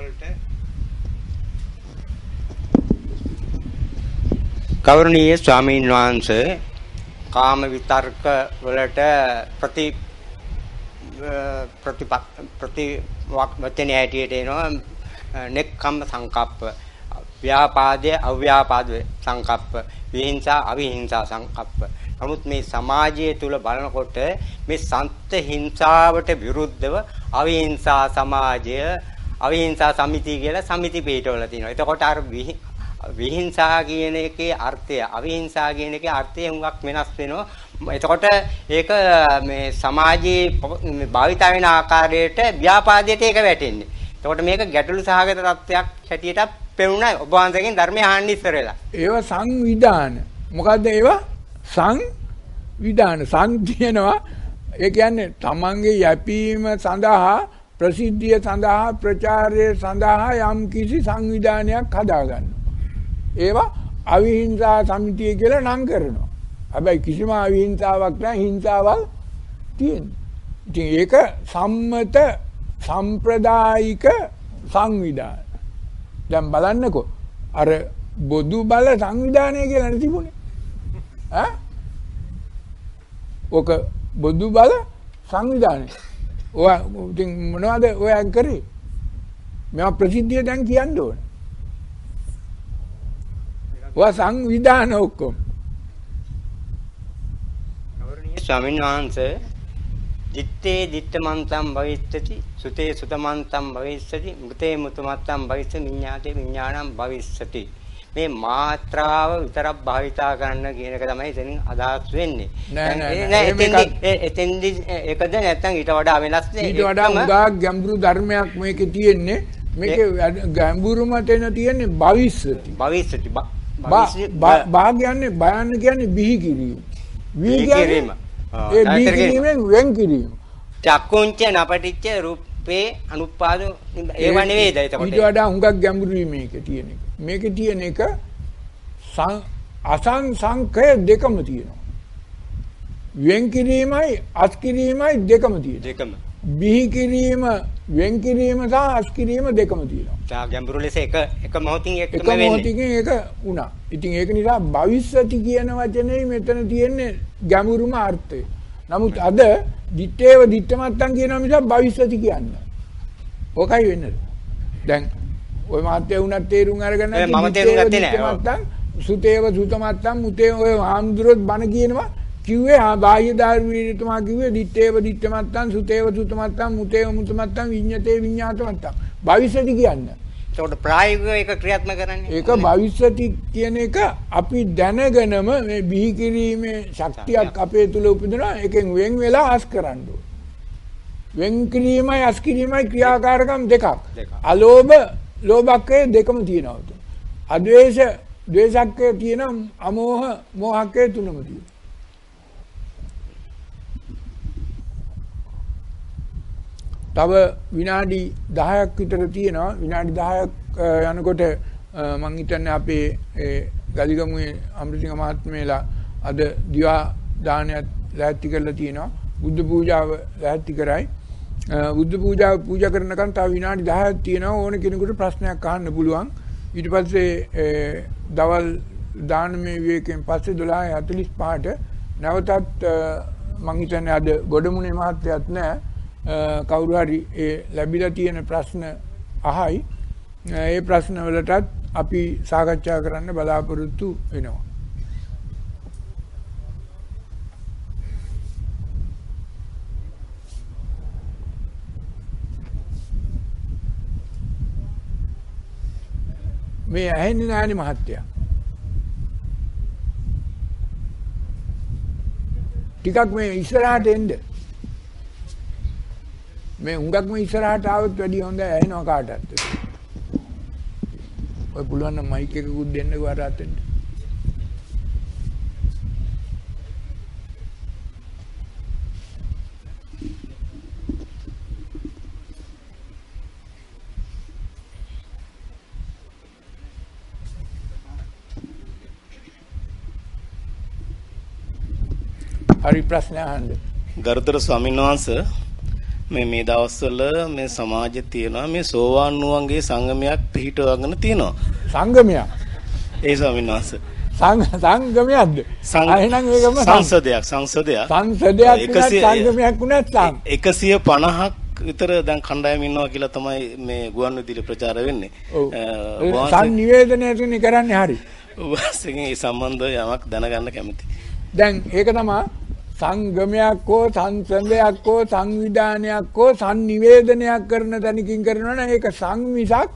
ගෞරවනීය ස්වාමීන් වහන්සේ කාම විතර්ක වලට ප්‍රති ප්‍රති ප්‍රති වචන ඇටියට එනවා නෙක්ඛම්ම සංකප්ප, ව්‍යාපාදයේ අව්‍යාපාද සංකප්ප, විහිංසා අවිහිංසා සංකප්ප. නමුත් මේ සමාජය තුල බලනකොට මේ සන්ත හිංසාවට විරුද්ධව අවිහිංසා සමාජය අවිහිංසා සමිතිය කියලා සමිති පිටවල තියෙනවා. එතකොට අර විහිංසා කියන එකේ අර්ථය අවිහිංසා කියන එකේ අර්ථය හුඟක් වෙනස් වෙනවා. එතකොට ඒක මේ සමාජයේ භාවිත වෙන ආකාරයට ව්‍යාපාදයට ඒක වැටෙන්නේ. එතකොට මේක ගැටලු සහගත තත්ත්වයක් හැටියට පෙවුණා ඔබ වහන්සේගෙන් ධර්මය අහන්න ඉස්සර වෙලා. ඒවා සංවිධාන. මොකද්ද ඒවා? සංවිධාන. සං කියනවා ඒ කියන්නේ තමන්ගේ යැපීම සඳහා ප්‍රසිද්ධිය සඳහා ප්‍රචාරය සඳහා යම් කිසි සංවිධානයක් හදාගන්න. ඒවා අවිහිංසා සමිතිය කියලා නම් කරනවා. හැබැයි කිසිම අවිහිංසාවක් නැහැ හිංසාවල් තියෙන්නේ. ඉතින් ඒක සම්මත සම්ප්‍රදායික සංවිධාන. දැන් බලන්නකෝ අර බොදු බල සංවිධානය කියලා නේ තිබුණේ. ඈ? ඔක බොදු බල සංවිධානය. ඔය ඉතින් මොනවද ඔය කරේ? මේවා ප්‍රසිද්ධිය දැන් කියන්න ඕන. ඔය සංවිධාන ඔක්කොම. ගෞරවනීය ස්වාමීන් වහන්සේ දිත්තේ දිත්තමන්තම් භවිස්සති සුතේ සුතමන්තම් භවිස්සති මුතේ මුතමත්තම් භවිස්සති විඤ්ඤාතේ විඤ්ඤාණම් භවිස්සති. මේ මාත්‍රාව විතරක් භාවිතා කරන්න කියන එක තමයි එතනින් අදහස් වෙන්නේ. නෑ නෑ නෑ එතෙන්දි ඒකද නැත්නම් ඊට වඩා වෙනස් නේ. ඊට වඩා උගා ගැඹුරු ධර්මයක් මේකේ තියෙන්නේ. මේකේ ගැඹුරුම තැන තියෙන්නේ භවිස්සති. භවිස්සති. බා කියන්නේ බයන්න කියන්නේ බිහි කිරීම. වී කිරීම. ඒ බිහි කිරීමෙන් වෙන් කිරීම. චක්කුංච නපටිච්ච රූපේ අනුපාද ඒව නෙවෙයිද එතකොට. ඊට වඩා හුඟක් ගැඹුරුයි මේකේ තියෙන එක. මේකේ තියෙන එක අසං සංඛය දෙකම තියෙනවා. වෙන් කිරීමයි අස් කිරීමයි දෙකම තියෙනවා. දෙකම. බිහි කිරීම වෙන් කිරීම සහ අස් කිරීම දෙකම තියෙනවා. තා ගැඹුරු ලෙස එක එක මොහොතින් එකම වෙන්නේ. එක මොහොතින් ඒක වුණා. ඉතින් ඒක නිසා භවිෂ්‍යති කියන වචනේ මෙතන තියෙන්නේ ගැඹුරුම අර්ථය. නමුත් අද දිත්තේව දිත්තමත්තන් කියනවා මිසක් භවිෂ්‍යති කියන්නේ. ඕකයි වෙන්නේ. දැන් ඔය මාත්‍ය වුණත් තේරුම් අරගෙන මම තේරුම් ගත්තේ නෑ. සුතේව සුතමත්තම් මුතේ ඔය ආම්දුරොත් බණ කියනවා කිව්වේ ආ බාහ්‍ය ධර්මීයතුමා කිව්වේ දිත්තේව දිත්තමත්තම් සුතේව සුතමත්තම් මුතේව මුතමත්තම් විඤ්ඤතේ විඤ්ඤාතමත්තම් භවිෂ්‍යති කියන්නේ. ඒකට ප්‍රායෝගිකව ඒක ක්‍රියාත්මක කරන්නේ. ඒක භවිෂ්‍යති කියන එක අපි දැනගෙනම මේ බිහි කිරීමේ ශක්තියක් අපේ තුල උපදිනවා. ඒකෙන් වෙන් වෙලා අස් කරන්න ඕන. වෙන් කිරීමයි අස් කිරීමයි ක්‍රියාකාරකම් දෙකක්. අලෝභ ලෝභකේ දෙකම තියෙනවා. අද්වේෂ ද්වේෂකේ තියෙන අමෝහ මෝහකේ තුනම තියෙනවා. තව විනාඩි දහයක් විතර තියෙනවා. විනාඩි දහයක් යනකොට මම හිතන්නේ අපේ ගලිගමුවේ අමෘතික මහත්මයලා අද දිවා දානයක් ලෑස්ති කරලා තියෙනවා. බුද්ධ පූජාව ලෑස්ති කරයි. බුද්ධ පූජාව පූජා කරනකන් තව විනාඩි දහයක් තියෙනවා. ඕන කෙනෙකුට ප්‍රශ්නයක් අහන්න පුළුවන්. ඊට පස්සේ දවල් දානමය විවේකයෙන් පස්සේ දොළහ හතළිස් පහට නැවතත් මම හිතන්නේ අද ගොඩමුණේ මහත්තයත් නැහැ. කවුරු හරි ඒ ලැබිලා තියෙන ප්‍රශ්න අහයි. ඒ ප්‍රශ්න වලටත් අපි සාකච්ඡා කරන්න බලාපොරොත්තු වෙනවා. මේ ඇහෙන්නේ නැහැනේ මහත්තයා. ටිකක් මේ ඉස්සරහට එන්න. මේ උඟක්ම ඉස්සරහට ආවොත් වැඩි හොඳ ඇහෙනවා කාටවත්. ඔය පුළුවන් නම් මයික් එකකුත් දෙන්නකෝ අර අතෙන්ට. හරි ප්‍රශ්න අහන්න. ගරුතර ස්වාමීන් වහන්සේ මේ මේ දවස්වල මේ සමාජයේ තියෙනවා මේ සෝවාන් නුවන්ගේ සංගමයක් පිහිටවගෙන තියෙනවා. සංගමයක්? ඒ ස්වාමීන් වහන්සේ. සංගමයක්ද? එහෙනම් ඒකම සංසදයක් සංසදයක්. සංසදයක් සංගමයක් වුණත් සං. එකසිය පනහක් විතර දැන් කණ්ඩායම ඉන්නවා කියලා තමයි මේ ගුවන්විදුලි ප්‍රචාර වෙන්නේ. ඔව්. සංනිවේදනය කරන්නේ හරි. ඔබසගෙන් ඒ සම්බන්ධව යමක් දැනගන්න කැමතියි. දැන් ඒක තමයි සංගමයක් හෝ සංසන්දයක් හෝ සංවිධානයක් හෝ සංනිවේදනයක් කරන තැනකින් කරනවා නම් ඒක සංවිසක්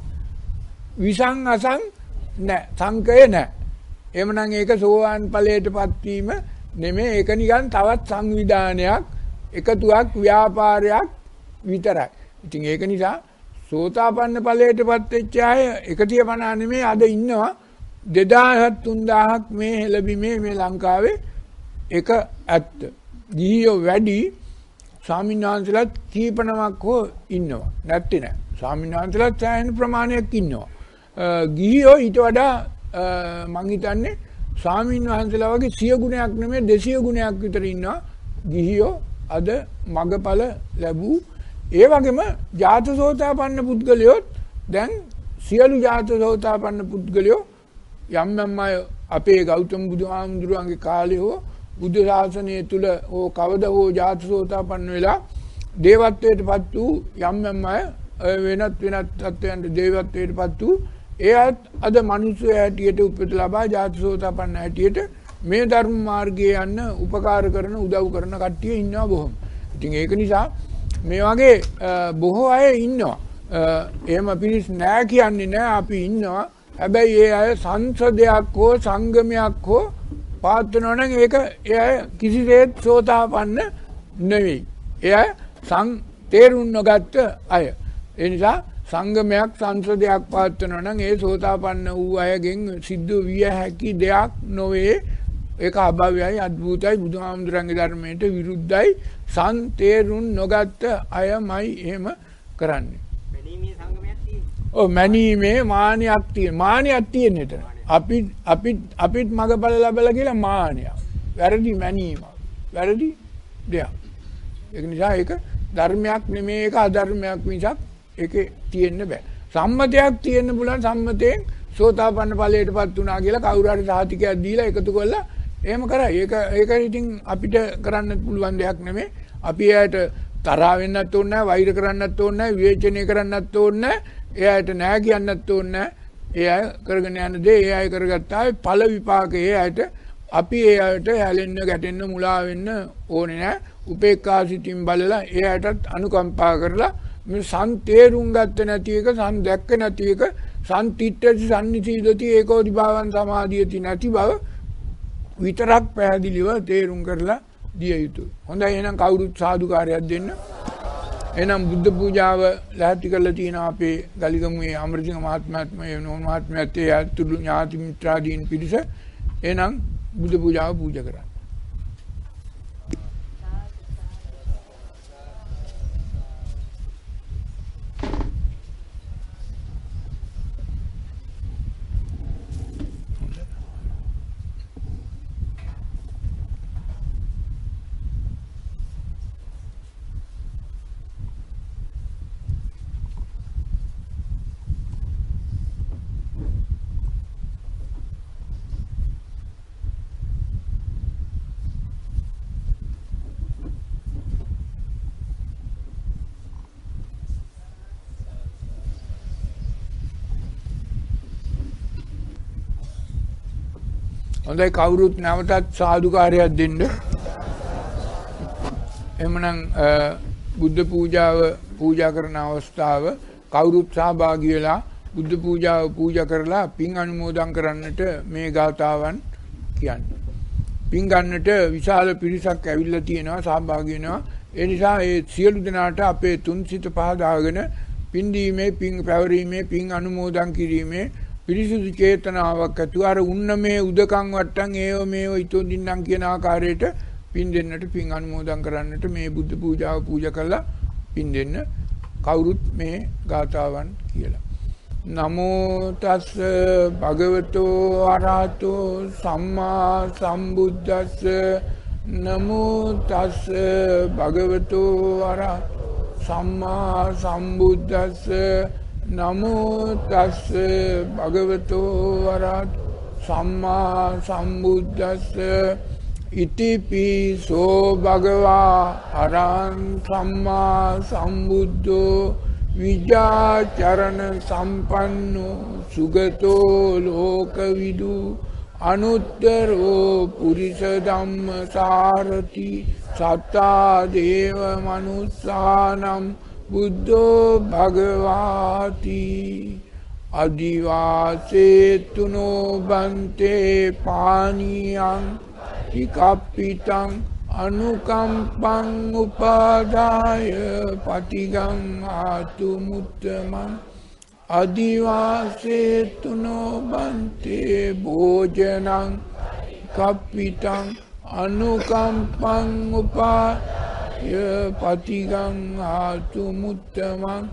විසං අසං නෑ සංකය නෑ. එhmenan ඒක සෝවාන් ඵලයටපත් වීම නෙමෙයි. ඒක නිකන් තවත් සංවිධානයක් එකතුවක් ව්‍යාපාරයක් විතරයි. ඉතින් ඒක නිසා සෝතාපන්න ඵලයටපත් වෙච්ච අය එකතිය පනහ නෙමෙයි අද ඉන්නවා දෙදාහක් තුන්දාහක් මේ හෙළබිමේ මේ ලංකාවේ. එක ඇත්ත. ගිහියෝ වැඩි ස්වාමීන් වහන්සේලාත් කීප නමක් හෝ ඉන්නවා. නැත්තේ නෑ. ස්වාමීන් වහන්සේලාත් සෑහෙන ප්‍රමාණයක් ඉන්නවා. ගිහියෝ ඊට වඩා මං හිතන්නේ ස්වාමීන් වහන්සේලා වගේ සිය ගුණයක් නෙමෙයි දෙසිය ගුණයක් විතර ඉන්නවා. ගිහියෝ අද මගපල ලැබූ ඒ වගේම ජාතසෝතාපන්න පුද්ගලයෝත් දැන් සියලු ජාතසෝතාපන්න පුද්ගලයෝ යම් යම් අය අපේ ගෞතම බුදුහාමුදුරුවන්ගේ කාලේ හෝ බුද්ධ ශාසනය තුල ඕ කවද හෝ ජාතසෝතාපන්න වෙලා දේවත්වයටපත් වූ යම් යම් අය වෙනත් වෙනත් තත්ත්වයන්ට දේවත්වයටපත් වූ එයත් අද මිනිස්සු හැටියට උපත ලබා ජාතසෝතාපන්න හැටියට මේ ධර්ම මාර්ගයේ යන්න උපකාර කරන උදව් කරන කට්ටිය ඉන්නවා බොහොම. ඉතින් ඒක නිසා මේ වගේ බොහෝ අය ඉන්නවා. එහෙම පිළිස් නෑ කියන්නේ නෑ අපි ඉන්නවා. හැබැයි ඒ අය සංසදයක් හෝ සංගමයක් හෝ පාත්වනවා නම් ඒක ඒ අය කිසිසේත් සෝතාපන්න නෙවෙයි. ඒ අය සං තේරුම් නොගත්ත අය. ඒ නිසා සංගමයක් සංසදයක් පාත්වනවා නම් ඒ සෝතාපන්න වූ අයගෙන් සිද්ධ විය හැකි දෙයක් නොවේ. ඒක අභව්‍යයි අද්භූතයි බුදුහාමුදුරන්ගේ ධර්මයට විරුද්ධයි. සං තේරුම් නොගත්ත අයමයි එහෙම කරන්නේ. මැනීමේ සංගමයක් තියෙනවා. ඔව් මැනීමේ මානියක් තියෙන. මානියක් තියෙන එතන. අපි අපි අපිත් මගපල ලැබලා කියලා මානියක්. වැරදි මැනීම. වැරදි දෙයක්. ඒක නිසා ඒක ධර්මයක් නෙමෙයි ඒක අධර්මයක් මිසක් ඒකේ තියෙන්න බෑ. සම්මතයක් තියෙන්න පුළුවන් සම්මතයෙන් සෝතාපන්න ඵලයටපත් වුණා කියලා කවුරු හරි සාතිකයක් දීලා එකතු කරලා එහෙම කරයි. ඒක ඒක ඉතින් අපිට කරන්න පුළුවන් දෙයක් නෙමෙයි. අපි එයාට තරහ වෙන්නත් ඕනේ නැහැ, වෛර කරන්නත් ඕනේ නැහැ, විවේචනය කරන්නත් ඕනේ නැහැ. එයාට නෑ කියන්නත් ඕනේ නැහැ. ඒ අය කරගෙන යන දේ ඒ අය කරගත්තා ඵල විපාක ඒ අයට අපි ඒ අයට හැලෙන්න ගැටෙන්න මුලා වෙන්න ඕනේ නැහැ. උපේක්ඛා සිතින් බලලා ඒ අයටත් අනුකම්පා කරලා මේ සම්තේරුම් ගත්ත නැති එක සම් දැක්ක නැති එක සම්තිත්‍ත්‍ති සම්නිසීදති ඒකෝදි භාවං සමාධියති නැති බව විතරක් පැහැදිලිව තේරුම් කරලා දිය යුතුයි. හොඳයි එහෙනම් කවුරුත් සාදුකාරයක් දෙන්න. එහෙනම් බුද්ධ පූජාව ලැහැත්ති කරලා තියෙන අපේ ගලිගමුවේ අමරසිංහ මහත්මයාත් මේ නෝන මහත්මයාත් ඒ අතුළු ඥාති මිත්‍රාදීන් පිරිස එහෙනම් බුද්ධ පූජාව පූජා කරන්න. හොඳයි කවුරුත් නැවතත් සාදුකාරයක් දෙන්න. එhmenan බුද්ධ පූජාව පූජා කරන අවස්ථාව කවුරුත් සහභාගී වෙලා බුද්ධ පූජාව පූජා කරලා පින් අනුමෝදන් කරන්නට මේ ගාථාවන් කියන්නේ. පින් ගන්නට විශාල පිරිසක් ඇවිල්ලා තියෙනවා සහභාගී වෙනවා. ඒ නිසා ඒ සියලු දෙනාට අපේ තුන් සිත පහදාගෙන පින් දීමේ පින් පැවරීමේ පින් අනුමෝදන් කිරීමේ පිරිසුදු චේතනාවක් ඇතුව අර උන්නමේ උදකම් වට්ටම් ඒව මේව ඉතුන්දින්නම් කියන ආකාරයට පින් දෙන්නට පින් අනුමෝදන් කරන්නට මේ බුද්ධ පූජාව පූජා කළා පින් දෙන්න කවුරුත් මේ ගාථාවන් කියලා. නමෝ තස් භගවතෝ අරහතෝ සම්මා සම්බුද්දස්ස නමෝ තස් භගවතෝ අරහතෝ සම්මා සම්බුද්දස්ස නමෝ තස් භගවතෝ අරහතෝ සම්මා සම්බුද්දස්ස ඉතිපිසෝ භගවා අරහං සම්මා සම්බුද්ධෝ විජාචරණ සම්පන්නෝ සුගතෝ ලෝකවිදු අනුත්තරෝ පුරිස ධම්ම සාරති සත්තා දේව මනුස්සානම් බුද්ධෝ භගවාති අදිවාසේතුනෝ බන්තේ පානියං හිකප්පිතං අනුකම්පං උපාදාය පටිගං ආතු මුත්තමං අදිවාසේතුනෝ බන්තේ භෝජනං කප්පිතං අනුකම්පං උපාදාය පටිගං ආතු මුත්තමං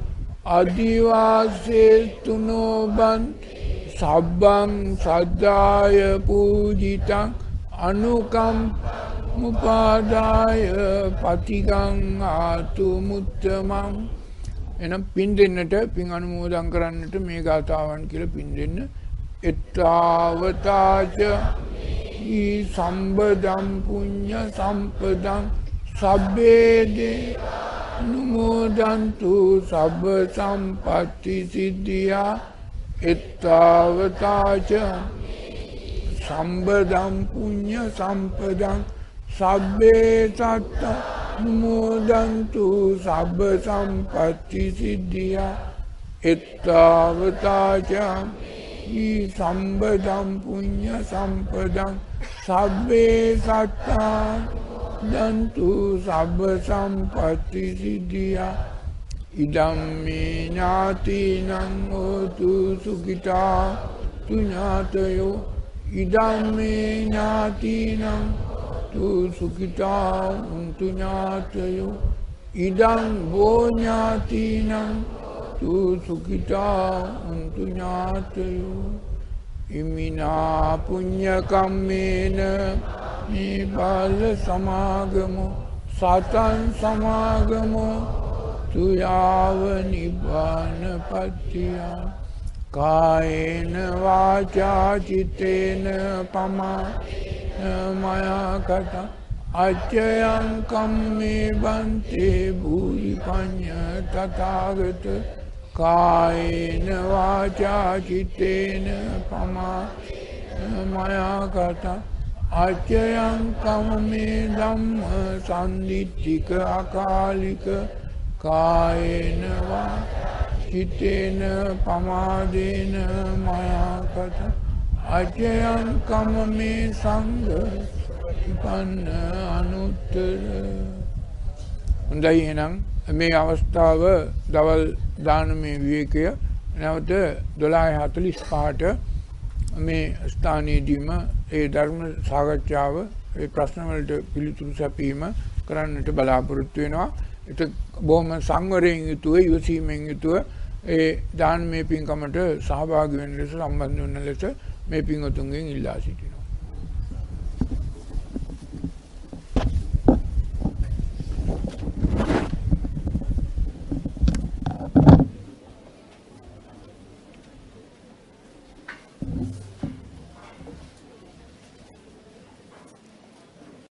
අදිවාසේතුනෝ බන්තේ සබ්බං සද්ධාය පූජිතං අනුකම්පං උපාදාය පටිගං ආතු මුත්තමං. එනම් පින් දෙන්නට පින් අනුමෝදන් කරන්නට මේ ගාථාවන් කියලා පින් දෙන්න. එත්තාවතාච ඊ සම්බදම් පුඤ්ඤ සම්පදං සබ්බේදේ නුමෝදන්තු සබ්බ සම්පatti සිද්ධියා. එත්තාවතාච සම්බදම් පුඤ්ඤ සම්පදං සබ්බේ සත්ත නුමෝදන්තු සබ්බ සම්පatti සිද්ධියා. එත්තාවතාච ඊ සම්බදම් පුඤ්ඤ සම්පදං සබ්බේ සත්තා දන්තු සබ්බ සම්පatti සිද්ධියා. ඉදම්මේ ඥාතිනං හෝතු සුඛිතා තු ඥාතයෝ ඉදම්මේ ඥාතිනං තු සුඛිතා උන්තු ඥාතයෝ ඉදං වෝ ඥාතිනං තු සුඛිතා උන්තු ඥාතයෝ. ඉමිනා පුඤ්ඤ කම්මේන මේ බාල සමාගමෝ සතං සමාගමෝ තුයාව නිබ්බාන පත්තියා. කායේන වාචා චිත්තේන පමාන මයා කත අච්චයං කම්මේ බන්තේ භූරි පඤ්ඤ තථාගත කායේන වාචා චිත්තේන පමා මයා කතා අච්චයං කමමේ ධම්ම සම්දිත්තික අකාලික කායේන වාචා චිත්තේන පමාදේන මයා කතා අච්චයං කමමේ සංඝ පන්න අනුත්තර. හොඳයි එහෙනම් මේ අවස්ථාව දවල් දානමය විවේකය නැවත දොළහ හතළිස් පහට මේ ස්ථානයේදීම ඒ ධර්ම සාකච්ඡාව ඒ ප්‍රශ්න වලට පිළිතුරු සැපීම කරන්නට බලාපොරොත්තු වෙනවා. ඒක බොහොම සංවරයෙන් යුතුව ඉවසීමෙන් යුතුව ඒ දානමය පින්කමට සහභාගී වෙන ලෙස සම්බන්ධ වෙන ලෙස මේ පින්වතුන්ගෙන් ඉල්ලා සිටිනවා.